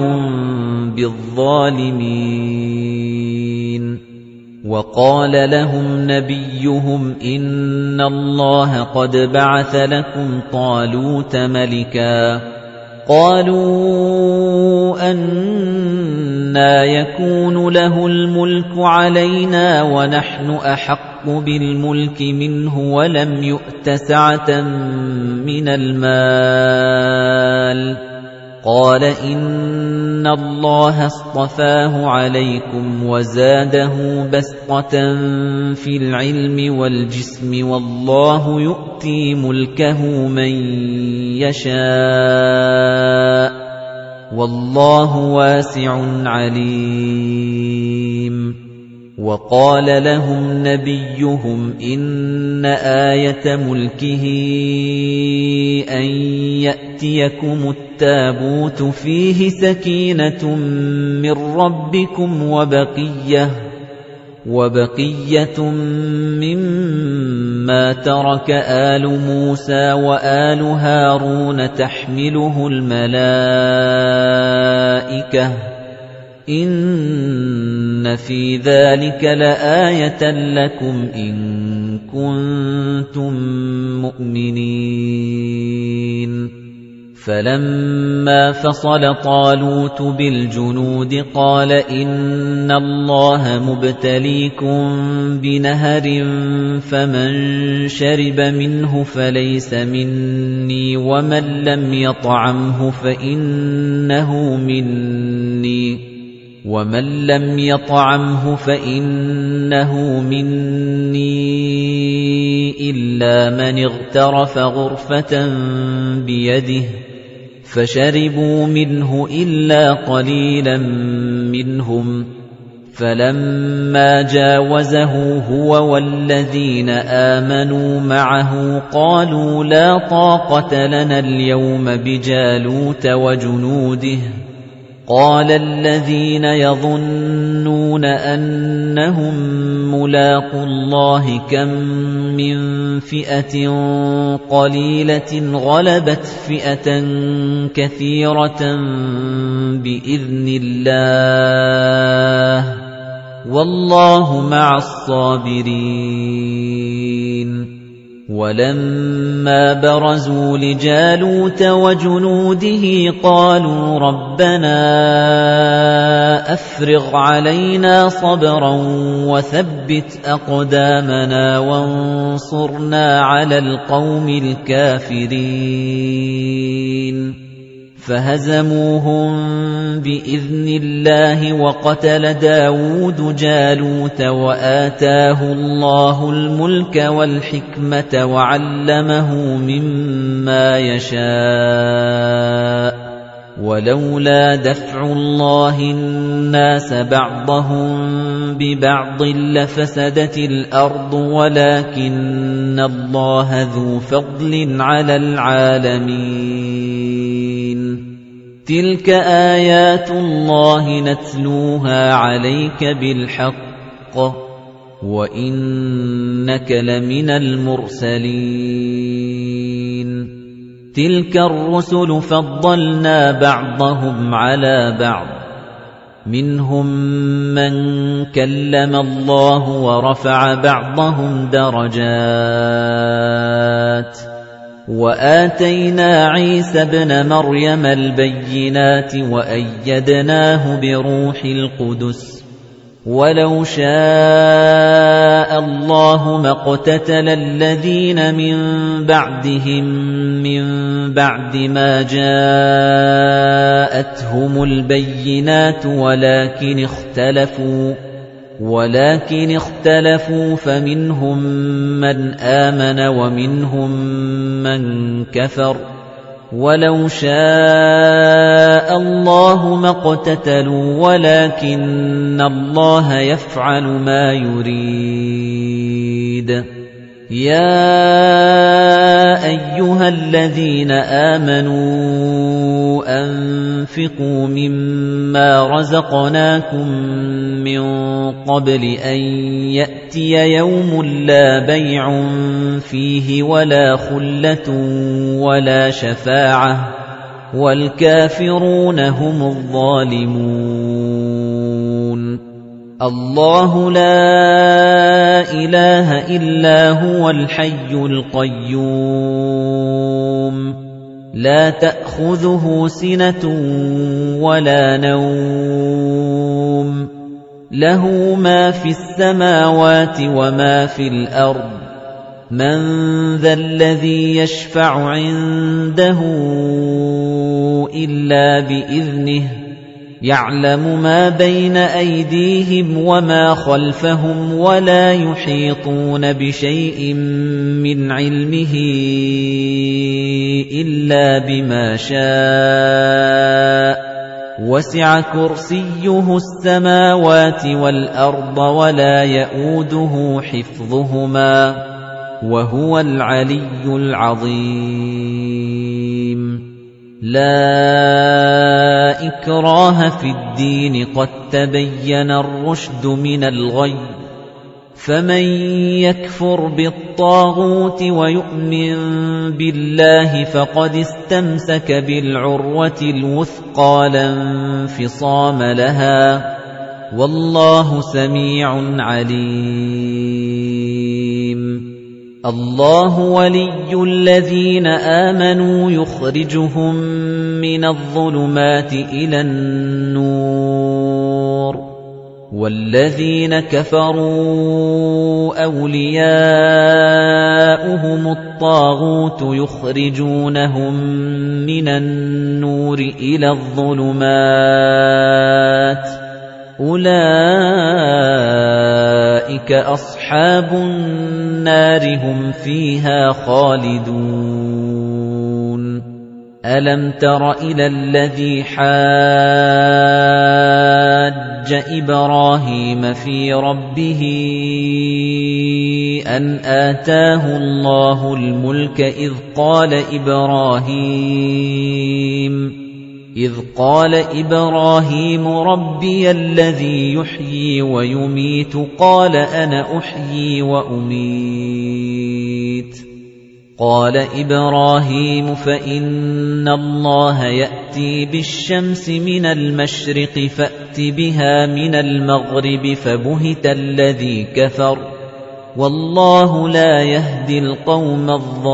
بِالظَّالِمِينَ. وَقَالَ لَهُمْ نَبِيُّهُمْ إِنَّ اللَّهَ قَدْ بَعَثَ لَكُمْ طَالُوتَ مَلِكًا. قَالُوا أَنَّىٰ يَكُونُ لَهُ الْمُلْكُ عَلَيْنَا وَنَحْنُ أَحَقُّ بِالْمُلْكِ مِنْهُ وَلَمْ يُؤْتَ سَعَةً مِّنَ الْمَالِ ۚ قَالَ إِنَّ اللَّهَ اصْطَفَاهُ عَلَيْكُمْ وَزَادَهُ بَسْطَةً فِي الْعِلْمِ وَالْجِسْمِ ۖ وَاللَّهُ يُؤْتِي مُلْكَهُ مَن يَشَاءُ ۚ وَاللَّهُ وَاسِعٌ عَلِيمٌ. وَقَالَ لَهُمْ نَبِيُّهُمْ إِنَّ آيَةَ مُلْكِهِ أَن يَأْتِيَكُمُ التَّابُوتُ فِيهِ سَكِينَةٌ مِّن رَّبِّكُمْ وَبَقِيَّةٌ وَبَقِيَّةٌ مِّمَّا تَرَكَ آلُ مُوسَىٰ وَآلُ هَارُونَ تَحْمِلُهُ الْمَلَائِكَةُ ۚ إِنَّ فِي ذَلِكَ لَآيَةً لَّكُمْ إِن كُنتُم مُّؤْمِنِينَ. فَلَمَّا فَصَلَ طَالُوتُ بِالْجُنُودِ قَالَ إِنَّ اللَّهَ مُبْتَلِيكُم بِنَهَرٍ فَمَن شَرِبَ مِنْهُ فَلَيْسَ مِنِّي وَمَن لَّمْ يَطْعَمْهُ فَإِنَّهُ مِنِّي وَمَن لَّمْ يَطْعَمْهُ فَإِنَّهُ مِنِّي إِلَّا مَنِ اغْتَرَفَ غُرْفَةً بِيَدِهِ، فَشَرِبُوا مِنْهُ إِلَّا قَلِيلًا مِّنْهُمْ. فَلَمَّا جَاوَزَهُ هُوَ وَالَّذِينَ آمَنُوا مَعَهُ قَالُوا لَا طَاقَةَ لَنَا الْيَوْمَ بِجَالُوتَ وَجُنُودِهِ. قَالَ الَّذِينَ يَظُنُّونَ أَنَّهُم مُّلَاقُو اللَّهِ كَم مِّن فِئَةٍ قَلِيلَةٍ غَلَبَتْ فِئَةً كَثِيرَةً بِإِذْنِ اللَّهِ ۗ وَاللَّهُ مَعَ الصَّابِرِينَ. وَلَمَّا بَرَزُوا لِجَالُوتَ وَجُنُودِهِ قَالُوا رَبَّنَا أَفْرِغْ عَلَيْنَا صَبْرًا وَثَبِّتْ أَقْدَامَنَا وَانصُرْنَا عَلَى الْقَوْمِ الْكَافِرِينَ. فَهَزَمُوهُم بِإِذْنِ اللَّهِ وَقَتَلَ دَاوُودُ جَالُوتَ وَآتَاهُ اللَّهُ الْمُلْكَ وَالْحِكْمَةَ وَعَلَّمَهُ مِمَّا يَشَاءُ ۗ وَلَوْلَا دَفْعُ اللَّهِ النَّاسَ بَعْضَهُم بِبَعْضٍ لَّفَسَدَتِ الْأَرْضُ وَلَٰكِنَّ اللَّهَ ذُو فَضْلٍ عَلَى الْعَالَمِينَ. تِلْكَ آيَاتُ اللَّهِ نَتْلُوهَا عَلَيْكَ بِالْحَقِّ ۚ وَإِنَّكَ لَمِنَ الْمُرْسَلِينَ. تِلْكَ الرُّسُلُ فَضَّلْنَا بَعْضَهُمْ عَلَىٰ بَعْضٍ، مِّنْهُم مَّن كَلَّمَ اللَّهُ وَرَفَعَ بَعْضَهُمْ دَرَجَاتٍ، وَآتَيْنَا عِيسَى ابْنَ مَرْيَمَ الْبَيِّنَاتِ وَأَيَّدْنَاهُ بِرُوحِ الْقُدُسِ. وَلَوْ شَاءَ اللَّهُ مَا اقْتَتَلَ الَّذِينَ مِن بَعْدِهِم مِّن بَعْدِ مَا جَاءَتْهُمُ الْبَيِّنَاتُ وَلَٰكِنِ اخْتَلَفُوا وَلَٰكِنِ اخْتَلَفُوا فَمِنْهُم مَّنْ آمَنَ وَمِنْهُم مَّن كَفَرَ، وَلَوْ شَاءَ اللَّهُ مَا اقْتَتَلُوا وَلَكِنَّ اللَّهَ يَفْعَلُ مَا يُرِيدُ يَا أَيُّهَا الَّذِينَ آمَنُوا أَنفِقُوا مِمَّا رَزَقْنَاكُم مِّن قَبْلِ أَن يَأْتِيَ يَوْمٌ لَّا بَيْعٌ فِيهِ وَلَا خُلَّةٌ وَلَا شَفَاعَةٌ وَالْكَافِرُونَ هُمُ الظَّالِمُونَ اللَّهُ لَا إِلَٰهَ إِلَّا هُوَ الْحَيُّ الْقَيُّومُ لَا تَأْخُذُهُ سِنَةٌ وَلَا نَوْمٌ لَهُ مَا فِي السَّمَاوَاتِ وَمَا فِي الْأَرْضِ مَنْ ذَا الَّذِي يَشْفَعُ عِندَهُ إِلَّا بِإِذْنِهِ يَعْلَمُ مَا بَيْنَ أَيْدِيهِمْ وَمَا خَلْفَهُمْ وَلَا يُحِيطُونَ بِشَيْءٍ مِّنْ عِلْمِهِ إِلَّا بِمَا شَاءَ وَسِعَ كُرْسِيُّهُ السَّمَاوَاتِ وَالْأَرْضَ وَلَا يَئُودُهُ حِفْظُهُمَا وَهُوَ الْعَلِيُّ الْعَظِيمُ لَا إِكْرَاهَ فِي الدِّينِ قَد تَّبَيَّنَ الرُّشْدُ مِنَ الْغَيِّ فَمَن يَكْفُرْ بِالطَّاغُوتِ وَيُؤْمِن بِاللَّهِ فَقَدِ اسْتَمْسَكَ بِالْعُرْوَةِ الْوُثْقَىٰ لَا انفِصَامَ لَهَا وَاللَّهُ سَمِيعٌ عَلِيمٌ اللَّهُ وَلِيُّ الَّذِينَ آمَنُوا يُخْرِجُهُم مِّنَ الظُّلُمَاتِ إِلَى النُّورِ وَالَّذِينَ كَفَرُوا أَوْلِيَاؤُهُمُ الطَّاغُوتُ يُخْرِجُونَهُم مِّنَ النُّورِ إِلَى الظُّلُمَاتِ أُولَئِكَ أَصْحَابُ النَّارِ هُمْ فِيهَا خَالِدُونَ أَلَمْ تَرَ إِلَى الَّذِي حَاجَّ إِبْرَاهِيمَ فِي رَبِّهِ أَنْ آتَاهُ اللَّهُ الْمُلْكَ إِذْ قَالَ إِبْرَاهِيمُ إِذْ قَالَ إِبْرَاهِيمُ رَبِّيَ الَّذِي يُحْيِي وَيُمِيتُ قَالَ أَنَا أُحْيِي وَأُمِيتُ قَالَ إِبْرَاهِيمُ فَإِنَّ اللَّهَ يَأْتِي بِالشَّمْسِ مِنَ الْمَشْرِقِ فَأْتِ بِهَا مِنَ الْمَغْرِبِ فَبُهِتَ الَّذِي كَفَرَ وَاللَّهُ لَا يَهْدِي الْقَوْمَ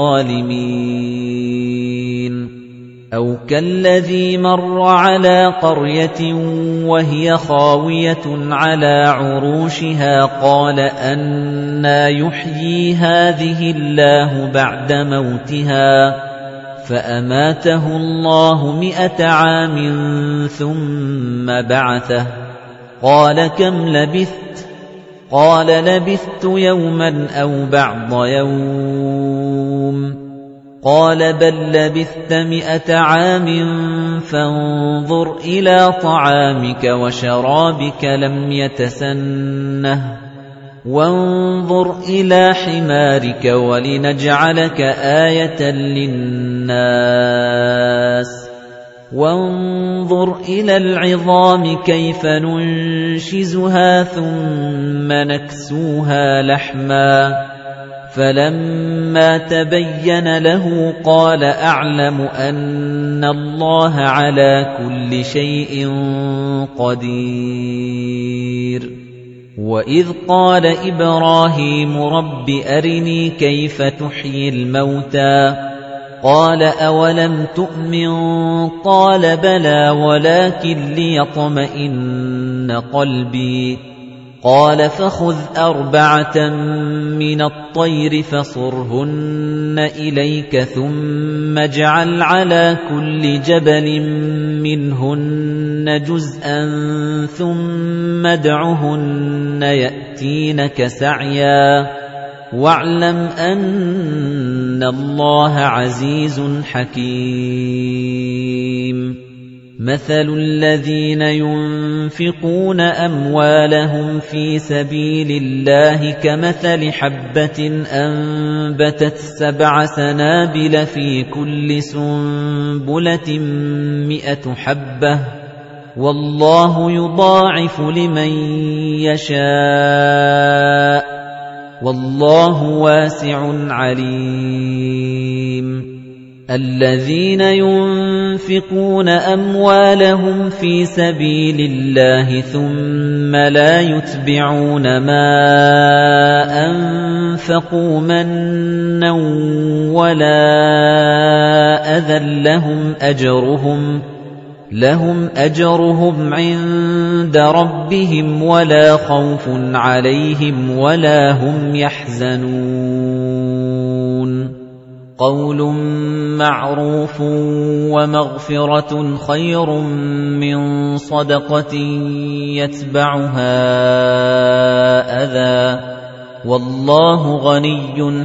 الظَّالِمِينَ أَوْ كَالَّذِي مَرَّ عَلَىٰ قَرْيَةٍ وَهِيَ خَاوِيَةٌ عَلَىٰ عُرُوشِهَا قَالَ أَنَّىٰ يُحْيِي هَٰذِهِ اللَّهُ بَعْدَ مَوْتِهَا فَأَمَاتَهُ اللَّهُ مِائَةَ عَامٍ ثُمَّ بَعَثَهُ قَالَ كَمْ لَبِثْتَ قَالَ لَبِثْتُ يَوْمًا أَوْ بَعْضَ يَوْمٍ قَالَ بَل لَّبِثْتَ مِائَةَ عَامٍ فَانظُرْ إِلَىٰ طَعَامِكَ وَشَرَابِكَ لَمْ يَتَسَنَّهْ وَانظُرْ إِلَىٰ حِمَارِكَ وَلِنَجْعَلَكَ آيَةً لِّلنَّاسِ وَانظُرْ إِلَى الْعِظَامِ كَيْفَ نُنشِزُهَا ثُمَّ نَكْسُوهَا لَحْمًا فَلَمَّا تَبَيَّنَ لَهُ قَالَ أَعْلَمُ أَنَّ اللَّهَ عَلَى كُلِّ شَيْءٍ قَدِيرٌ وَإِذْ قَالَ إِبْرَاهِيمُ رَبِّ أَرِنِي كَيْفَ تُحْيِي الْمَوْتَى قَالَ أَوَلَمْ تُؤْمِن قَالَ بَلَىٰ وَلَكِن لِّيَطْمَئِنَّ قَلْبِي قَالَ فَخُذْ أَرْبَعَةً مِّنَ الطَّيْرِ فَصُرْهُنَّ إِلَيْكَ ثُمَّ اجْعَلْ عَلَىٰ كُلِّ جَبَلٍ مِّنْهُنَّ جُزْءًا ثُمَّ ادْعُهُنَّ يَأْتِينَكَ سَعْيًا وَاعْلَمْ أَنَّ اللَّهَ عَزِيزٌ حَكِيمٌ مَثَلُ الَّذِينَ يُنفِقُونَ أَمْوَالَهُمْ فِي سَبِيلِ اللَّهِ كَمَثَلِ حَبَّةٍ أَنبَتَتْ سَبْعَ سَنَابِلَ في كُلِّ سُنبُلَةٍ مِائَةُ حَبَّةٍ وَاللَّهُ يُضَاعِفُ لِمَن يَشَاءُ وَاللَّهُ وَاسِعٌ عَلِيمٌ الَّذِينَ يُنفِقُونَ أَمْوَالَهُمْ فِي سَبِيلِ اللَّهِ ثُمَّ لَا يُتْبِعُونَ مَا أَنفَقُوا مَنًّا وَلَا أَذًى لَّهُمْ أَجْرُهُمْ لَهُمْ أَجْرُهُمْ عِندَ رَبِّهِمْ وَلَا خَوْفٌ عَلَيْهِمْ وَلَا هُمْ يَحْزَنُونَ قَوْلٌ مَّعْرُوفٌ وَمَغْفِرَةٌ خَيْرٌ مِّن صَدَقَةٍ يَتْبَعُهَا أَذًى ۗ وَاللَّهُ غَنِيٌّ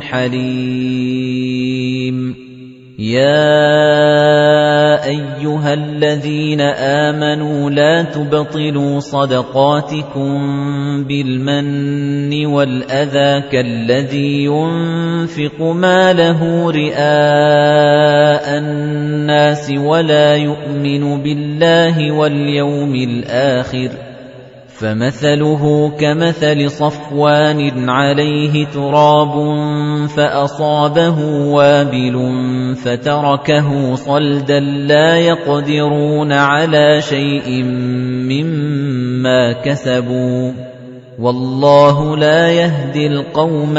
حَلِيمٌ يَا أَيُّهَا الَّذِينَ آمَنُوا لَا تُبْطِلُوا صَدَقَاتِكُم بِالْمَنِّ وَالْأَذَىٰ كَالَّذِي يُنفِقُ مَالَهُ رِئَاءَ النَّاسِ وَلَا يُؤْمِنُ بِاللَّهِ وَالْيَوْمِ الْآخِرِ فَمَثَلُهُ كَمَثَلِ صَفْوَانٍ عَلَيْهِ تُرَابٌ فَأَصَابَهُ وَابِلٌ فَتَرَكَهُ صَلْدًا لَّا يَقْدِرُونَ عَلَىٰ شَيْءٍ مِّمَّا كَسَبُوا ۗ وَاللَّهُ لَا يَهْدِي الْقَوْمَ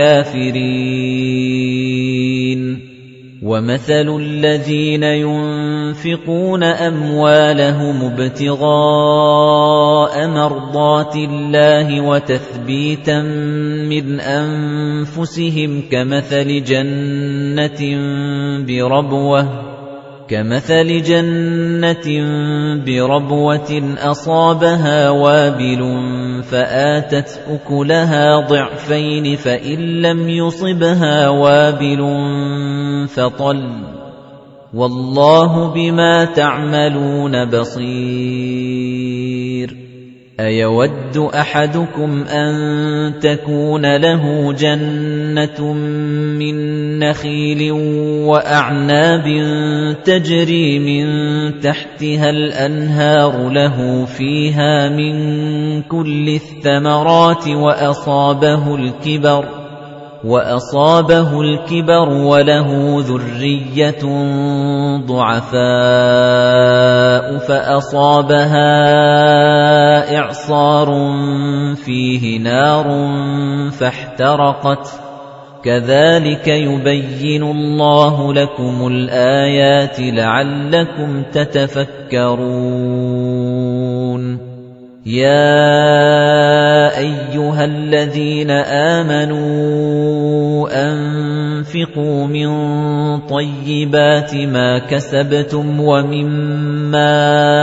الْكَافِرِينَ وَمَثَلُ الَّذِينَ يُنفِقُونَ أَمْوَالَهُمُ ابْتِغَاءَ مَرْضَاتِ اللَّهِ وَتَثْبِيتًا مِّنْ أَنفُسِهِمْ كَمَثَلِ جَنَّةٍ بِرَبْوَةٍ كَمَثَلِ جَنَّةٍ بِرَبْوَةٍ أَصَابَهَا وَابِلٌ فَآتَتْ أُكُلَهَا ضِعْفَيْنِ فَإِن لَّمْ يُصِبْهَا وَابِلٌ فَطَلٌّ وَاللَّهُ بِمَا تَعْمَلُونَ بَصِيرٌ أَيَوَدُّ أَحَدُكُمْ أَن تَكُونَ لَهُ جَنَّةٌ مِّن نَّخِيلٍ وَأَعْنَابٍ تَجْرِي مِن تَحْتِهَا الْأَنْهَارُ لَهُ فِيهَا مِن كُلِّ الثَّمَرَاتِ وَأَصَابَهُ الْكِبَرُ وَأَصَابَهُ الْكِبَرُ وَلَهُ ذُرِّيَّةٌ ضُعَفَاءُ فَأَصَابَهَا إِعْصَارٌ فِيهِ نَارٌ فَاحْتَرَقَتْ ۗ كَذَلِكَ يُبَيِّنُ اللَّهُ لَكُمُ الْآيَاتِ لَعَلَّكُمْ تَتَفَكَّرُونَ يَا أَيُّهَا الَّذِينَ آمَنُوا أَنفِقُوا مِن طَيِّبَاتِ مَا كَسَبْتُمْ وَمِمَّا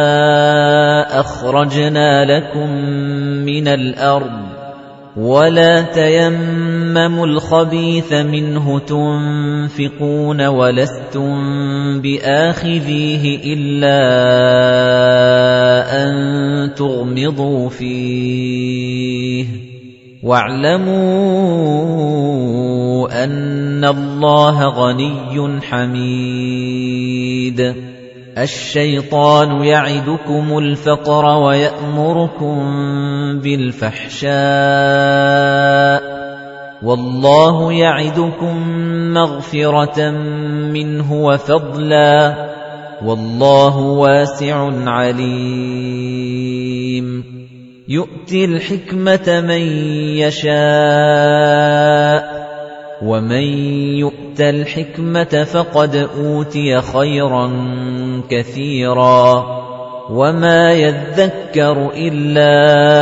أَخْرَجْنَا لَكُم مِّنَ الْأَرْضِ وَلَا تَيَمَّمُوا الْخَبِيثَ مِنْهُ تُنفِقُونَ وَلَسْتُم بِآخِذِيهِ إِلَّا أَن تُغْمِضُوا فِيهِ وَاعْلَمُوا أَنَّ اللَّهَ غَنِيٌّ حَمِيدٌ الشَّيْطَانُ يَعِدُكُمُ الْفَقْرَ وَيَأْمُرُكُم بِالْفَحْشَاءِ وَاللَّهُ يَعِدُكُم مَّغْفِرَةً مِّنْهُ وَفَضْلًا وَاللَّهُ وَاسِعٌ عَلِيمٌ يُؤْتِي الْحِكْمَةَ مَن يَشَاءُ وَمَن يُؤْتَ الْحِكْمَةَ فَقَدْ أُوتِيَ خَيْرًا كَثِيرًا وَمَا يَذَّكَّرُ إِلَّا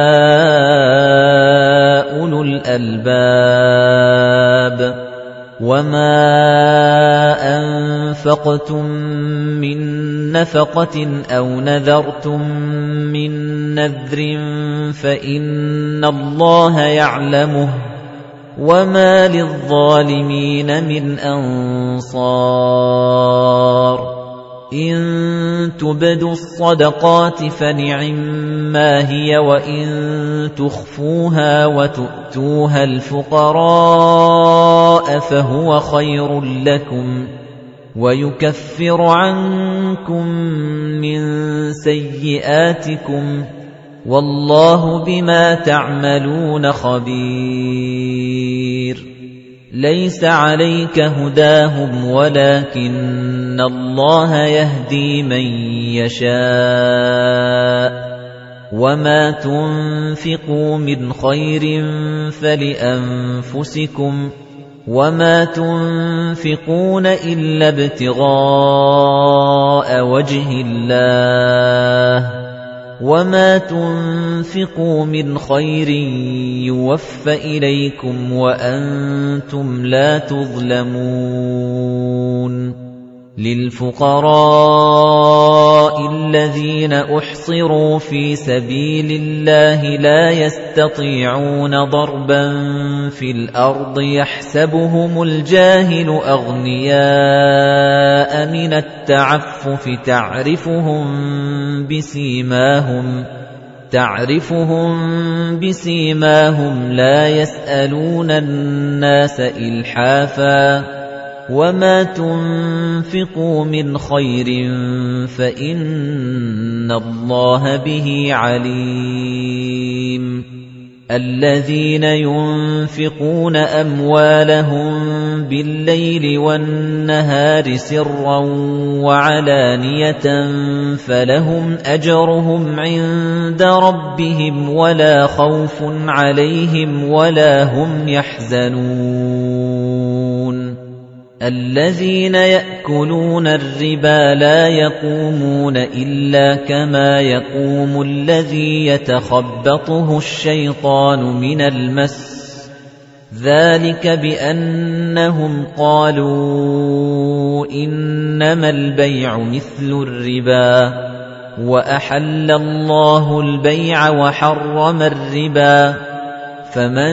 أُولُو الْأَلْبَابِ وَمَا أَنفَقْتُم مِّن نَّفَقَةٍ أَوْ نَذَرْتُم مِّن نَّذْرٍ فَإِنَّ اللَّهَ يَعْلَمُهُ وَمَا لِلظَّالِمِينَ مِنْ أَنصَارٍ إِن تُبْدُوا الصَّدَقَاتِ فَنِعِمَّا هِيَ وَإِن تُخْفُوهَا وَتُؤْتُوهَا الْفُقَرَاءَ فَهُوَ خَيْرٌ لَّكُمْ وَيُكَفِّرُ عَنكُم مِّن سَيِّئَاتِكُمْ وَاللَّهُ بِمَا تَعْمَلُونَ خَبِيرٌ لَيْسَ عَلَيْكَ هُدَاهُمْ وَلَكِنَّ اللَّهَ يَهْدِي مَن يَشَاءُ وَمَا تُنفِقُوا مِنْ خَيْرٍ فَلِأَنفُسِكُمْ وَمَا تُنفِقُونَ إِلَّا ابْتِغَاءَ وَجْهِ اللَّهِ وَمَا تُنفِقُوا مِنْ خَيْرٍ يُوَفَّ إِلَيْكُمْ وَأَنْتُمْ لَا تُظْلَمُونَ لِلْفُقَرَاءِ الَّذِينَ أُحْصِرُوا فِي سَبِيلِ اللَّهِ لَا يَسْتَطِيعُونَ ضَرْبًا فِي الْأَرْضِ يَحْسَبُهُمُ الْجَاهِلُ أَغْنِيَاءَ مِنَ التَّعَفُّفِ تَعْرِفُهُم بِسِيمَاهُمْ تَعْرِفُهُم بِسِيمَاهُمْ لَا يَسْأَلُونَ النَّاسَ إِلْحَافًا وَمَا تُنفِقُوا مِنْ خَيْرٍ فَإِنَّ اللَّهَ بِهِ عَلِيمٌ الَّذِينَ يُنفِقُونَ أَمْوَالَهُم بِاللَّيْلِ وَالنَّهَارِ سِرًّا وَعَلَانِيَةً فَلَهُمْ أَجْرُهُمْ عِندَ رَبِّهِمْ وَلَا خَوْفٌ عَلَيْهِمْ وَلَا هُمْ يَحْزَنُونَ الَّذِينَ يَأْكُلُونَ الرِّبَا لَا يَقُومُونَ إِلَّا كَمَا يَقُومُ الَّذِي يَتَخَبَّطُهُ الشَّيْطَانُ مِنَ الْمَسِّ ذَلِكَ بِأَنَّهُمْ قَالُوا إِنَّمَا الْبَيْعُ مِثْلُ الرِّبَا وَأَحَلَّ اللَّهُ الْبَيْعَ وَحَرَّمَ الرِّبَا فَمَن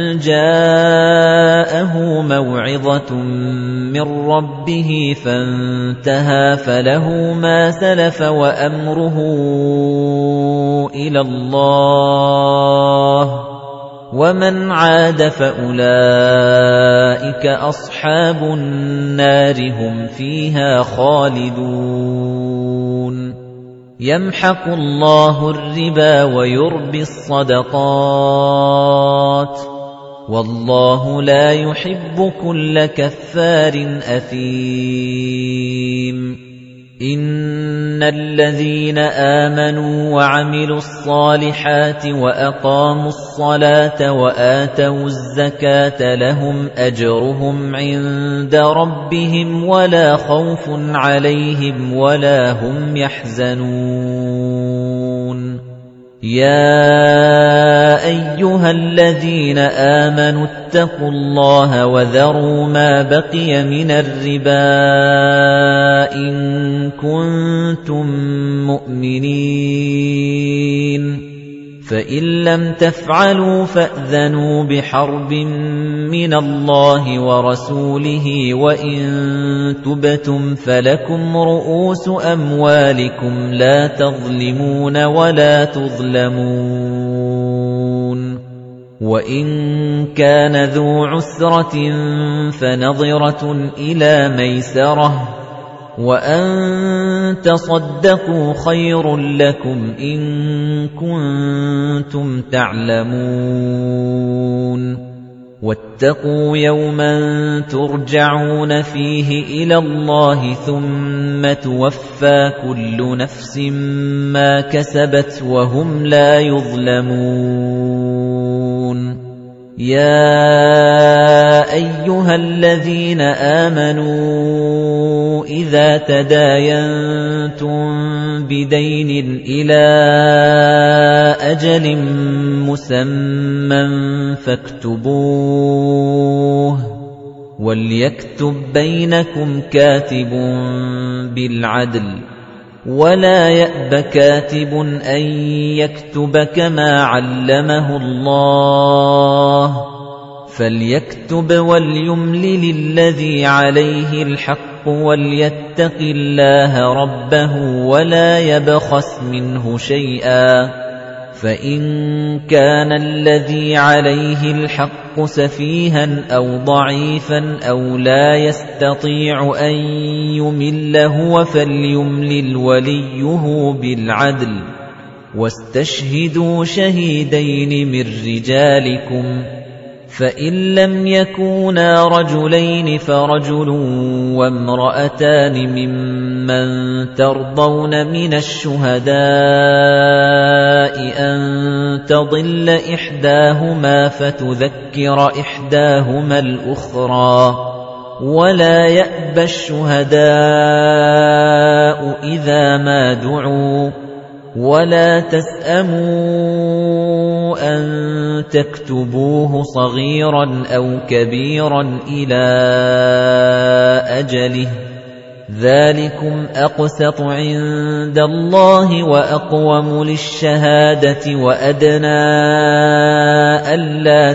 جَاءَهُ مَوْعِظَةٌ مِّن رَّبِّهِ فَانتَهَىٰ فَلَهُ مَا سَلَفَ وَأَمْرُهُ إِلَى اللَّهِ وَمَنْ عَادَ فَأُولَٰئِكَ أَصْحَابُ النَّارِ هُمْ فِيهَا خَالِدُونَ يَمْحَقُ اللَّهُ الرِّبَا وَيُرْبِي الصَّدَقَاتِ وَاللَّهُ لَا يُحِبُّ كُلَّ كَفَّارٍ أَثِيمٍ إِنَّ الَّذِينَ آمَنُوا وَعَمِلُوا الصَّالِحَاتِ وَأَقَامُوا الصَّلَاةَ وَآتَوُا الزَّكَاةَ لَهُمْ أَجْرُهُمْ عِندَ رَبِّهِمْ وَلَا خَوْفٌ عَلَيْهِمْ وَلَا هُمْ يَحْزَنُونَ يَا أَيُّهَا الَّذِينَ آمَنُوا اتَّقُوا اللَّهَ وَذَرُوا مَا بَقِيَ مِنَ الرِّبَا إِن كُنتُم مُّؤْمِنِينَ فَإِن لَّمْ تَفْعَلُوا فَأْذَنُوا بِحَرْبٍ مِّنَ اللَّهِ وَرَسُولِهِ وَإِن تُبْتُمْ فَلَكُمْ رُءُوسُ أَمْوَالِكُمْ لَا تَظْلِمُونَ وَلَا تُظْلَمُونَ وَإِن كَانَ ذُو عُسْرَةٍ فَنَظِرَةٌ إِلَىٰ مَيْسَرَةٍ وَأَن تَصَدَّقُوا خَيْرٌ لَّكُمْ إِن كُنتُمْ تَعْلَمُونَ وَاتَّقُوا يَوْمًا تُرْجَعُونَ فِيهِ إِلَى اللَّهِ ثُمَّ تُوَفَّىٰ كُلُّ نَفْسٍ مَّا كَسَبَتْ وَهُمْ لَا يُظْلَمُونَ يَا أَيُّهَا الَّذِينَ آمَنُوا إِذَا تَدَايَنتُم بِدَيْنٍ إِلَىٰ أَجَلٍ مُّسَمًّى فَاكْتُبُوهُ وَلْيَكْتُب بَّيْنَكُمْ كَاتِبٌ بِالْعَدْلِ وَلَا يَأْبَ كَاتِبٌ أَن يَكْتُبَ كَمَا عَلَّمَهُ اللَّهُ فليكتب وليملل الذي عليه الحق وليتق الله ربه ولا يبخس منه شيئا فإن كان الذي عليه الحق سفيها أو ضعيفا أو لا يستطيع أن يمل هو فليملل وليه بالعدل واستشهدوا شهيدين من رجالكم فإن لم يكونا رجلين فرجل وامرأتان ممن ترضون من الشهداء أن تضل إحداهما فتذكر إحداهما الأخرى ولا يأبى الشهداء إذا ما دعوا ولا تسأموا أن تكتبوه صغيرا أو كبيرا إلى أجله ذلكم أقسط عند الله وأقوم للشهادة وأدنى ألا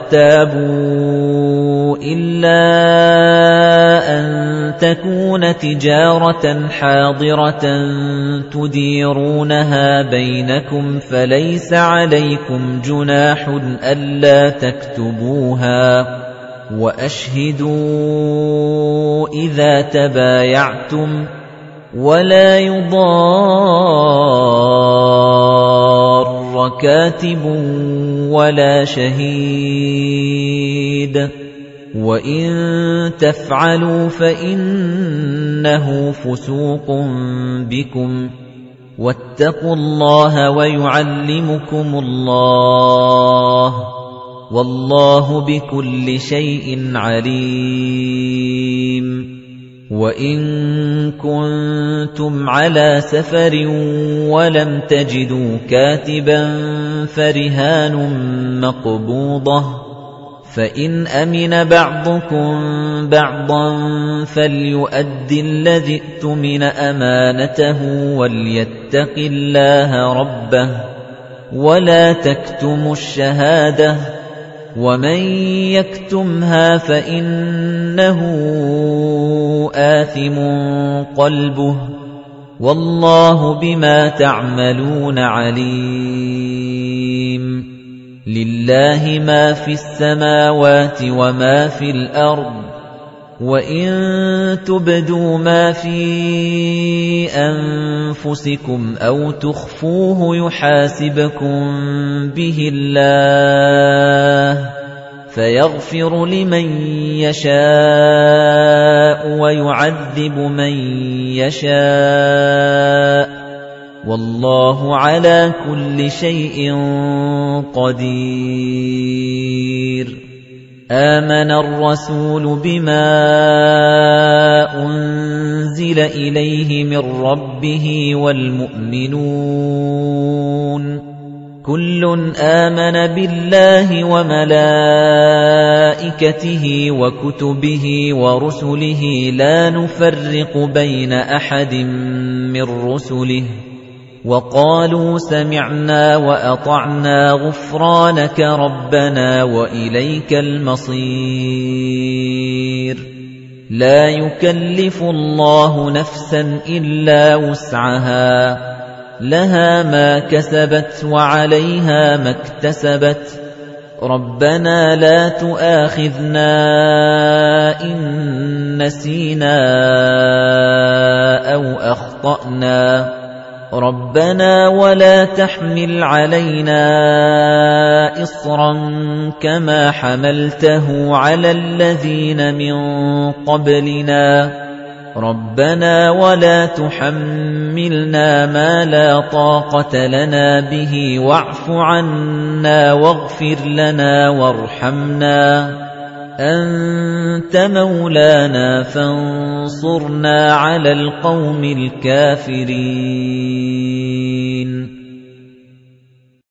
ترتابوا إلا أن تكون تجارة حاضرة تديرونها بينكم فليس عليكم جناح ألا تكتبوها وأشهدوا إذا تبايعتم ولا يضار كاتب ولا شهيد وإن تفعلوا فإنه فسوق بكم واتقوا الله ويعلمكم الله والله بكل شيء عليم وإن كنتم على سفر ولم تجدوا كاتبا فرهان مقبوضة فإن أمن بعضكم بعضا فليؤد الذي ائتمن أمانته وليتق الله ربه ولا تكتموا الشهادة ومن يكتمها فإنه آثم قلبه والله بما تعملون عليم لله ما في السماوات وما في الأرض وإن تبدوا ما في أنفسكم أو تخفوه يحاسبكم به الله فيغفر لمن يشاء ويعذب من يشاء والله على كل شيء قدير آمن الرسول بما أنزل إليه من ربه والمؤمنون كل آمن بالله وملائكته وكتبه ورسله لا نفرق بين أحد من رسله وقالوا سمعنا وأطعنا غفرانك ربنا وإليك المصير لا يكلف الله نفسا إلا وسعها لها ما كسبت وعليها ما اكتسبت ربنا لا تؤاخذنا إن نسينا أو أخطأنا ربنا ولا تحمل علينا إصرا كما حملته على الذين من قبلنا ربنا ولا تحملنا ما لا طاقة لنا به واعف عنا واغفر لنا وارحمنا أنت مولانا فانصرنا على القوم الكافرين